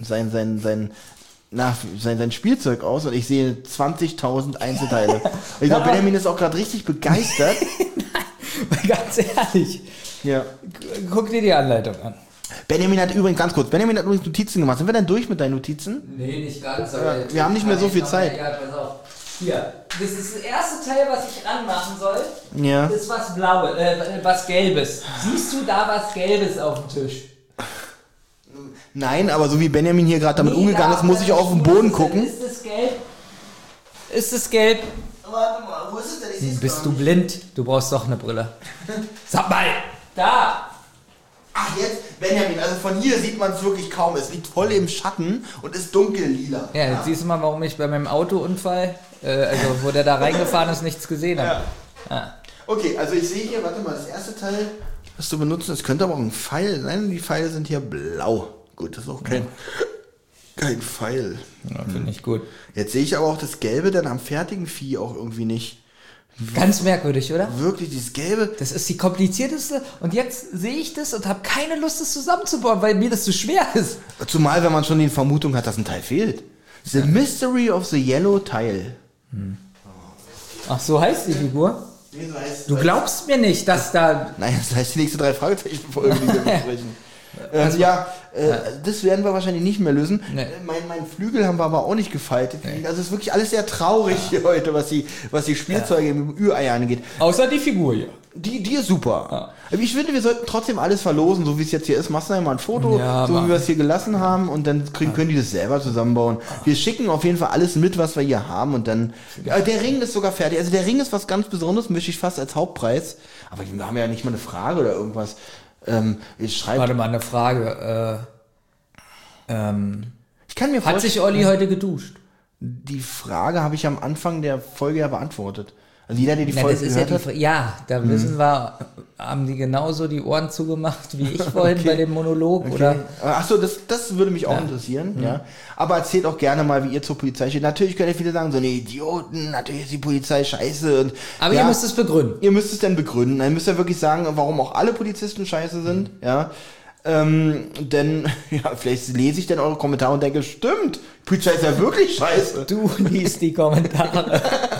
Spielzeug aus und ich sehe 20.000 Einzelteile. Ich glaube, Benjamin ist auch gerade richtig begeistert. Nein, ganz ehrlich. Ja. Guck dir die Anleitung an. Benjamin hat übrigens Notizen gemacht. Sind wir denn durch mit deinen Notizen? Nee, nicht ganz. Aber wir haben nicht mehr so viel Zeit. Ja, pass auf. Hier, das ist das erste Teil, was ich ranmachen soll. Ja. Das ist was Gelbes. Siehst du da was Gelbes auf dem Tisch? Nein, aber so wie Benjamin hier gerade damit umgegangen ist, muss ich auf den Boden gucken. Ist es gelb? Ist es gelb? Warte mal, wo ist es denn? Bist du blind? Du brauchst doch eine Brille. Sag mal! Da! Ach jetzt, Benjamin, also von hier sieht man es wirklich kaum. Es liegt voll im Schatten und ist dunkellila. Ja, jetzt siehst du mal, warum ich bei meinem Autounfall, wo der da reingefahren ist, nichts gesehen habe. Ja. Okay, also ich sehe hier, warte mal, das erste Teil, was du benutzt, es könnte aber auch ein Pfeil sein. Die Pfeile sind hier blau. Gut, das ist auch kein Pfeil. Ja, finde ich gut. Jetzt sehe ich aber auch das Gelbe dann am fertigen Vieh auch irgendwie nicht. Ganz merkwürdig, oder? Wirklich, dieses Gelbe. Das ist die komplizierteste. Und jetzt sehe ich das und habe keine Lust, das zusammenzubauen, weil mir das zu schwer ist. Zumal, wenn man schon die Vermutung hat, dass ein Teil fehlt. The Mystery of the Yellow Tile. Ach, so heißt die Figur? Nee, so heißt Du glaubst mir nicht, dass da... Nein, das heißt die nächste 3 Fragezeichen-Folge, die wir besprechen. Das werden wir wahrscheinlich nicht mehr lösen. Nee. Mein Flügel haben wir aber auch nicht gefaltet. Nee. Also es ist wirklich alles sehr traurig hier heute, was die Spielzeuge im Ü-Ei angeht. Außer die Figur hier. Die ist super. Ja. Ich finde, wir sollten trotzdem alles verlosen, so wie es jetzt hier ist. Machst du mal ein Foto, so wie wir es hier gelassen haben, und dann können die das selber zusammenbauen. Wir schicken auf jeden Fall alles mit, was wir hier haben, und dann... der Ring ist sogar fertig. Also der Ring ist was ganz Besonderes, mische ich fast als Hauptpreis. Aber wir haben ja nicht mal eine Frage oder irgendwas. Warte mal, eine Frage. Ich kann mir vorstellen, hat sich Olli heute geduscht? Die Frage habe ich am Anfang der Folge ja beantwortet. Also jeder, der die Folge gehört hat. Da wissen wir, haben die genauso die Ohren zugemacht wie ich vorhin bei dem Monolog? Okay. Oder? Achso, das würde mich auch interessieren. Ja. Aber erzählt auch gerne mal, wie ihr zur Polizei steht. Natürlich können ja viele sagen, so eine Idioten, natürlich ist die Polizei scheiße. Und, aber ihr müsst es begründen. Ihr müsst es dann begründen. Dann müsst ihr wirklich sagen, warum auch alle Polizisten scheiße sind. Ja. Denn, vielleicht lese ich dann eure Kommentare und denke, stimmt, Polizei ist ja wirklich scheiße. Du liest die Kommentare.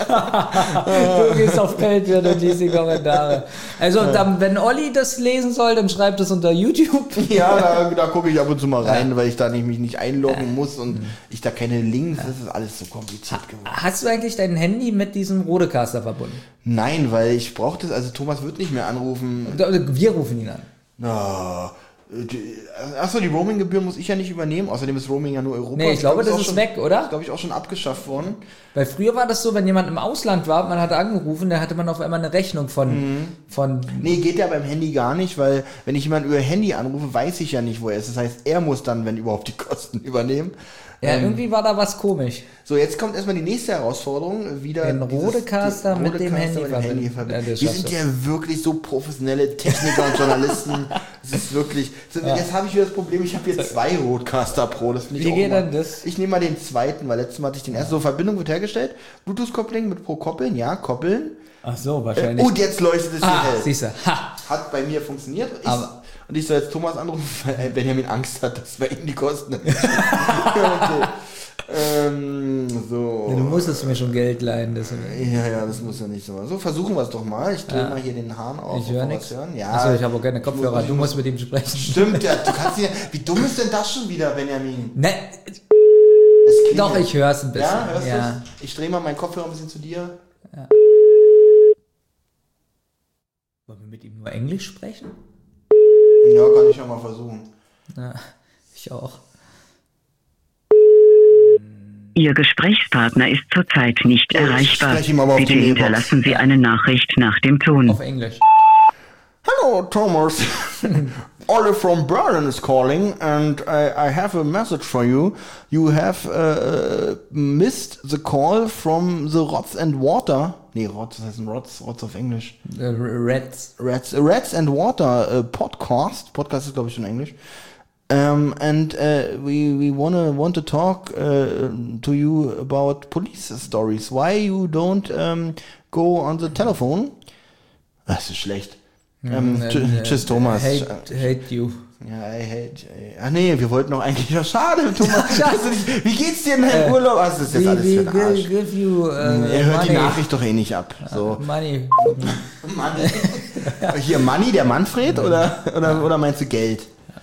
Du gehst auf Patreon und liest die Kommentare. Also, dann, wenn Olli das lesen soll, dann schreibt es unter YouTube. Ja, da gucke ich ab und zu mal rein, weil ich da mich nicht einloggen muss und ich da keine Links, das ist alles so kompliziert geworden. Hast du eigentlich dein Handy mit diesem Rodecaster verbunden? Nein, weil ich brauche das, also Thomas wird nicht mehr anrufen. Wir rufen ihn an. Na, Achso, die Roaming-Gebühr muss ich ja nicht übernehmen. Außerdem ist Roaming ja nur Europa. Nee, ich glaube, das ist schon, weg, oder? Das glaube ich auch schon abgeschafft worden. Weil früher war das so, wenn jemand im Ausland war, man hat angerufen, dann hatte man auf einmal eine Rechnung von... Nee, geht ja beim Handy gar nicht, weil wenn ich jemanden über Handy anrufe, weiß ich ja nicht, wo er ist. Das heißt, er muss dann, wenn überhaupt, die Kosten übernehmen. Ja, irgendwie war da was komisch. So, jetzt kommt erstmal die nächste Herausforderung. Wieder Den Rodecaster mit dem Handy verbinden. Ja, wir sind ja wirklich so professionelle Techniker und Journalisten. Das ist wirklich... So, jetzt habe ich wieder das Problem, ich habe hier 2 Rodecaster Pro. Das Wie geht denn das? Ich nehme mal den zweiten, weil letztes Mal hatte ich den ersten. So, Verbindung wird hergestellt. Bluetooth-Kopplung mit Pro koppeln. Ja, koppeln. Ach so, wahrscheinlich. Und jetzt leuchtet es hier hell. Siehst du. Hat bei mir funktioniert. Und ich soll jetzt Thomas anrufen, weil Benjamin Angst hat, dass bei ihm die Kosten... Okay. So. Ja, du musstest mir schon Geld leihen. Ja, das muss ja nicht so. So, versuchen wir es doch mal. Ich drehe mal hier den Hahn auf. Ich höre nichts. Ja, achso, ich habe auch keine Kopfhörer. Du musst mit ihm sprechen. Stimmt, ja. Du kannst ja. Wie dumm ist denn das schon wieder, Benjamin? Ne. Doch, ich höre es ein bisschen. Ja, hörst du? Ich drehe mal meinen Kopfhörer ein bisschen zu dir. Ja. Wollen wir mit ihm nur Englisch sprechen? Ja, kann ich ja mal versuchen. Ja, ich auch. Ihr Gesprächspartner ist zurzeit nicht erreichbar. Bitte hinterlassen Sie eine Nachricht nach dem Ton. Auf Englisch. Hello, Thomas. Ollie from Berlin is calling, and I have a message for you. You have missed the call from the Rotz and Water. Nee, Rotz, das heißt ein Rotz auf Englisch. Rats and Water podcast. Podcast ist, glaube ich, schon Englisch. And we want to talk to you about police stories. Why you don't go on the telephone? Das ist schlecht. Tschüss, Thomas. Hate you. Ja, I hate. Ach nee, wir wollten doch eigentlich. Ja, schade, Thomas. Wie geht's dir in deinem Urlaub? Was ist das jetzt alles für ein Arsch? Give you, er hört die Nachricht doch eh nicht ab. So. Money. Hier, Money, der Manfred? Oder meinst du Geld?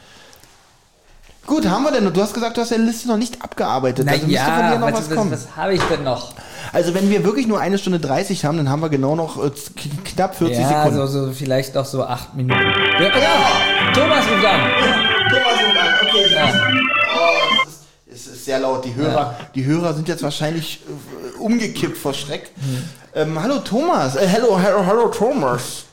Gut, haben wir denn? Du hast gesagt, du hast deine Liste noch nicht abgearbeitet. Na also müsste von dir noch was kommen. Was habe ich denn noch? Also wenn wir wirklich nur 1 Stunde 30 haben, dann haben wir genau noch knapp 40 Sekunden. Ja, so vielleicht noch so 8 Minuten. Ja, Thomas ruft an. Thomas ruft an, okay. Ja. Oh, es ist sehr laut. Die Hörer sind jetzt wahrscheinlich umgekippt vor Schreck. Hallo Thomas. Hello Thomas.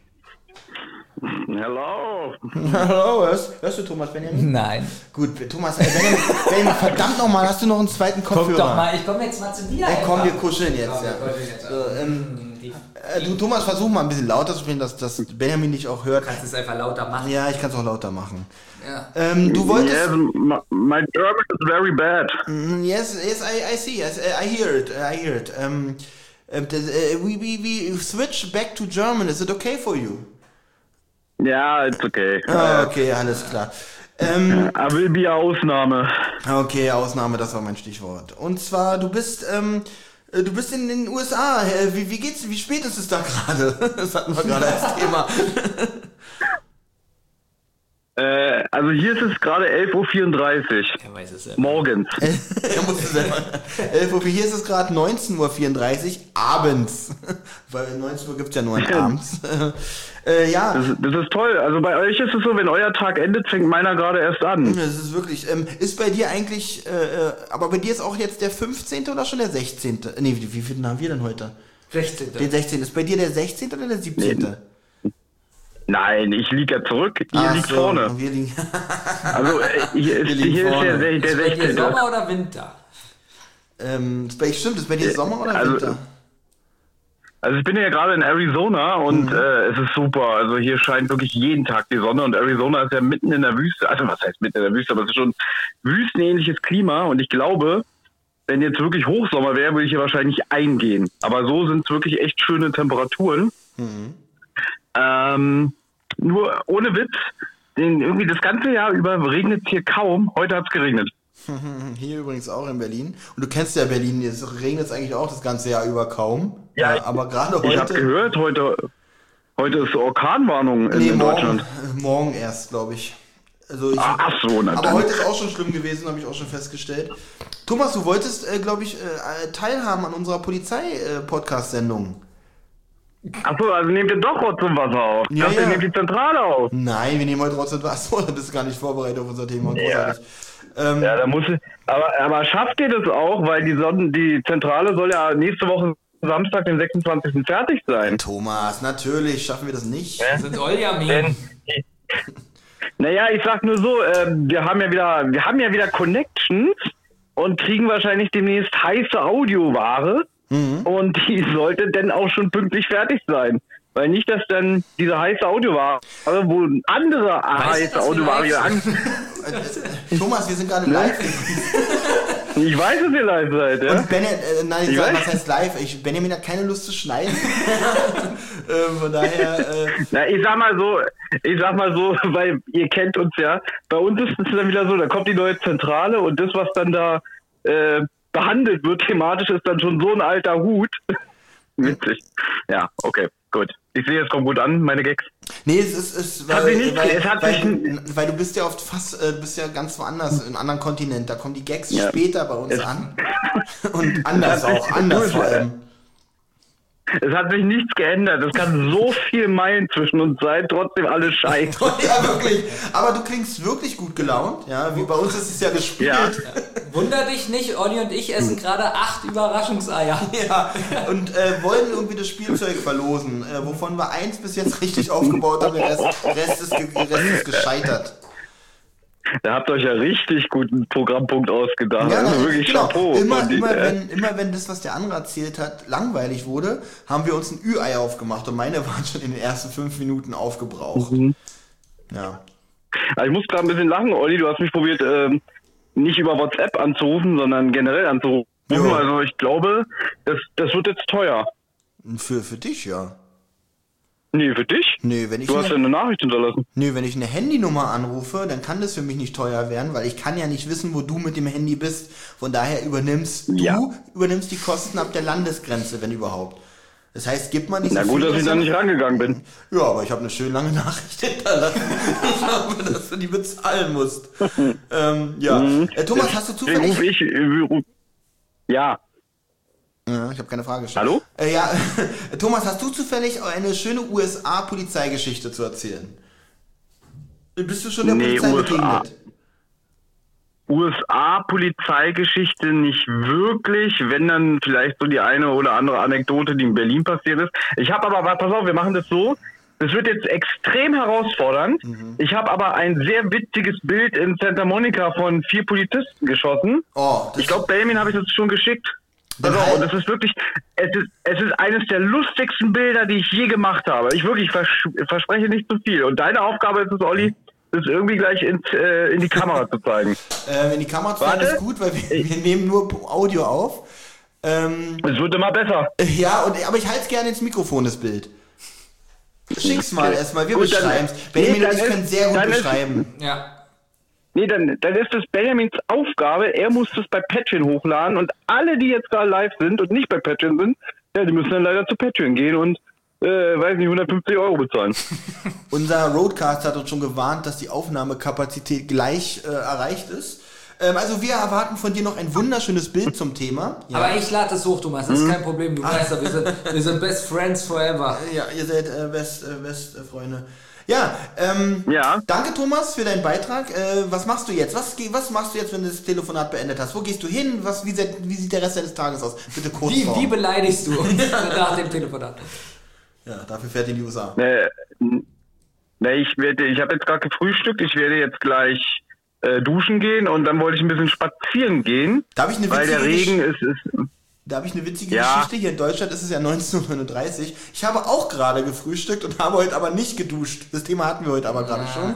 Hello. Hallo, hörst du Thomas Benjamin? Nein. Gut, Thomas, Benjamin, verdammt nochmal, hast du noch einen zweiten Kopfhörer? Guck doch mal, ich komme jetzt mal zu dir. Komm, wir kuscheln jetzt. Du, Thomas, versuch mal ein bisschen lauter zu spielen, dass Benjamin dich auch hört. Du kannst es einfach lauter machen. Ja, ich kann es auch lauter machen. Ja. Du wolltest... Yes, my German is very bad. Yes, I see. Yes, I hear it. We switch back to German. Is it okay for you? Ja, it's okay. Okay, alles klar. will be Ausnahme. Okay, Ausnahme, das war mein Stichwort. Und zwar, du bist in den USA. Wie geht's? Wie spät ist es da gerade? Das hatten wir gerade als Thema. Also hier ist es gerade 11:34 Uhr. Er weiß es ja. Morgens. Er musste selber. 11 Uhr. Hier ist es gerade 19:34 Uhr abends. Weil 19 Uhr gibt's ja nur abends. Ja. Das ist toll. Also bei euch ist es so, wenn euer Tag endet, fängt meiner gerade erst an. Das ist wirklich. Ist bei dir eigentlich, aber bei dir ist auch jetzt der 15. oder schon der 16.? Nee, wie viel haben wir denn heute? 16. Den 16. Ist bei dir der 16. oder der 17.? Nee. Nein, ich liege ja zurück. Ihr liegt vorne. Wir liegen. Also hier ist der Ist bei 16. dir Sommer oder Winter? Stimmt, ist bei dir Sommer oder Winter? Also ich bin ja gerade in Arizona und es ist super. Also hier scheint wirklich jeden Tag die Sonne und Arizona ist ja mitten in der Wüste. Also was heißt mitten in der Wüste, aber es ist schon wüstenähnliches Klima und ich glaube, wenn jetzt wirklich Hochsommer wäre, würde ich hier wahrscheinlich eingehen. Aber so sind es wirklich echt schöne Temperaturen. Nur ohne Witz, irgendwie das ganze Jahr über regnet es hier kaum. Heute hat es geregnet. Hier übrigens auch in Berlin. Und du kennst ja Berlin, es regnet eigentlich auch das ganze Jahr über kaum. Ja, aber gerade heute... Ich habe gehört, heute ist Orkanwarnung in Deutschland. Morgen erst, glaube ich. Also ach so, aber heute ist auch schon schlimm gewesen, habe ich auch schon festgestellt. Thomas, du wolltest, glaube ich, teilhaben an unserer Polizei-Podcast-Sendung. Achso, also nehmt ihr doch Rotz und Wasser auf. Ja, ihr nehmt die Zentrale auf. Nein, wir nehmen heute Rotz und Wasser. Da bist du gar nicht vorbereitet auf unser Thema. Großartig. Ja, da muss ich, aber schafft ihr das auch? Weil die Zentrale soll ja nächste Woche Samstag, den 26. fertig sein. Thomas, natürlich schaffen wir das nicht. Das sind Oljamin. Naja, ich sag nur so, wir haben ja wieder Connections und kriegen wahrscheinlich demnächst heiße Audioware. Und die sollte dann auch schon pünktlich fertig sein. Weil nicht, dass dann diese heiße Audioware, wo andere heiße Audioware an... Thomas, wir sind gerade live. Ich weiß, dass ihr live seid, ja? Und was heißt live? Benjamin hat keine Lust zu schneiden. Von daher... Na, ich sag mal so, weil ihr kennt uns ja, bei uns ist es dann wieder so, da kommt die neue Zentrale und das, was dann da behandelt wird thematisch, ist dann schon so ein alter Hut. Witzig. Ja, okay, gut. Ich sehe, es kommt gut an, meine Gags. Nee, weil du bist ja oft bist ja ganz woanders, in einem anderen Kontinent. Da kommen die Gags später bei uns an. Und anders vor allem. Es hat sich nichts geändert. Es kann so viel Meilen zwischen uns sein, trotzdem alles scheiße. Ja, wirklich. Aber du klingst wirklich gut gelaunt. Ja, wie bei uns ist es ja gespielt. Ja. Wunder dich nicht, Olli und ich essen gerade 8 Überraschungseier. Ja, und wollen irgendwie das Spielzeug verlosen, wovon wir 1 bis jetzt richtig aufgebaut haben. Der Rest ist gescheitert. Da habt ihr euch ja richtig guten Programmpunkt ausgedacht. Ja, also wirklich Chapeau. Immer wenn das, was der andere erzählt hat, langweilig wurde, haben wir uns ein Ü-Ei aufgemacht und meine waren schon in den ersten 5 Minuten aufgebraucht. Ja. Also ich muss gerade ein bisschen lachen, Olli, du hast mich probiert, nicht über WhatsApp anzurufen, sondern generell anzurufen. Jo. Also ich glaube, das wird jetzt teuer. Für dich, ja. Nee, für dich? Nee, wenn ich du hast ja eine Nachricht hinterlassen. Nee, wenn ich eine Handynummer anrufe, dann kann das für mich nicht teuer werden, weil ich kann ja nicht wissen, wo du mit dem Handy bist. Von daher übernimmst die Kosten ab der Landesgrenze, wenn überhaupt. Das heißt, gibt man nicht so viel. Na gut, dass ich da nicht rangegangen bin. Ja, aber ich habe eine schön lange Nachricht hinterlassen. Ich glaube, dass du die bezahlen musst. Thomas, hast du zufällig... Ja. Ja, ich habe keine Frage gestellt. Hallo? Thomas, hast du zufällig eine schöne USA-Polizeigeschichte zu erzählen? Bist du schon der Polizei begegnet? USA-Polizeigeschichte nicht wirklich, wenn dann vielleicht so die eine oder andere Anekdote, die in Berlin passiert ist. Ich habe aber, pass auf, wir machen das so, das wird jetzt extrem herausfordernd. Ich habe aber ein sehr witziges Bild in Santa Monica von 4 Polizisten geschossen. Ich glaube, Benjamin habe ich das schon geschickt. Also, und das ist wirklich, es ist eines der lustigsten Bilder, die ich je gemacht habe. Ich wirklich verspreche nicht zu viel. Und deine Aufgabe ist es, Olli, das irgendwie gleich in die Kamera zu zeigen. In die Kamera zu zeigen ist gut, weil wir nehmen nur Audio auf. Es wird immer besser. Ja, aber ich halte es gerne ins Mikrofon, das Bild. Schick's mal erstmal, wir beschreiben es. Benjamin und ich können sehr gut beschreiben. Ja. Nee, dann ist es Benjamins Aufgabe, er muss das bei Patreon hochladen und alle, die jetzt gerade live sind und nicht bei Patreon sind, ja, die müssen dann leider zu Patreon gehen und, 150 € bezahlen. Unser Roadcaster hat uns schon gewarnt, dass die Aufnahmekapazität gleich erreicht ist. Also wir erwarten von dir noch ein wunderschönes Bild zum Thema. Ja. Aber ich lade es hoch, Thomas, das ist kein Problem. Du weißt ja, wir sind Best Friends forever. Ja, ihr seid Best Freunde. Ja, danke Thomas für deinen Beitrag. Was machst du jetzt? Was machst du jetzt, wenn du das Telefonat beendet hast? Wo gehst du hin? Wie sieht der Rest deines Tages aus? Bitte kurz. Wie beleidigst du uns nach dem Telefonat? Ja, dafür fährt in die USA. Ich habe jetzt gerade gefrühstückt. Ich werde jetzt gleich duschen gehen und dann wollte ich ein bisschen spazieren gehen. Weil der Regen ist... Da habe ich eine witzige Geschichte. Hier in Deutschland ist es ja 19:39 Uhr. Ich habe auch gerade gefrühstückt und habe heute aber nicht geduscht. Das Thema hatten wir heute aber gerade schon.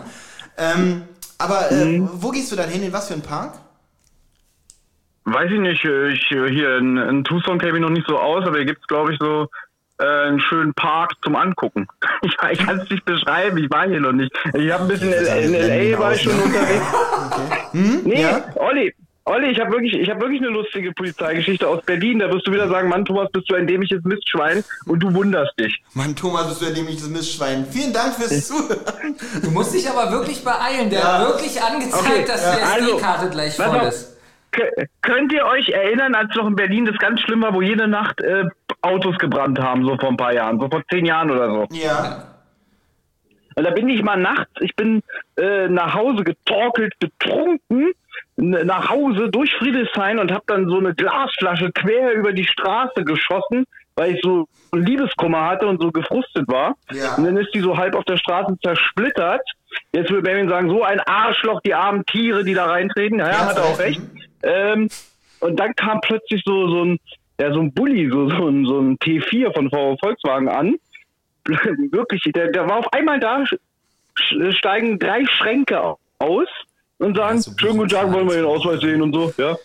Wo gehst du dann hin? In was für einen Park? Weiß ich nicht. Hier in Tucson kenne ich noch nicht so aus, aber hier gibt es, glaube ich, so einen schönen Park zum Angucken. Ich kann es nicht beschreiben, ich war hier noch nicht. Ich habe ein bisschen in L.A. war ich schon unterwegs. Okay. Nee, ja? Olli, ich habe wirklich eine lustige Polizeigeschichte aus Berlin. Da wirst du wieder sagen, Mann, Thomas, bist du ein dämliches Mistschwein und du wunderst dich. Mann, Thomas, bist du ein dämliches Mistschwein. Vielen Dank fürs Zuhören. Du musst dich aber wirklich beeilen. Der hat wirklich angezeigt, dass die SD-Karte gleich voll ist. Könnt ihr euch erinnern, als noch in Berlin das ganz schlimm war, wo jede Nacht Autos gebrannt haben, so vor ein paar Jahren, so vor 10 Jahren oder so. Ja. Und da bin ich mal nachts, ich bin nach Hause getorkelt, betrunken, nach Hause durch Friedrichshain und habe dann so eine Glasflasche quer über die Straße geschossen, weil ich so Liebeskummer hatte und so gefrustet war. Ja. Und dann ist die so halb auf der Straße zersplittert. Jetzt würde Benjamin sagen, so ein Arschloch, die armen Tiere, die da reintreten. Ja, hat er auch recht. Und dann kam plötzlich so ein Bulli, so ein T4 von Volkswagen an. Wirklich, der war auf einmal da, steigen 3 Schränke aus und sagen, schönen guten Tag, wollen wir Ihren Ausweis sehen und so, ja.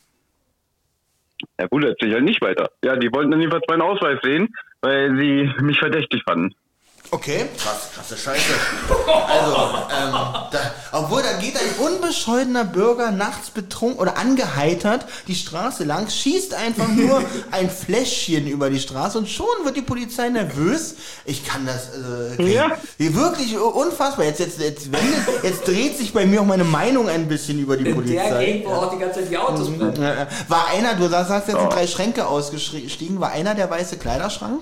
Ja gut, erzähl ich halt nicht weiter. Ja, die wollten dann jedenfalls meinen Ausweis sehen, weil sie mich verdächtig fanden. Okay, krasse Scheiße. Also, obwohl da geht ein unbescholtener Bürger nachts betrunken oder angeheitert die Straße lang, schießt einfach nur ein Fläschchen über die Straße und schon wird die Polizei nervös. Ich kann das, wirklich unfassbar. Jetzt dreht sich bei mir auch meine Meinung ein bisschen über die Polizei. Der Gegend, wo auch die ganze Zeit die Autos brennen. War einer, du sagst, jetzt sind 3 Schränke ausgestiegen, war einer der weiße Kleiderschrank?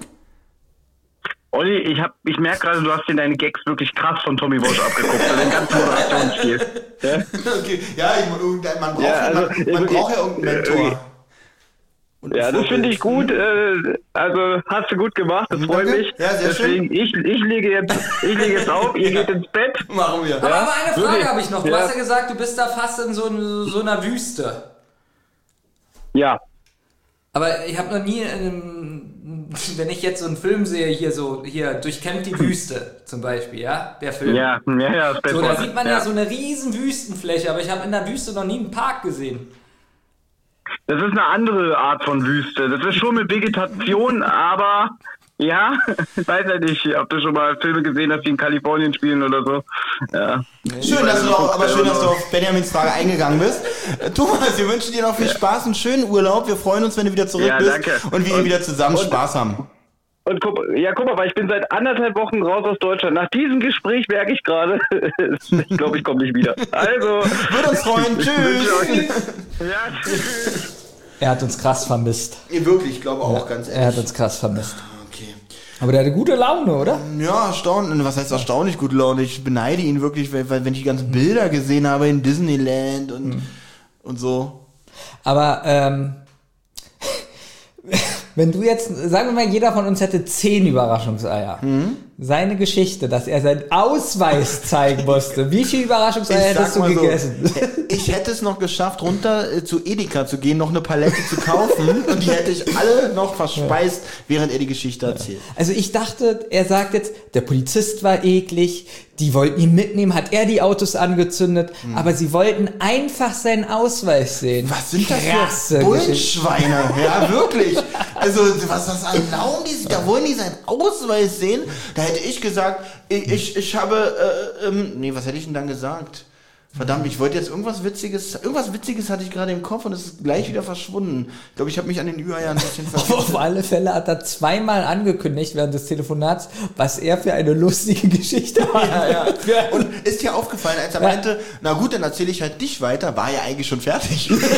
Olli, ich merke gerade, du hast dir deine Gags wirklich krass von Tommy Walsh abgeguckt, also den ganzen Moderationsstil. Ja? Okay, ja, man braucht ja irgendeinen Mentor. Ja, das finde ich gut, also hast du gut gemacht, das freut mich. Ja, sehr Deswegen, ich lege jetzt auf, ihr geht ins Bett. Machen wir. Aber eine Frage habe ich noch, du hast ja gesagt, du bist da fast in so einer Wüste. Ja. Aber ich habe noch nie, wenn ich jetzt so einen Film sehe, hier durchkämmt die Wüste zum Beispiel, ja, der Film. Ja, das so, da sieht man ja so eine riesen Wüstenfläche, aber ich habe in der Wüste noch nie einen Park gesehen. Das ist eine andere Art von Wüste. Das ist schon mit Vegetation, aber ja, ich weiß ja nicht, ob du schon mal Filme gesehen hast, die in Kalifornien spielen oder so. Ja. Schön, dass du auf Benjamins Frage eingegangen bist. Thomas, wir wünschen dir noch viel Spaß, einen schönen Urlaub. Wir freuen uns, wenn du wieder zurück bist und wir wieder zusammen Spaß haben. Und guck mal, weil ich bin seit 1,5 Wochen raus aus Deutschland. Nach diesem Gespräch merke ich gerade, ich glaube, ich komme nicht wieder. Also. Würde uns freuen. Tschüss. Ja, tschüss. Er hat uns krass vermisst. Wirklich, ich glaube auch, ganz ehrlich. Er hat uns krass vermisst. Okay. Aber der hatte gute Laune, oder? Ja, erstaunlich. Was heißt erstaunlich gute Laune? Ich beneide ihn wirklich, weil wenn ich die ganzen Bilder gesehen habe in Disneyland und so. Aber, wenn du jetzt, sagen wir mal, jeder von uns hätte 10 Überraschungseier. Seine Geschichte, dass er seinen Ausweis zeigen musste. Wie viele Überraschungseier hättest du gegessen? So, ich hätte es noch geschafft, runter zu Edeka zu gehen, noch eine Palette zu kaufen und die hätte ich alle noch verspeist, während er die Geschichte erzählt. Also ich dachte, er sagt jetzt, der Polizist war eklig, die wollten ihn mitnehmen, hat er die Autos angezündet, aber sie wollten einfach seinen Ausweis sehen. Was sind das für Bullenschweine? Ja, wirklich. Also, was erlauben die sich? Da wollen die seinen Ausweis sehen? Da hätte ich gesagt, ich habe, was hätte ich denn dann gesagt? Verdammt, ich wollte jetzt irgendwas Witziges hatte ich gerade im Kopf und es ist gleich wieder verschwunden. Ich glaube, ich habe mich an den Ü-Eiern ein bisschen vergessen. Auf alle Fälle hat er 2-mal angekündigt während des Telefonats, was er für eine lustige Geschichte hat. Ja. Und ist dir aufgefallen, als er meinte, na gut, dann erzähle ich halt dich weiter, war ja eigentlich schon fertig. Gut.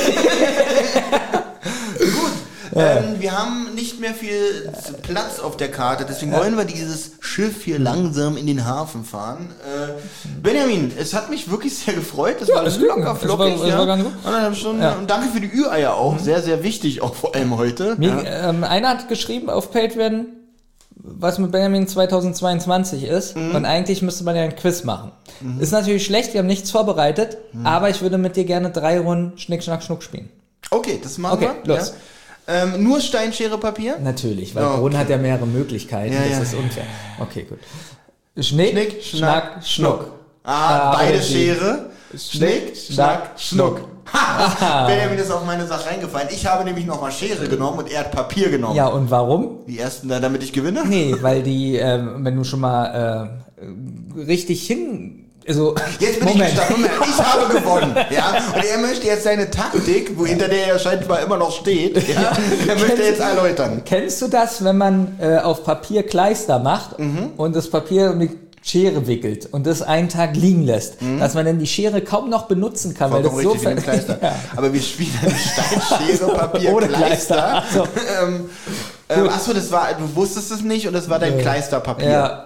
Wir haben nicht mehr viel Platz auf der Karte, deswegen wollen wir dieses Schiff hier langsam in den Hafen fahren. Benjamin, es hat mich wirklich sehr gefreut. Das war locker flockig. Das war ganz gut. Und danke für die Ü-Eier auch. Sehr, sehr wichtig, auch vor allem heute. Einer hat geschrieben auf Patreon, was mit Benjamin 2022 ist. Und eigentlich müsste man ja ein Quiz machen. Ist natürlich schlecht, wir haben nichts vorbereitet, aber ich würde mit dir gerne 3 Runden Schnick, Schnack, Schnuck spielen. Okay, das machen wir. Los. Ja. Nur Stein, Schere, Papier? Natürlich, weil Brunnen hat ja mehrere Möglichkeiten. Das ist unfair. Okay, gut. Schnick, Schnack, Schnuck. Beide Schere. Schnick, Schnack, Schnuck. Benjamin ist auf meine Sache reingefallen. Ich habe nämlich nochmal Schere genommen und er hat Papier genommen. Ja, und warum? Die ersten, damit ich gewinne? Nee, weil die, wenn du schon mal richtig Also, jetzt bin ich gestanden. Ich habe gewonnen. Ja? Und er möchte jetzt seine Taktik, hinter der er scheinbar immer noch steht, er möchte jetzt erläutern. Kennst du das, wenn man auf Papier Kleister macht und das Papier um die Schere wickelt und das einen Tag liegen lässt, dass man dann die Schere kaum noch benutzen kann, vollkommen weil das richtig, so Kleister. Ja. Aber wir spielen Stein, Schere, Papier, Kleister. So. Achso, du wusstest es nicht und das war dein Kleisterpapier. Ja.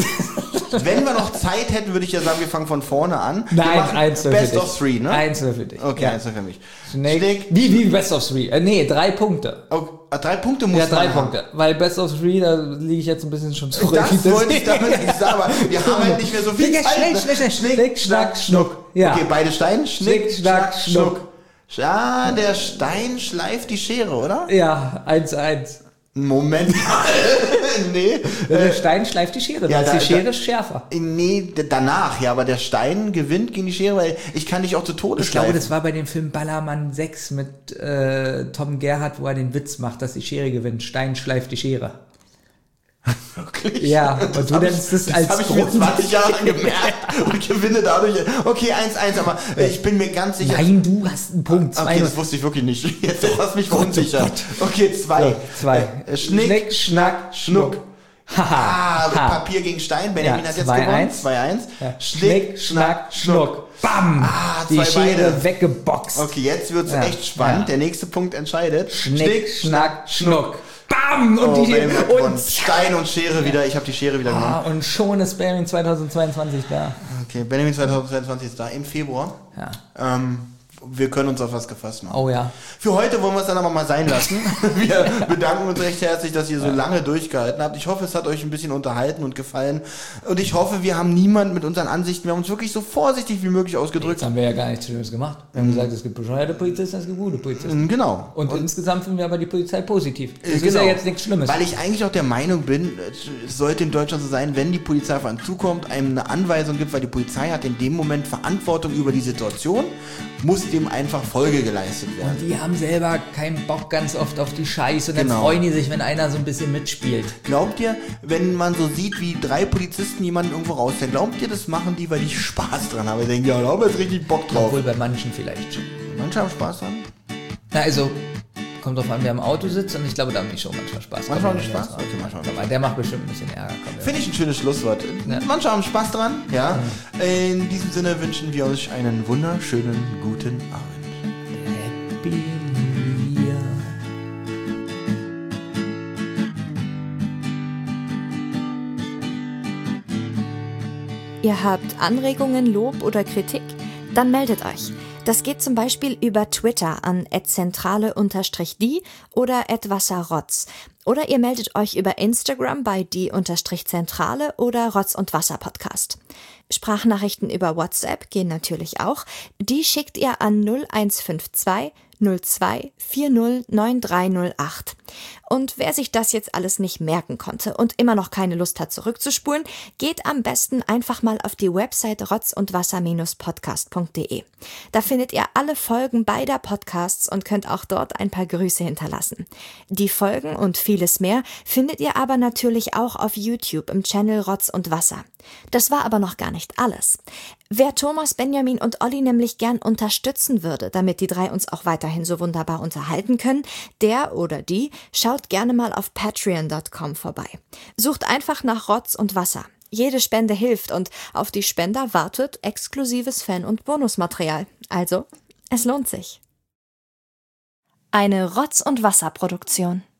Wenn wir noch Zeit hätten, würde ich ja sagen, wir fangen von vorne an. Nein, eins nur für dich. Best of 3, ne? Eins nur für dich. Okay, eins nur für mich. Schnick. Wie Best of 3? Nee, 3 Punkte. Oh, 3 Punkte muss man Ja, 3 Punkte. Weil Best of 3, da liege ich jetzt ein bisschen schon zurück. Das wollte ich damit nicht sagen, aber wir haben halt nicht mehr so viel Zeit. Schnell. Schnick, Schnack, Schnuck. Ja. Okay, beide Steine. Schnick, Schnack, Schnuck. Ja, der Stein schleift die Schere, oder? Ja, 1-1. Moment mal. Nee. Der Stein schleift die Schere, ja, die Schere ist schärfer. Nee, danach, ja, aber der Stein gewinnt gegen die Schere, weil ich kann dich auch zu Tode schleifen. Ich glaube, das war bei dem Film Ballermann 6 mit Tom Gerhardt, wo er den Witz macht, dass die Schere gewinnt. Stein schleift die Schere. Wirklich? Ja, und du nennst das als habe ich mir 20 Jahre lang gemerkt und gewinne dadurch. Okay, 1-1, aber ich bin mir ganz sicher. Nein, du hast einen Punkt. Okay, das wusste ich wirklich nicht. Jetzt hast du mich verunsichert. Okay, 2. Schnick, Schnack, Schnuck. Haha. Papier gegen Stein. Benjamin hat jetzt gewonnen. 2-1. Schnick, Schnack, Schnuck. Bam! Die Schere weggeboxt. Okay, jetzt wird's echt spannend. Der nächste Punkt entscheidet. Schnick, Schnack, Schnuck. Bam! Und und Stein und Schere wieder. Ich habe die Schere wieder genommen. Und schon ist Benjamin 2022 da. Okay, Benjamin 2022 ist da im Februar. Ja. Wir können uns auf was gefasst machen. Oh ja. Für heute wollen wir es dann aber mal sein lassen. Wir bedanken uns recht herzlich, dass ihr so lange durchgehalten habt. Ich hoffe, es hat euch ein bisschen unterhalten und gefallen. Und ich hoffe, wir haben niemanden mit unseren Ansichten, wir haben uns wirklich so vorsichtig wie möglich ausgedrückt. Jetzt haben wir ja gar nichts Schlimmes gemacht. Wir haben gesagt, es gibt bescheuerte Polizisten, es gibt gute Polizisten. Genau. Und insgesamt finden wir aber die Polizei positiv. Das ist ja jetzt nichts Schlimmes. Weil ich eigentlich auch der Meinung bin, es sollte in Deutschland so sein, wenn die Polizei auf einen zukommt, einem eine Anweisung gibt, weil die Polizei hat in dem Moment Verantwortung über die Situation, muss dem einfach Folge geleistet werden. Und die haben selber keinen Bock ganz oft auf die Scheiße und dann freuen die sich, wenn einer so ein bisschen mitspielt. Glaubt ihr, wenn man so sieht, wie 3 Polizisten jemanden irgendwo rausstellen, glaubt ihr, das machen die, weil die Spaß dran haben? Ich denke, ja, da haben wir jetzt richtig Bock drauf. Obwohl bei manchen vielleicht schon. Manche haben Spaß dran? Na, also, kommt drauf an, wer im Auto sitzt und ich glaube, da haben die schon manchmal Spaß. Manchmal haben die Spaß? Okay, manchmal. Aber der macht bestimmt ein bisschen Ärger. Finde ich ein schönes Schlusswort. Ja. Manche haben Spaß dran, ja. In diesem Sinne wünschen wir euch einen wunderschönen guten Abend. Happy New Year. Ihr habt Anregungen, Lob oder Kritik? Dann meldet euch. Das geht zum Beispiel über Twitter an @zentrale_die oder @wasserrotz. Oder ihr meldet euch über Instagram bei die_zentrale oder Rotz und Wasser Podcast. Sprachnachrichten über WhatsApp gehen natürlich auch. Die schickt ihr an 0152 02 40 9308. Und wer sich das jetzt alles nicht merken konnte und immer noch keine Lust hat zurückzuspulen, geht am besten einfach mal auf die Website rotzundwasser-podcast.de. Da findet ihr alle Folgen beider Podcasts und könnt auch dort ein paar Grüße hinterlassen. Die Folgen und vieles mehr findet ihr aber natürlich auch auf YouTube im Channel Rotz und Wasser. Das war aber noch gar nicht alles. Wer Thomas, Benjamin und Olli nämlich gern unterstützen würde, damit die 3 uns auch weiterhin so wunderbar unterhalten können, der oder die schaut gerne mal auf patreon.com vorbei. Sucht einfach nach Rotz und Wasser. Jede Spende hilft und auf die Spender wartet exklusives Fan- und Bonusmaterial. Also, es lohnt sich. Eine Rotz- und Wasser-Produktion.